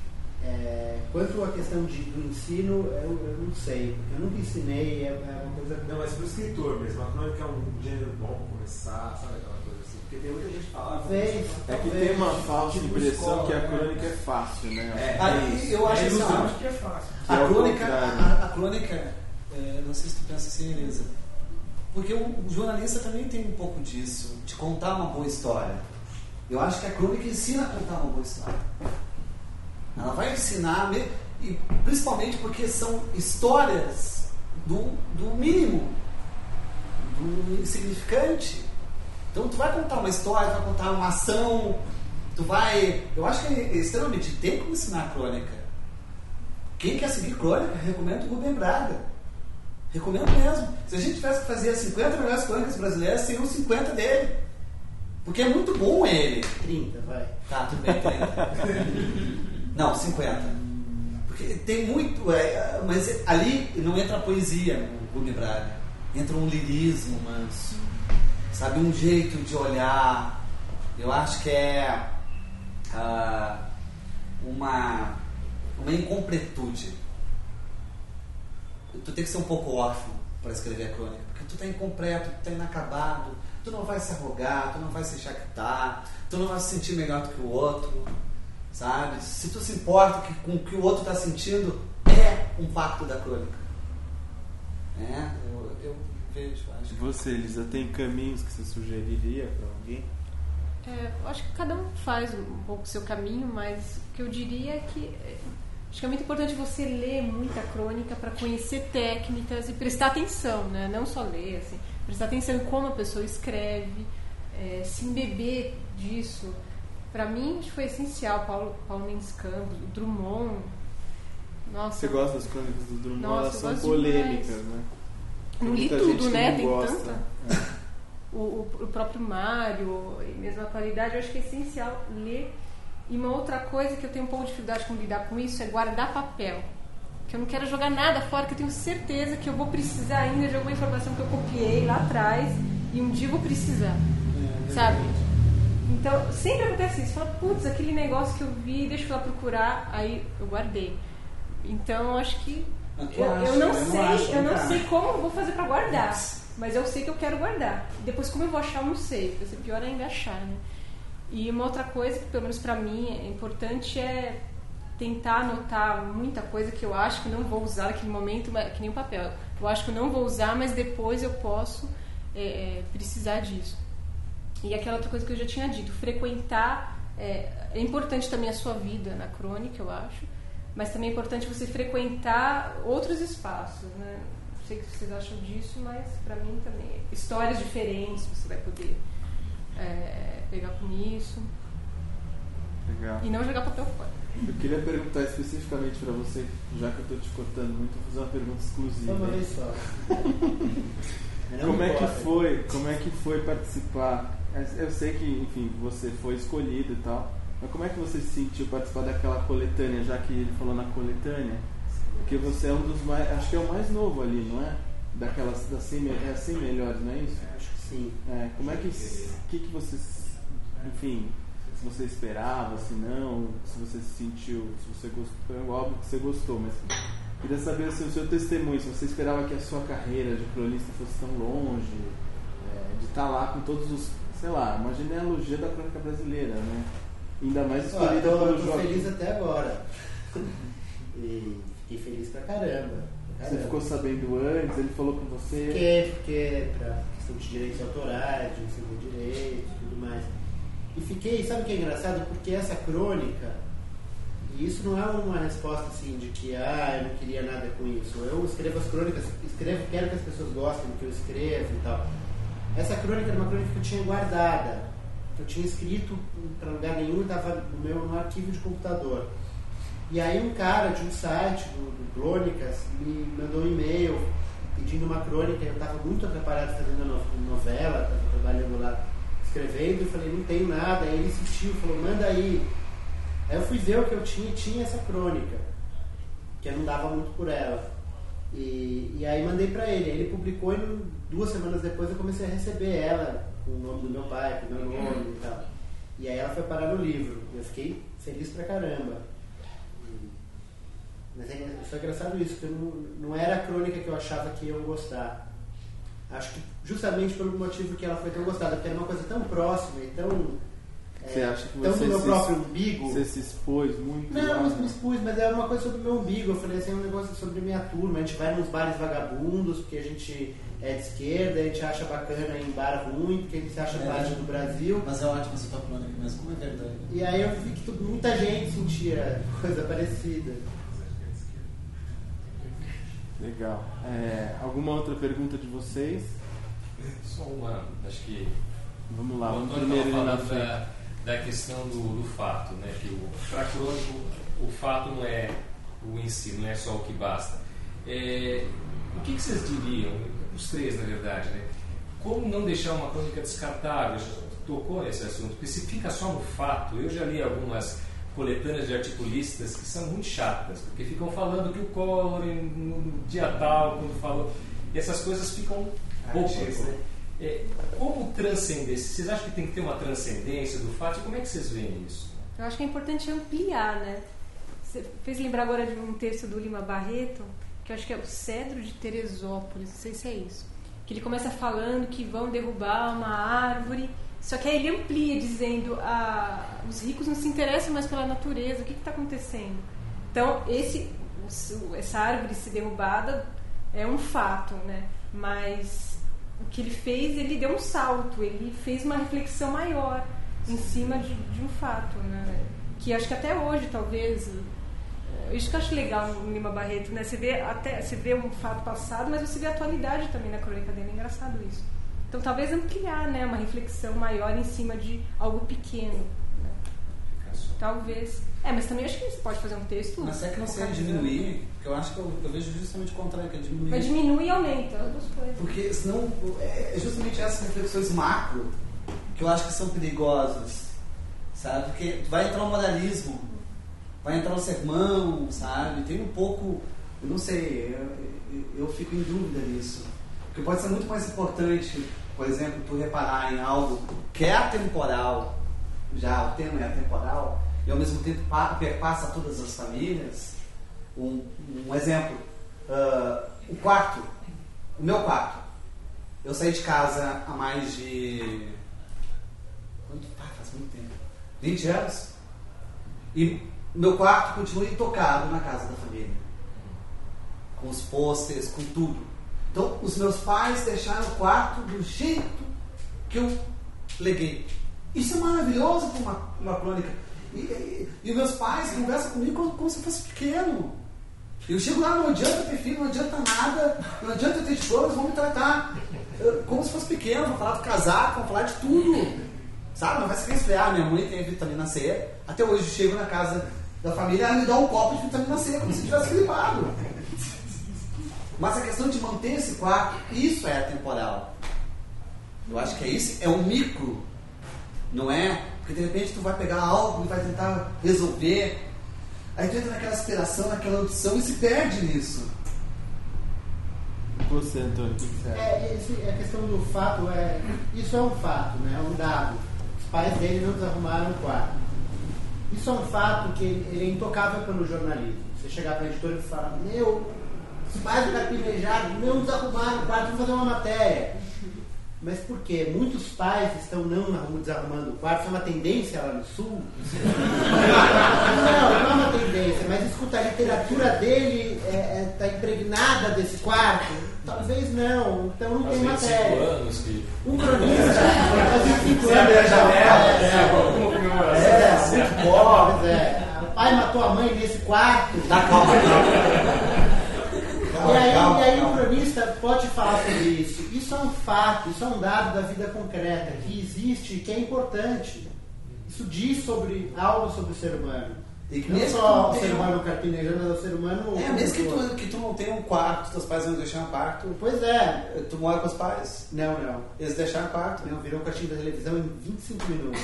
É, quanto à questão de, do ensino, eu, eu não sei, porque eu nunca ensinei, é, é uma coisa. Não, mas para o escritor mesmo, a crônica é um gênero bom para começar, sabe aquela coisa assim? Porque tem muita gente que fala. Talvez, É que talvez, tem uma falsa tipo impressão escola, que a né? crônica é fácil, né? É. Aí eu acho É assim, ilusão ó, de que é fácil. Que a é o crônica, contrário. a, a crônica, é, não sei se tu pensa assim, Elisa, porque o, o jornalista também tem um pouco disso, de contar uma boa história. Eu acho que a crônica ensina a contar uma boa história. Ela vai ensinar, me- e principalmente porque são histórias do, do mínimo, do insignificante. Então tu vai contar uma história, tu vai contar uma ação, tu vai... Eu acho que é extremamente... Tem como ensinar a crônica. Quem quer seguir crônica, recomendo o Rubem Braga. Recomendo mesmo. Se a gente tivesse que fazer as cinquenta melhores crônicas brasileiras, seriam cinquenta dele. Porque é muito bom ele. trinta, vai. Tá, tudo bem, trinta. Não, cinquenta. Porque tem muito, é, mas ali não entra a poesia no Rubem Braga, entra um lirismo, mas sabe, um jeito de olhar. Eu acho que é uh, uma, uma incompletude. Tu tem que ser um pouco órfão para escrever a crônica, porque tu tá incompleto, tu tá inacabado, tu não vai se arrogar, tu não vai se enxaquetar, tu não vai se sentir melhor do que o outro, sabe? Se tu se importa que, com o que o outro está sentindo, é um pacto da crônica. É, eu, eu vejo, acho. Você, Elisa, tem caminhos que você sugeriria para alguém? É, eu acho que cada um faz um pouco o seu caminho, mas o que eu diria é que acho que é muito importante você ler muita crônica para conhecer técnicas e prestar atenção, né? Não só ler, assim, prestar atenção em como a pessoa escreve, é, se embeber disso. Para mim, acho que foi essencial. Paulo, Paulo Mendes Campos, o Drummond. Nossa, você gosta das crônicas do Drummond? Nossa, elas são gosto polêmicas, demais. né? Não li Muita tudo, gente né? não Tem gosta. tanta. É. O, o, o próprio Mário, e mesmo a qualidade, eu acho que é essencial ler. E uma outra coisa que eu tenho um pouco de dificuldade com lidar com isso é guardar papel. Que eu não quero jogar nada fora, que eu tenho certeza que eu vou precisar ainda de alguma informação que eu copiei lá atrás e um dia eu vou precisar. É, sabe? Então, sempre acontece isso. Fala, putz, aquele negócio que eu vi, deixa eu lá procurar, aí eu guardei. Então, eu acho que eu, acha, eu não eu sei, não acho, eu não cara. sei como eu vou fazer pra guardar. Mas eu sei que eu quero guardar. Depois, como eu vou achar, eu não sei. Vai ser pior ainda achar, né? E uma outra coisa que, pelo menos pra mim, é importante é tentar anotar muita coisa que eu acho que não vou usar naquele momento, que nem o papel. Eu acho que eu não vou usar, mas depois eu posso é, precisar disso. E aquela outra coisa que eu já tinha dito, frequentar, é, é importante também a sua vida na crônica, eu acho, mas também é importante você frequentar outros espaços, né? Não sei o que vocês acham disso, mas pra mim também, histórias diferentes você vai poder é, pegar com isso. Legal. E não jogar papel fora. Eu queria perguntar especificamente para você, já que eu estou te cortando muito, vou fazer uma pergunta exclusiva. Uma vez só. Como é que foi, como é que foi participar? Eu sei que, enfim, você foi escolhido e tal, mas como é que você se sentiu participar daquela coletânea, já que ele falou na coletânea? Porque você é um dos mais, acho que é o mais novo ali, não é? Daquelas, das cem, é cem melhores, não é isso? Acho que sim. É, como é que, que que você, enfim, se você esperava, se não, se você se sentiu, se você gostou, é óbvio que você gostou, mas queria saber assim, o seu testemunho, se você esperava que a sua carreira de cronista fosse tão longe, é, de estar lá com todos os, sei lá, uma genealogia da crônica brasileira, né? Ainda mais escolhida eu tô, pelo tô Joaquim. feliz até agora. E fiquei feliz pra caramba. pra Você caramba. ficou sabendo antes, ele falou com você? Fiquei, fiquei pra questão de direitos autorais, de receber direitos e tudo mais. E fiquei, sabe o que é engraçado? Porque essa crônica, e isso não é uma resposta assim de que ah, eu não queria nada com isso. Eu escrevo as crônicas, escrevo, quero que as pessoas gostem do que eu escrevo e tal. Essa crônica era uma crônica que eu tinha guardada, que eu tinha escrito para lugar nenhum e estava no meu no arquivo de computador. E aí um cara de um site, do, do Crônicas, me mandou um e-mail pedindo uma crônica. Eu estava muito atrapalhado fazendo a novela, estava trabalhando lá, escrevendo, e falei, não tenho nada. Aí ele insistiu, falou, manda aí. Aí eu fui ver o que eu tinha e tinha essa crônica, que eu não dava muito por ela. E, e aí mandei pra ele. Ele publicou e duas semanas depois eu comecei a receber ela com o nome do meu pai, com o meu nome e tal. E aí ela foi parar no livro. Eu fiquei feliz pra caramba. E, mas é, foi engraçado isso, porque eu não, não era a crônica que eu achava que iam gostar. Acho que justamente pelo motivo que ela foi tão gostada, porque era uma coisa tão próxima e tão... Você é, acha que tão você do meu se, próprio umbigo. Você se expôs muito? Não, lá, não né? me expus, mas era uma coisa sobre o meu umbigo. Eu falei assim, é um negócio sobre minha turma. A gente vai nos bares vagabundos, porque a gente é de esquerda, a gente acha bacana em bar ruim, porque a gente se acha É. parte do Brasil. Mas é ótimo essa tua crônica mesmo, como é verdade. E aí eu vi que tudo, muita gente sentia coisa parecida. Legal. É, alguma outra pergunta de vocês? Só uma, acho que Vamos lá, o vamos Antônio primeiro estava ali na falando frente. da, da questão do, do fato, né? Que para crônico o fato não é o em si, não é só o que basta. É, o que, que vocês diriam, os três na verdade, né? Como não deixar uma crônica descartável? Já tocou nesse assunto, porque se fica só no fato, eu já li algumas coletâneas de articulistas que são muito chatas, porque ficam falando que o Collor no dia tal, quando falou, e essas coisas ficam poucas, né? É, como transcender? Vocês acham que tem que ter uma transcendência do fato? Como é que vocês veem isso? Eu acho que é importante ampliar, né? Você fez lembrar agora de um texto do Lima Barreto, que eu acho que é o Cedro de Teresópolis, não sei se é isso, que ele começa falando que vão derrubar uma árvore, só que aí ele amplia dizendo ah, os ricos não se interessam mais pela natureza, o que está acontecendo? Então esse, essa árvore ser derrubada é um fato, né? Mas o que ele fez, ele deu um salto, ele fez uma reflexão maior em cima de, de um fato, né? Que acho que até hoje talvez, isso que eu acho legal no Lima Barreto, né? Você vê, até, você vê um fato passado, mas você vê a atualidade também na crônica dele, é engraçado isso. Então talvez ampliar, né, uma reflexão maior em cima de algo pequeno, né? Talvez. É, mas também acho que você pode fazer um texto. Mas é que não sei diminuir, porque eu acho que eu, eu vejo justamente o contrário, que é diminuir. Mas diminui e aumenta, as duas coisas. Porque senão é justamente essas reflexões macro que eu acho que são perigosas, sabe? Porque vai entrar o moralismo, vai entrar o sermão, sabe? Tem um pouco, eu não sei, eu, eu, eu fico em dúvida nisso. Porque pode ser muito mais importante, por exemplo, tu reparar em algo que é atemporal, já o tema é atemporal, e ao mesmo tempo perpassa todas as famílias. Um, um exemplo, uh, o quarto, o meu quarto. Eu saí de casa há mais de... Quanto? Ah, faz muito tempo. vinte anos. E o meu quarto continua intocado na casa da família. Com os pôsteres, com tudo. Então, os meus pais deixaram o quarto do jeito que eu leguei. Isso é maravilhoso para uma, uma crônica. E, e, e meus pais conversam comigo como, como se eu fosse pequeno. Eu chego lá, não adianta ter filho, não adianta nada, não adianta ter diploma, eles vão me tratar uh, como se fosse pequeno, vão falar do casaco, vão falar de tudo. Sabe? Não vai se resfriar. Minha mãe tem vitamina C. Até hoje eu chego na casa da família, ela me dá um copo de vitamina C, como se tivesse gripado. Mas a questão de manter esse quarto, isso é atemporal. Eu acho que é isso, é um micro. Não é? Porque de repente tu vai pegar algo e vai tentar resolver. Aí tu entra naquela aspiração, naquela ambição e se perde nisso. Você, Antônio, o que você acha? É, esse, a questão do fato, é, isso é um fato, né? É um dado. Os pais dele não desarrumaram o quarto. Isso é um fato que ele é intocável pelo jornalismo. Você chegar para a editora e falar, meu, os pais do Carpinejado não desarrumaram o quarto, vamos fazer uma matéria. Mas por quê? Muitos pais estão não desarrumando o quarto, isso é uma tendência lá no sul. Não, não é uma tendência, mas escuta, a literatura dele está é, é, tá impregnada desse quarto? Talvez não, então não tem matéria. Anos que... Um cronista, faz vinte e cinco anos. a janela, é, como comemoração. É, muito bom, pois é. O pai matou a mãe nesse quarto. Dá calma, E aí, calma, e aí calma. O cronista pode falar sobre isso. Isso é um fato, isso é um dado da vida concreta, que existe e que é importante. Isso diz sobre algo sobre o ser humano. E que não mesmo só que o ser tenha... humano carpinejando, mas o ser humano... É, mesmo que tu, que tu não tenha um quarto, teus pais vão deixar um quarto. Pois é. Tu mora com os pais? Não, não. Eles deixaram um quarto? Não, virou um quartinho da televisão em vinte e cinco minutos.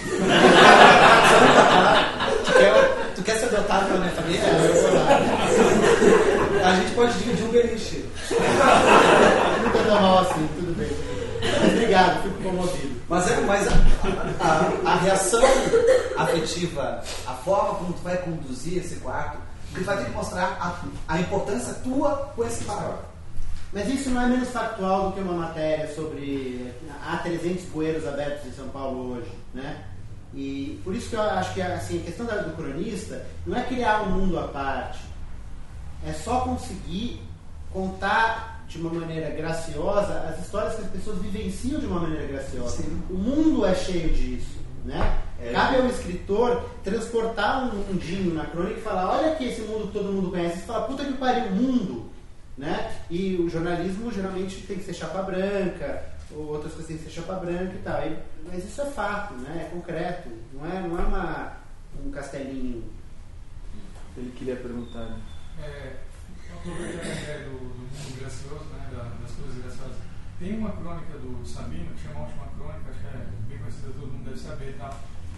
tu, quer, tu quer ser adotado pela minha família? É, eu vou lá. A gente pode dividir um beliche. Nunca tá mal assim, tudo bem. Obrigado, fico comovido. Mas, é, mas a, a, a reação afetiva, a forma como tu vai conduzir esse quarto, tu vai ter que mostrar a, a importância tua com esse quarto. Mas isso não é menos factual do que uma matéria sobre... Há trezentos bueiros abertos em São Paulo hoje, né? E por isso que eu acho que assim, a questão do cronista não é criar um mundo à parte. É só conseguir contar de uma maneira graciosa as histórias que as pessoas vivenciam de uma maneira graciosa. Sim. O mundo é cheio disso, né? É. Cabe ao escritor transportar um mundinho na crônica e falar, olha aqui esse mundo que todo mundo conhece. E fala, puta que pariu, mundo, né? E o jornalismo geralmente tem que ser chapa branca, ou outras coisas tem que ser chapa branca e tal. E, mas isso é fato, né? É concreto, não é, não é uma, um castelinho. Ele queria perguntar, né? É, aproveitando a ideia do, do mundo gracioso, né, das coisas graciosas, tem uma crônica do Sabino, que chama a Última Crônica, acho que é bem conhecida, todo mundo deve saber e tal,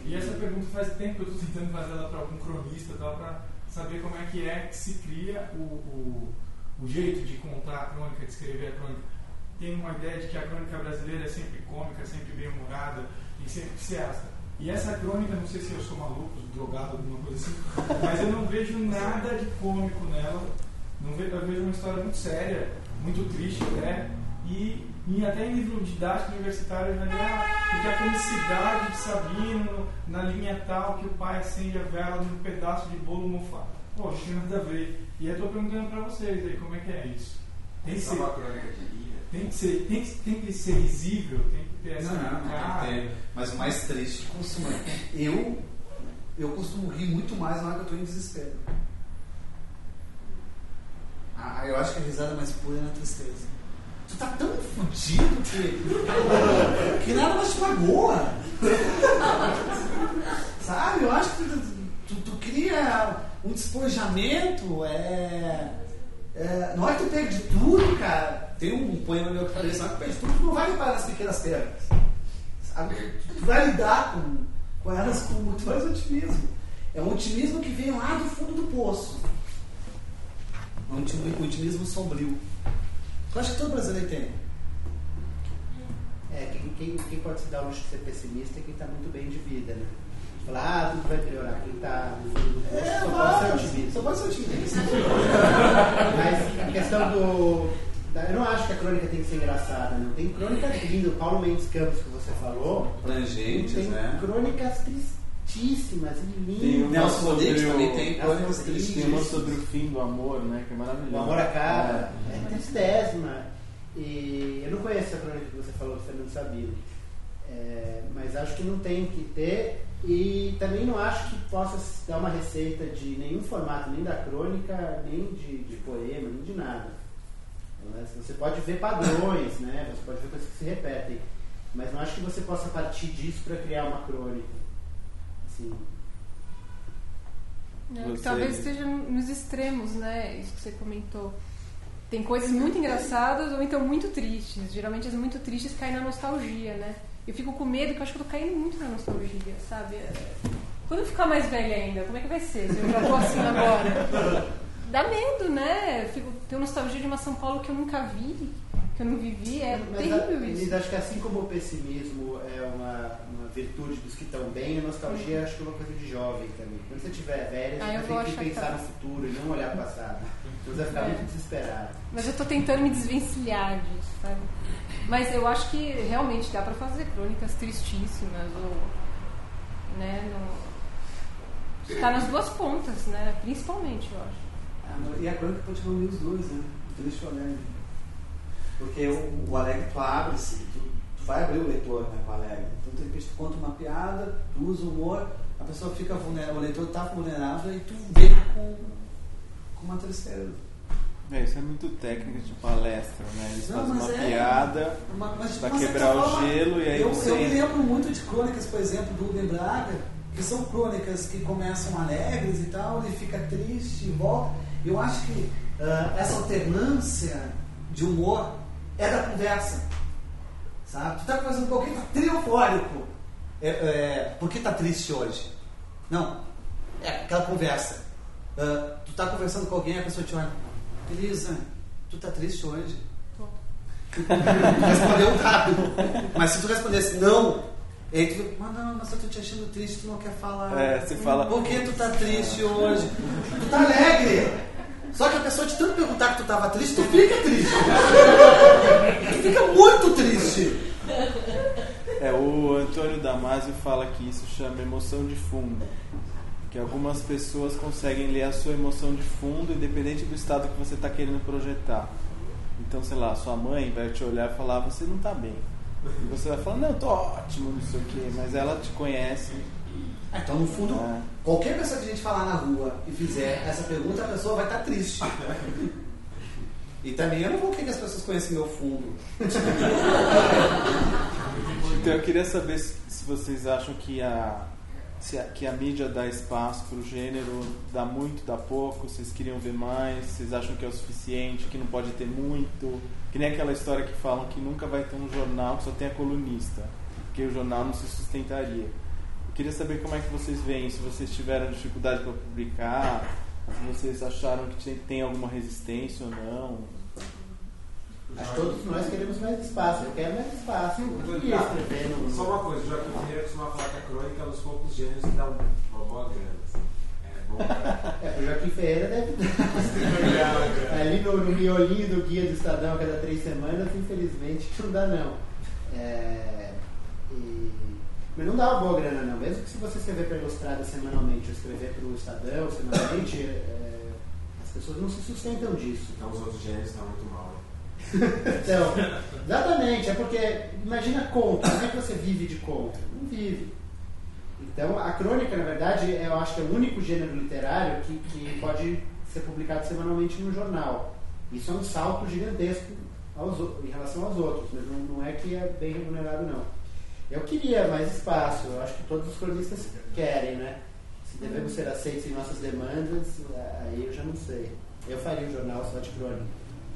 E essa pergunta faz tempo que eu estou tentando fazer ela para algum cronista, para saber como é que é que se cria o, o, o jeito de contar a crônica, de escrever a crônica. Tem uma ideia de que a crônica brasileira é sempre cômica, sempre bem-humorada e sempre psiasta. E essa crônica, não sei se eu sou maluco, drogado, alguma coisa assim, mas eu não vejo nada de cômico nela. Não vejo, eu vejo uma história muito séria, muito triste até, e, e até em livro didático universitário eu já li, ah, porque a felicidade de Sabino, na linha tal, que o pai acende a vela num pedaço de bolo mofado. Pô, não tem nada a ver. E eu estou perguntando para vocês aí, como é que é isso? Tem que ser uma crônica de linha. Tem que ser, tem, tem que ser risível, tem que ter essa Não, não, não tem que ter. Mas o mais triste costuma. Eu, eu costumo rir muito mais na hora que eu estou em desespero. Ah, eu acho que a risada mais pura é na tristeza. Tu tá tão fudido que, que nada mais te magoa. Sabe? Eu acho que tu, tu, tu cria um despojamento. É, é, na hora que tu perde tudo, cara. Tem um poema meu que fala isso: na hora que tu perde tudo, tu não vai reparar nas pequenas perdas. Sabe? Tu vai lidar com, com elas com muito mais otimismo. É um otimismo que vem lá do fundo do poço. Um otimismo sombrio. Eu acho que todo brasileiro tem. É, quem, quem, quem pode se dar o luxo de ser pessimista é quem está muito bem de vida, né? Falar, ah, tudo vai melhorar. Quem está no fundo do poço É, só mas, pode ser otimista. Só pode ser otimista. Mas a questão do... da- eu não acho que a crônica tem que ser engraçada, não. Tem crônicas lindas. O Paulo Mendes Campos, que você falou, Plangentes, tem né? crônicas tristíssimas e Tem lindas. uma Nelson sobre Rodrigues o- também tem Nelson crônicas Rodrigues. Tem uma tristes. sobre o fim do amor, né? Que é maravilhoso. O amor acaba. É. É tristésima. E eu não conheço a crônica que você falou do Fernando Sabino. É, mas acho que não tem que ter. E também não acho que possa dar uma receita de nenhum formato, nem da crônica, nem de, de poema, nem de nada. Você pode ver padrões, né? Você pode ver coisas que se repetem. Mas não acho que você possa partir disso para criar uma crônica. Assim, Não, que Você- talvez esteja nos extremos, né? Isso que você comentou. Tem coisas muito engraçadas ou então muito tristes. Geralmente as muito tristes caem na nostalgia, né? Eu fico com medo, que eu acho que eu tô caindo muito na nostalgia, sabe? Quando eu ficar mais velha ainda, como é que vai ser? Se eu já tô assim agora. Dá medo, né? Eu fico, tenho nostalgia de uma São Paulo que eu nunca vi, que eu não vivi. É mas, terrível a, isso. mas acho que assim como o pessimismo é uma, uma virtude dos que estão bem, a nostalgia acho que é uma coisa de jovem também. Quando você estiver velha, Ah, eu você vou tem que achar que pensar tá. no futuro e não olhar para o passado. Então você vai ficar É. muito desesperado. Mas eu tô tentando me desvencilhar disso, sabe? Mas eu acho que realmente dá pra fazer crônicas tristíssimas ou, né, no... tá nas duas pontas, né, principalmente, eu acho. Ah, e a crônica pode reunir os dois, né? O triste e o alegre. Porque o, o alegre tu abre-se, tu, tu vai abrir o leitor, né, com o alegre. Então, de repente, tu conta uma piada, tu usa o humor, a pessoa fica vulnerável, o leitor está vulnerável e tu vem com, com uma tristeza. É, isso é muito técnica de palestra, né? Eles Não, fazem mas uma é- piada Uma- mas, de pra uma certa quebrar o forma, gelo e aí eu, você... eu me lembro muito de crônicas, por exemplo, do Rubem Braga, que são crônicas que começam alegres e tal, e fica triste e volta. Eu acho que ah, essa alternância de humor é da conversa, sabe? Tu tá conversando com alguém, tá triofórico. É, é, por que tá triste hoje? Não, é aquela conversa. Ah, tu tá conversando com alguém, a pessoa te olha, Elisa, tu tá triste hoje? Tô. Respondeu rápido. Mas se tu respondesse não, aí tu fica, mas não, mas eu tô te achando triste, tu não quer falar. É, você fala- Por que tu tá triste hoje? Tu tá alegre. Só que a pessoa de tanto perguntar que tu tava triste, tu fica triste. Tu fica muito triste. É, o Antônio Damasio fala que isso chama emoção de fundo. Que algumas pessoas conseguem ler a sua emoção de fundo, independente do estado que você está querendo projetar. Então, sei lá, sua mãe vai te olhar e falar, você não está bem. E você vai falar, não, eu tô ótimo, não sei o quê. Mas ela te conhece. Ah, então, no fundo, É. qualquer pessoa que a gente falar na rua e fizer essa pergunta, a pessoa vai estar triste. E também eu não vou querer que as pessoas conheçam meu fundo. Então eu queria saber se, se vocês acham que a, se a, que a mídia dá espaço para o gênero, dá muito, dá pouco, vocês queriam ver mais, vocês acham que é o suficiente, que não pode ter muito, que nem aquela história que falam que nunca vai ter um jornal que só tenha colunista, porque o jornal não se sustentaria. queria saber como é que vocês veem, se vocês tiveram dificuldade para publicar, se vocês acharam que tem alguma resistência ou não. Acho que todos nós queremos mais espaço. Eu quero mais espaço. Eu queria escrever no... Só uma coisa, o Joaquim Ferreira costuma falar que a crônica é um dos poucos gêneros que dá uma boa grana. Assim. É bom pra... É, o Joaquim Ferreira deve dar. Ali no, no miolinho do Guia do Estadão a cada três semanas, infelizmente, não dá não. É... E... Mas não dá uma boa grana não. Mesmo que se você escrever para a Ilustrada semanalmente ou escrever para o Estadão semanalmente, é... as pessoas não se sustentam disso. Então os outros gêneros estão muito mal. Então, exatamente, é porque imagina conta, como é que você vive de conta? Não vive. Então a crônica, na verdade, eu acho que é o único gênero literário que, que pode ser publicado semanalmente no jornal. Isso é um salto gigantesco aos, em relação aos outros, mas não, não é que é bem remunerado não. Eu queria mais espaço, eu acho que todos os cronistas querem, né? Se devemos ser aceitos em nossas demandas, aí eu já não sei. Eu faria um jornal só de crônica.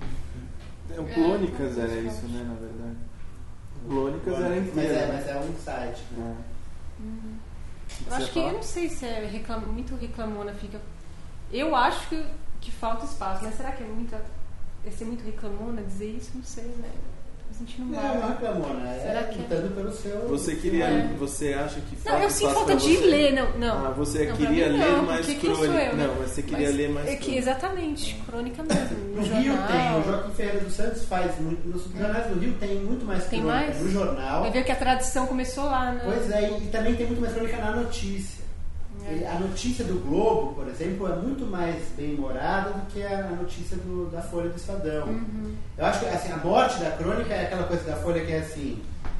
O Crônicas era isso, né, na verdade. O Crônicas era inteiro. Mas é, mas é um site. Né? É. Uhum. Eu acho que, eu não sei se é reclam, muito reclamona fica. Eu acho que, que falta espaço, mas será que é muita. É ser muito reclamona dizer isso? Não sei, né? A gente não vai. Não, não reclamona, será é que lutando pelo seu. Você queria. É. Você acha que falta. Não, eu sinto falta de você? ler, não. não. Ah, você não, queria mim, ler não, mais porque crônica. Quem sou eu, né? Não, mas você queria mas ler mais é que, crônica. exatamente, crônica mesmo. No, No jornal. Rio tem, o Joaquim Ferreira dos Santos faz muito. Nos jornais do Rio tem muito mais Tem crônica mais? no jornal. Vai ver que a tradição começou lá, né? Pois é, e também tem muito mais crônica na notícia. É. A notícia do Globo, por exemplo, é muito mais bem-humorada do que a notícia do, da Folha do Estadão. Uhum. Eu acho que assim, a morte da crônica é aquela coisa da Folha que é assim...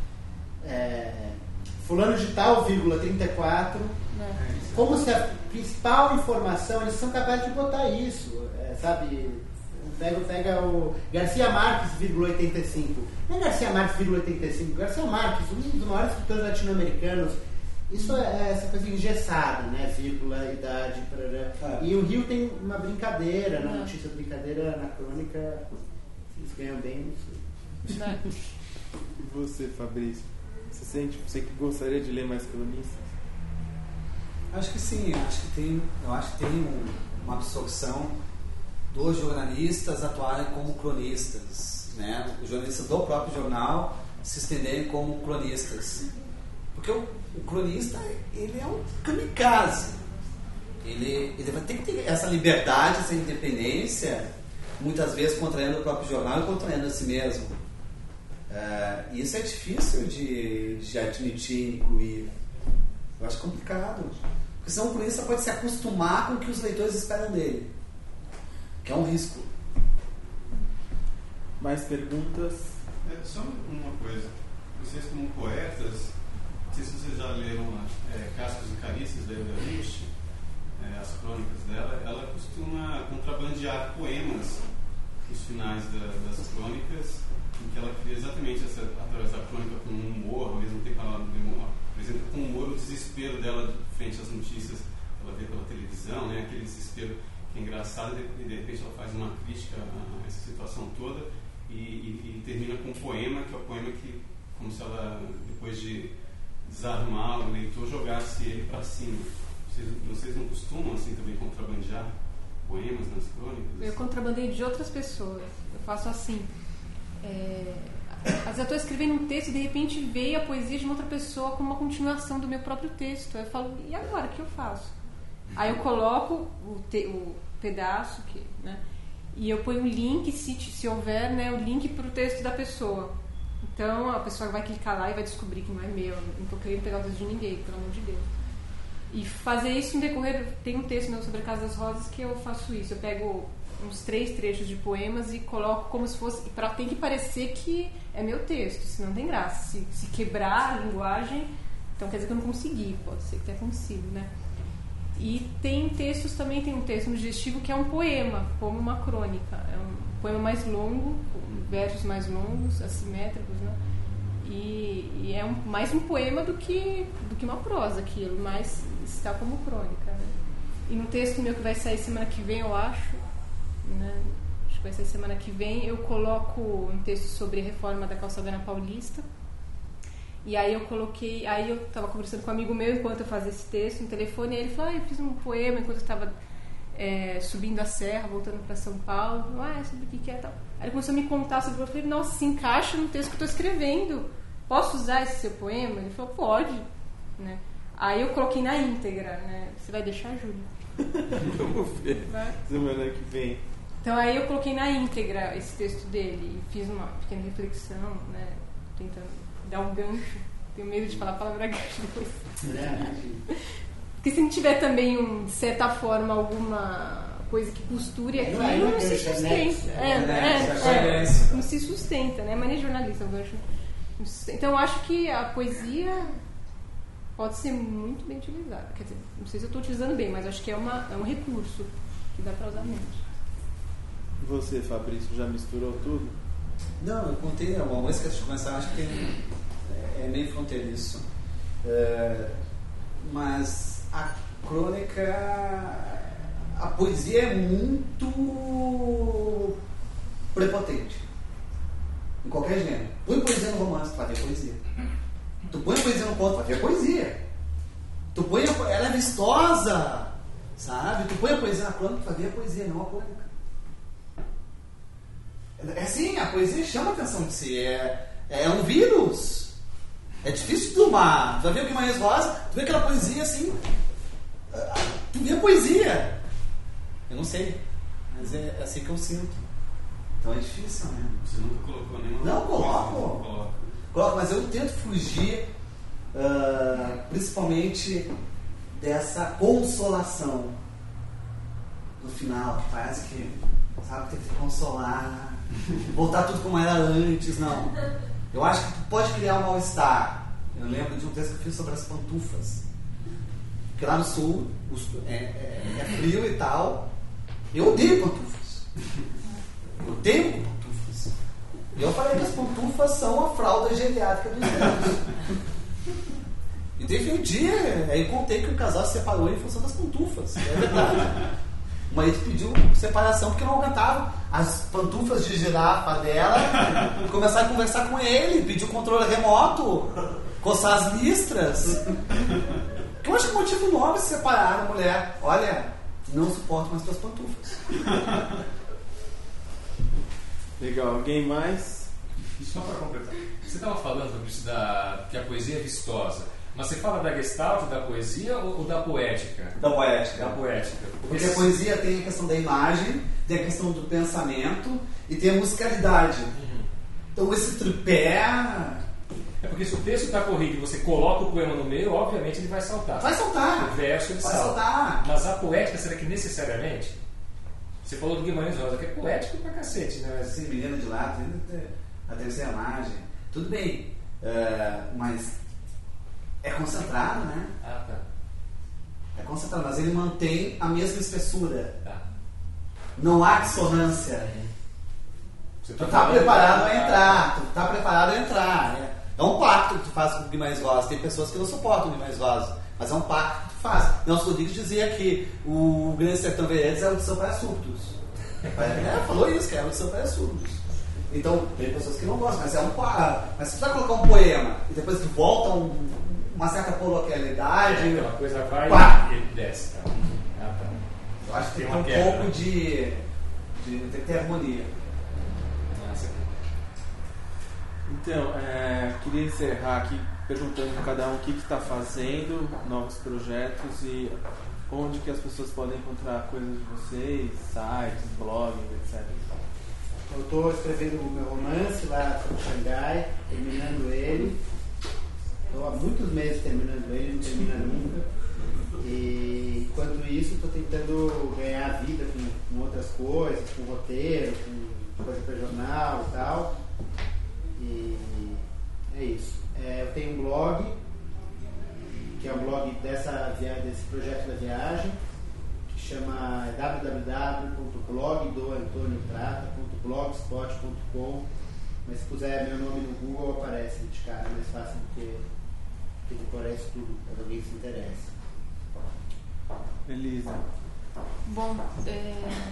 É, fulano de tal, vírgula, trinta e quatro... É. Como se a principal informação, eles são capazes de botar isso, é, sabe? Pega, pega o Garcia Marques, vírgula, oitenta e cinco. Não é Garcia Marques, vírgula, oitenta e cinco. Garcia Marques, um dos maiores escritores latino-americanos. Isso é essa coisa engessada, né? Vírgula, idade, parará. Ah. E o Rio tem uma brincadeira, na Ah. notícia brincadeira, na crônica, eles ganham bem. Não sei. Né? E você, Fabrício? Você sente, você que gostaria de ler mais cronistas? Acho que sim, acho que tem, eu acho que tem um, uma absorção dos jornalistas atuarem como cronistas, né? Os jornalistas do próprio jornal se estenderem como cronistas. Porque o, o cronista, ele é um kamikaze. Ele, ele vai ter que ter essa liberdade, essa independência, muitas vezes contraindo o próprio jornal e contraindo a si mesmo. É, e isso é difícil de, de admitir, incluir. Eu acho complicado. Porque senão o cronista pode se acostumar com o que os leitores esperam dele. Que é um risco. Mais perguntas? É, só uma coisa. Vocês como poetas, não sei se vocês já leram é, Cascos e Carícias da Hilda Lynch, é, as crônicas dela, ela costuma contrabandear poemas nos finais da, das crônicas, em que ela cria exatamente essa, através da crônica com um humor, ao mesmo tempo ela apresenta com humor o desespero dela frente às notícias que ela vê pela televisão, né? Aquele desespero que é engraçado e de repente ela faz uma crítica a essa situação toda e, e, e termina com um poema, que é o poema que, como se ela, depois de desarmar o leitor, jogasse ele para cima. Vocês, vocês não costumam assim também contrabandear poemas nas crônicas? Eu contrabandeio de outras pessoas. Eu faço assim. É, às vezes eu estou escrevendo um texto e de repente veio a poesia de uma outra pessoa como uma continuação do meu próprio texto. Aí eu falo, e agora? O que eu faço? Aí eu coloco o, te, o pedaço que, né, e eu ponho um link, se, se houver, né, o link para o texto da pessoa. Então a pessoa vai clicar lá e vai descobrir que não é meu. Não estou querendo pegar o texto de ninguém, pelo amor de Deus. E fazer isso no decorrer... Tem um texto meu sobre a Casa das Rosas que eu faço isso. Eu pego uns três trechos de poemas e coloco como se fosse... Pra, tem que parecer que é meu texto, senão não tem graça. Se, se quebrar a linguagem, então quer dizer que eu não consegui. Pode ser que tenha acontecido, né? E tem textos também, tem um texto no digestivo que é um poema, como uma crônica. É um poema mais longo, com versos mais longos, assimétricos, né? E, e é um, mais um poema do que, do que uma prosa, aquilo, mas está como crônica, né? E no texto meu que vai sair semana que vem, eu acho, né? Acho que vai sair semana que vem, eu coloco um texto sobre a reforma da calçadana paulista E aí eu coloquei, aí eu estava conversando com um amigo meu enquanto eu fazia esse texto no telefone, e ele falou, ah, eu fiz um poema enquanto eu estava é, subindo a serra, voltando para São Paulo. Ah, sobre o que que é tal. Aí ele começou a me contar sobre, eu falei, nossa, se encaixa no texto que eu estou escrevendo. Posso usar esse seu poema? Ele falou, pode. Né? Aí eu coloquei na íntegra, né? Você vai deixar, Júlio? Vamos ver. Vai. Semana que vem. Então aí eu coloquei na íntegra esse texto dele e fiz uma pequena reflexão, né? Tentando dar um gancho. Tenho medo de falar a palavra gancho depois. Porque se não tiver também, um, de certa forma, alguma coisa que costure aquilo, Não, não, não se gancho, é sustenta. nexo. É, É, é, nexo, é, é. não se sustenta, né? Mas nem jornalista, o gancho não se sustenta. Então eu acho que a poesia pode ser muito bem utilizada. Quer dizer, não sei se eu estou utilizando bem, mas acho que é, uma, é um recurso que dá para usar menos. E você, Fabrício, já misturou tudo? Não, eu contei uma música antes de começar, acho que tem, é meio fronteiriço. É, mas a crônica, a poesia é muito prepotente. Em qualquer gênero. Põe poesia no romance, tu vai ter poesia. Tu põe poesia no conto, vai ter poesia. Tu põe a, ela é vistosa, sabe? Tu põe a poesia na crônica, tu vai ver a poesia, não a crônica. É assim, a poesia chama a atenção de si. É, é um vírus. É difícil de tomar. Tu vai ver o Guimarães Rosa, tu vê aquela poesia assim. Tu vê a poesia. Eu não sei, mas é assim que eu sinto. Então é difícil, né? Você nunca colocou nenhuma Não, coisa, coloco. não coloca. Coloco, mas eu tento fugir, uh, principalmente dessa consolação no final, que parece que, sabe, tem que consolar, voltar tudo como era antes. Não. Eu acho que tu pode criar um mal-estar. Eu lembro de um texto que eu fiz sobre as pantufas. Porque lá no sul os, é, é, é frio e tal. Eu odeio pantufas. Eu odeio pantufas. E eu falei que as pantufas são a fralda geriátrica dos velhos. E teve um dia, aí eu contei que o casal se separou em função das pantufas. É verdade. O marido pediu separação porque não aguentava as pantufas de girafa dela. E começaram a conversar com ele, pediu controle remoto, coçar as listras. Eu acho que o motivo nobre se separar a mulher. Olha, não suporto mais tuas pantufas. Legal, alguém mais? Só para completar. Você estava falando, Fabrício, da, que a poesia é vistosa. Mas você fala da gestalt, da poesia ou, ou da poética? Da poética. Da poética. Porque a poesia tem a questão da imagem, tem a questão do pensamento e tem a musicalidade. Uhum. Então esse tripé... É porque se o texto está corrido e você coloca o poema no meio, obviamente ele vai saltar. Vai saltar. O verso ele Vai salta. saltar. Mas a poética, será que necessariamente? Você falou do Guimarães Rosa, que é poético pra cacete, né? Assim, menino de lado, a terceira margem. Tudo bem, uh, mas é concentrado, né? Ah, tá. É concentrado, mas ele mantém a mesma espessura. Tá. Não há dissonância. Você Tu tá falando preparado da- a entrar, tu tá preparado a entrar. É, é um pacto que tu faz com o Guimarães Rosa. Tem pessoas que não suportam o Guimarães Rosa, mas é um pacto que tu faz. Nelson Rodrigues dizia que o Grande Sertão Veredas é audição para surdos. É, falou isso, que é audição para surdos. Então, tem pessoas que não gostam, mas é um pacto. Mas se tu vai colocar um poema e depois tu volta a um, uma certa coloquialidade, Aquela coisa vai pá! e ele desce. Tá? Ah, tá. eu acho que tem, Tem que uma ter um quebra, pouco né? de, de. Tem que ter harmonia. Nossa. Então, é, queria encerrar aqui perguntando para cada um o que está fazendo, novos projetos e onde que as pessoas podem encontrar coisas de vocês, sites, blogs, etcétera. Eu estou escrevendo o meu romance lá sobre Xangai, terminando ele. Estou há muitos meses terminando ele, não termina nunca. E enquanto isso, estou tentando ganhar vida com, com outras coisas, com roteiro, com coisa para jornal e tal. E é isso. É, eu tenho um blog, que é um blog dessa via, desse projeto da viagem, que chama w w w ponto blog do antônio prata ponto blogspot ponto com. Mas se puser meu nome no Google, aparece de cara, é mais fácil do que, que decorar isso tudo, para alguém se interessa. Elisa. Bom, é,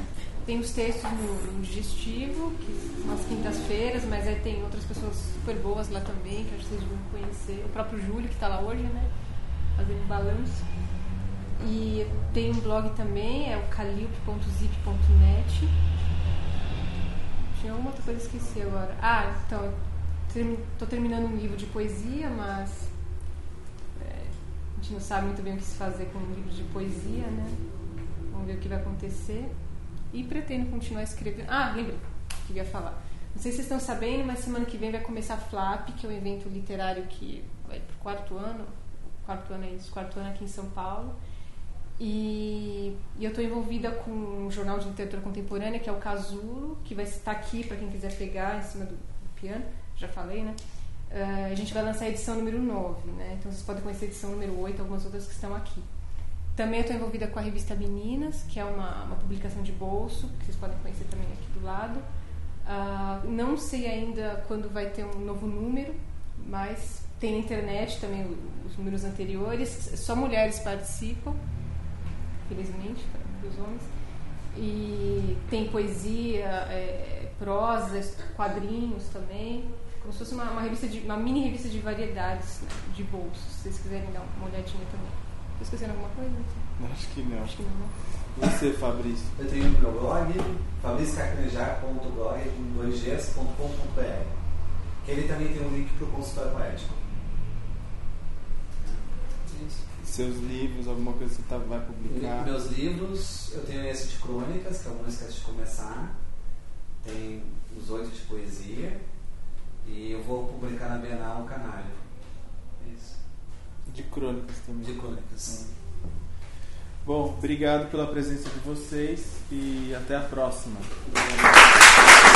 tem os textos no, no Digestivo, que nas quintas-feiras, mas aí tem outras pessoas super boas lá também, que acho que vocês vão conhecer. O próprio Júlio, que está lá hoje, né? Fazendo balanço. E tem um blog também, é o calilp ponto zip ponto net. Tinha alguma outra coisa que esqueci agora. Ah, então, estou terminando um livro de poesia, mas é, a gente não sabe muito bem o que se fazer com um livro de poesia, né? Vamos ver o que vai acontecer. E pretendo continuar escrevendo. Ah, lembrei o que eu ia falar. Não sei se vocês estão sabendo, mas semana que vem vai começar a FLAP, que é um evento literário que vai para o quarto ano. Quarto ano é isso, quarto ano aqui em São Paulo. E, e eu estou envolvida com um jornal de literatura contemporânea, que é o Casulo, que vai estar aqui para quem quiser pegar em cima do piano. Já falei, né? Uh, a gente vai lançar a edição número nove, né? Então vocês podem conhecer a edição número oito, algumas outras que estão aqui. Também estou envolvida com a revista Meninas, que é uma, uma publicação de bolso, que vocês podem conhecer também aqui do lado. Uh, não sei ainda quando vai ter um novo número, mas tem na internet também os números anteriores. Só mulheres participam, felizmente, para os homens. E tem poesia, é, prosa, quadrinhos também. Como se fosse uma, uma, revista de, uma mini revista de variedades, né, de bolsos, se vocês quiserem dar uma olhadinha também. Estou esquecendo alguma coisa? Acho que não. Acho que não. Você, Fabrício? Eu tenho o meu blog, fabrício carcanejar ponto blog com dois gs ponto com ponto br, que ele também tem um link para o consultório poético. Seus livros, alguma coisa que você tá, vai publicar? Meus livros, eu tenho esse de crônicas, que é o Música de Começar, tem os oito de poesia, e eu vou publicar na Bienal um Canário. Isso. De crônicas também. De crônicas. Hum. Bom, obrigado pela presença de vocês e até a próxima. Obrigado.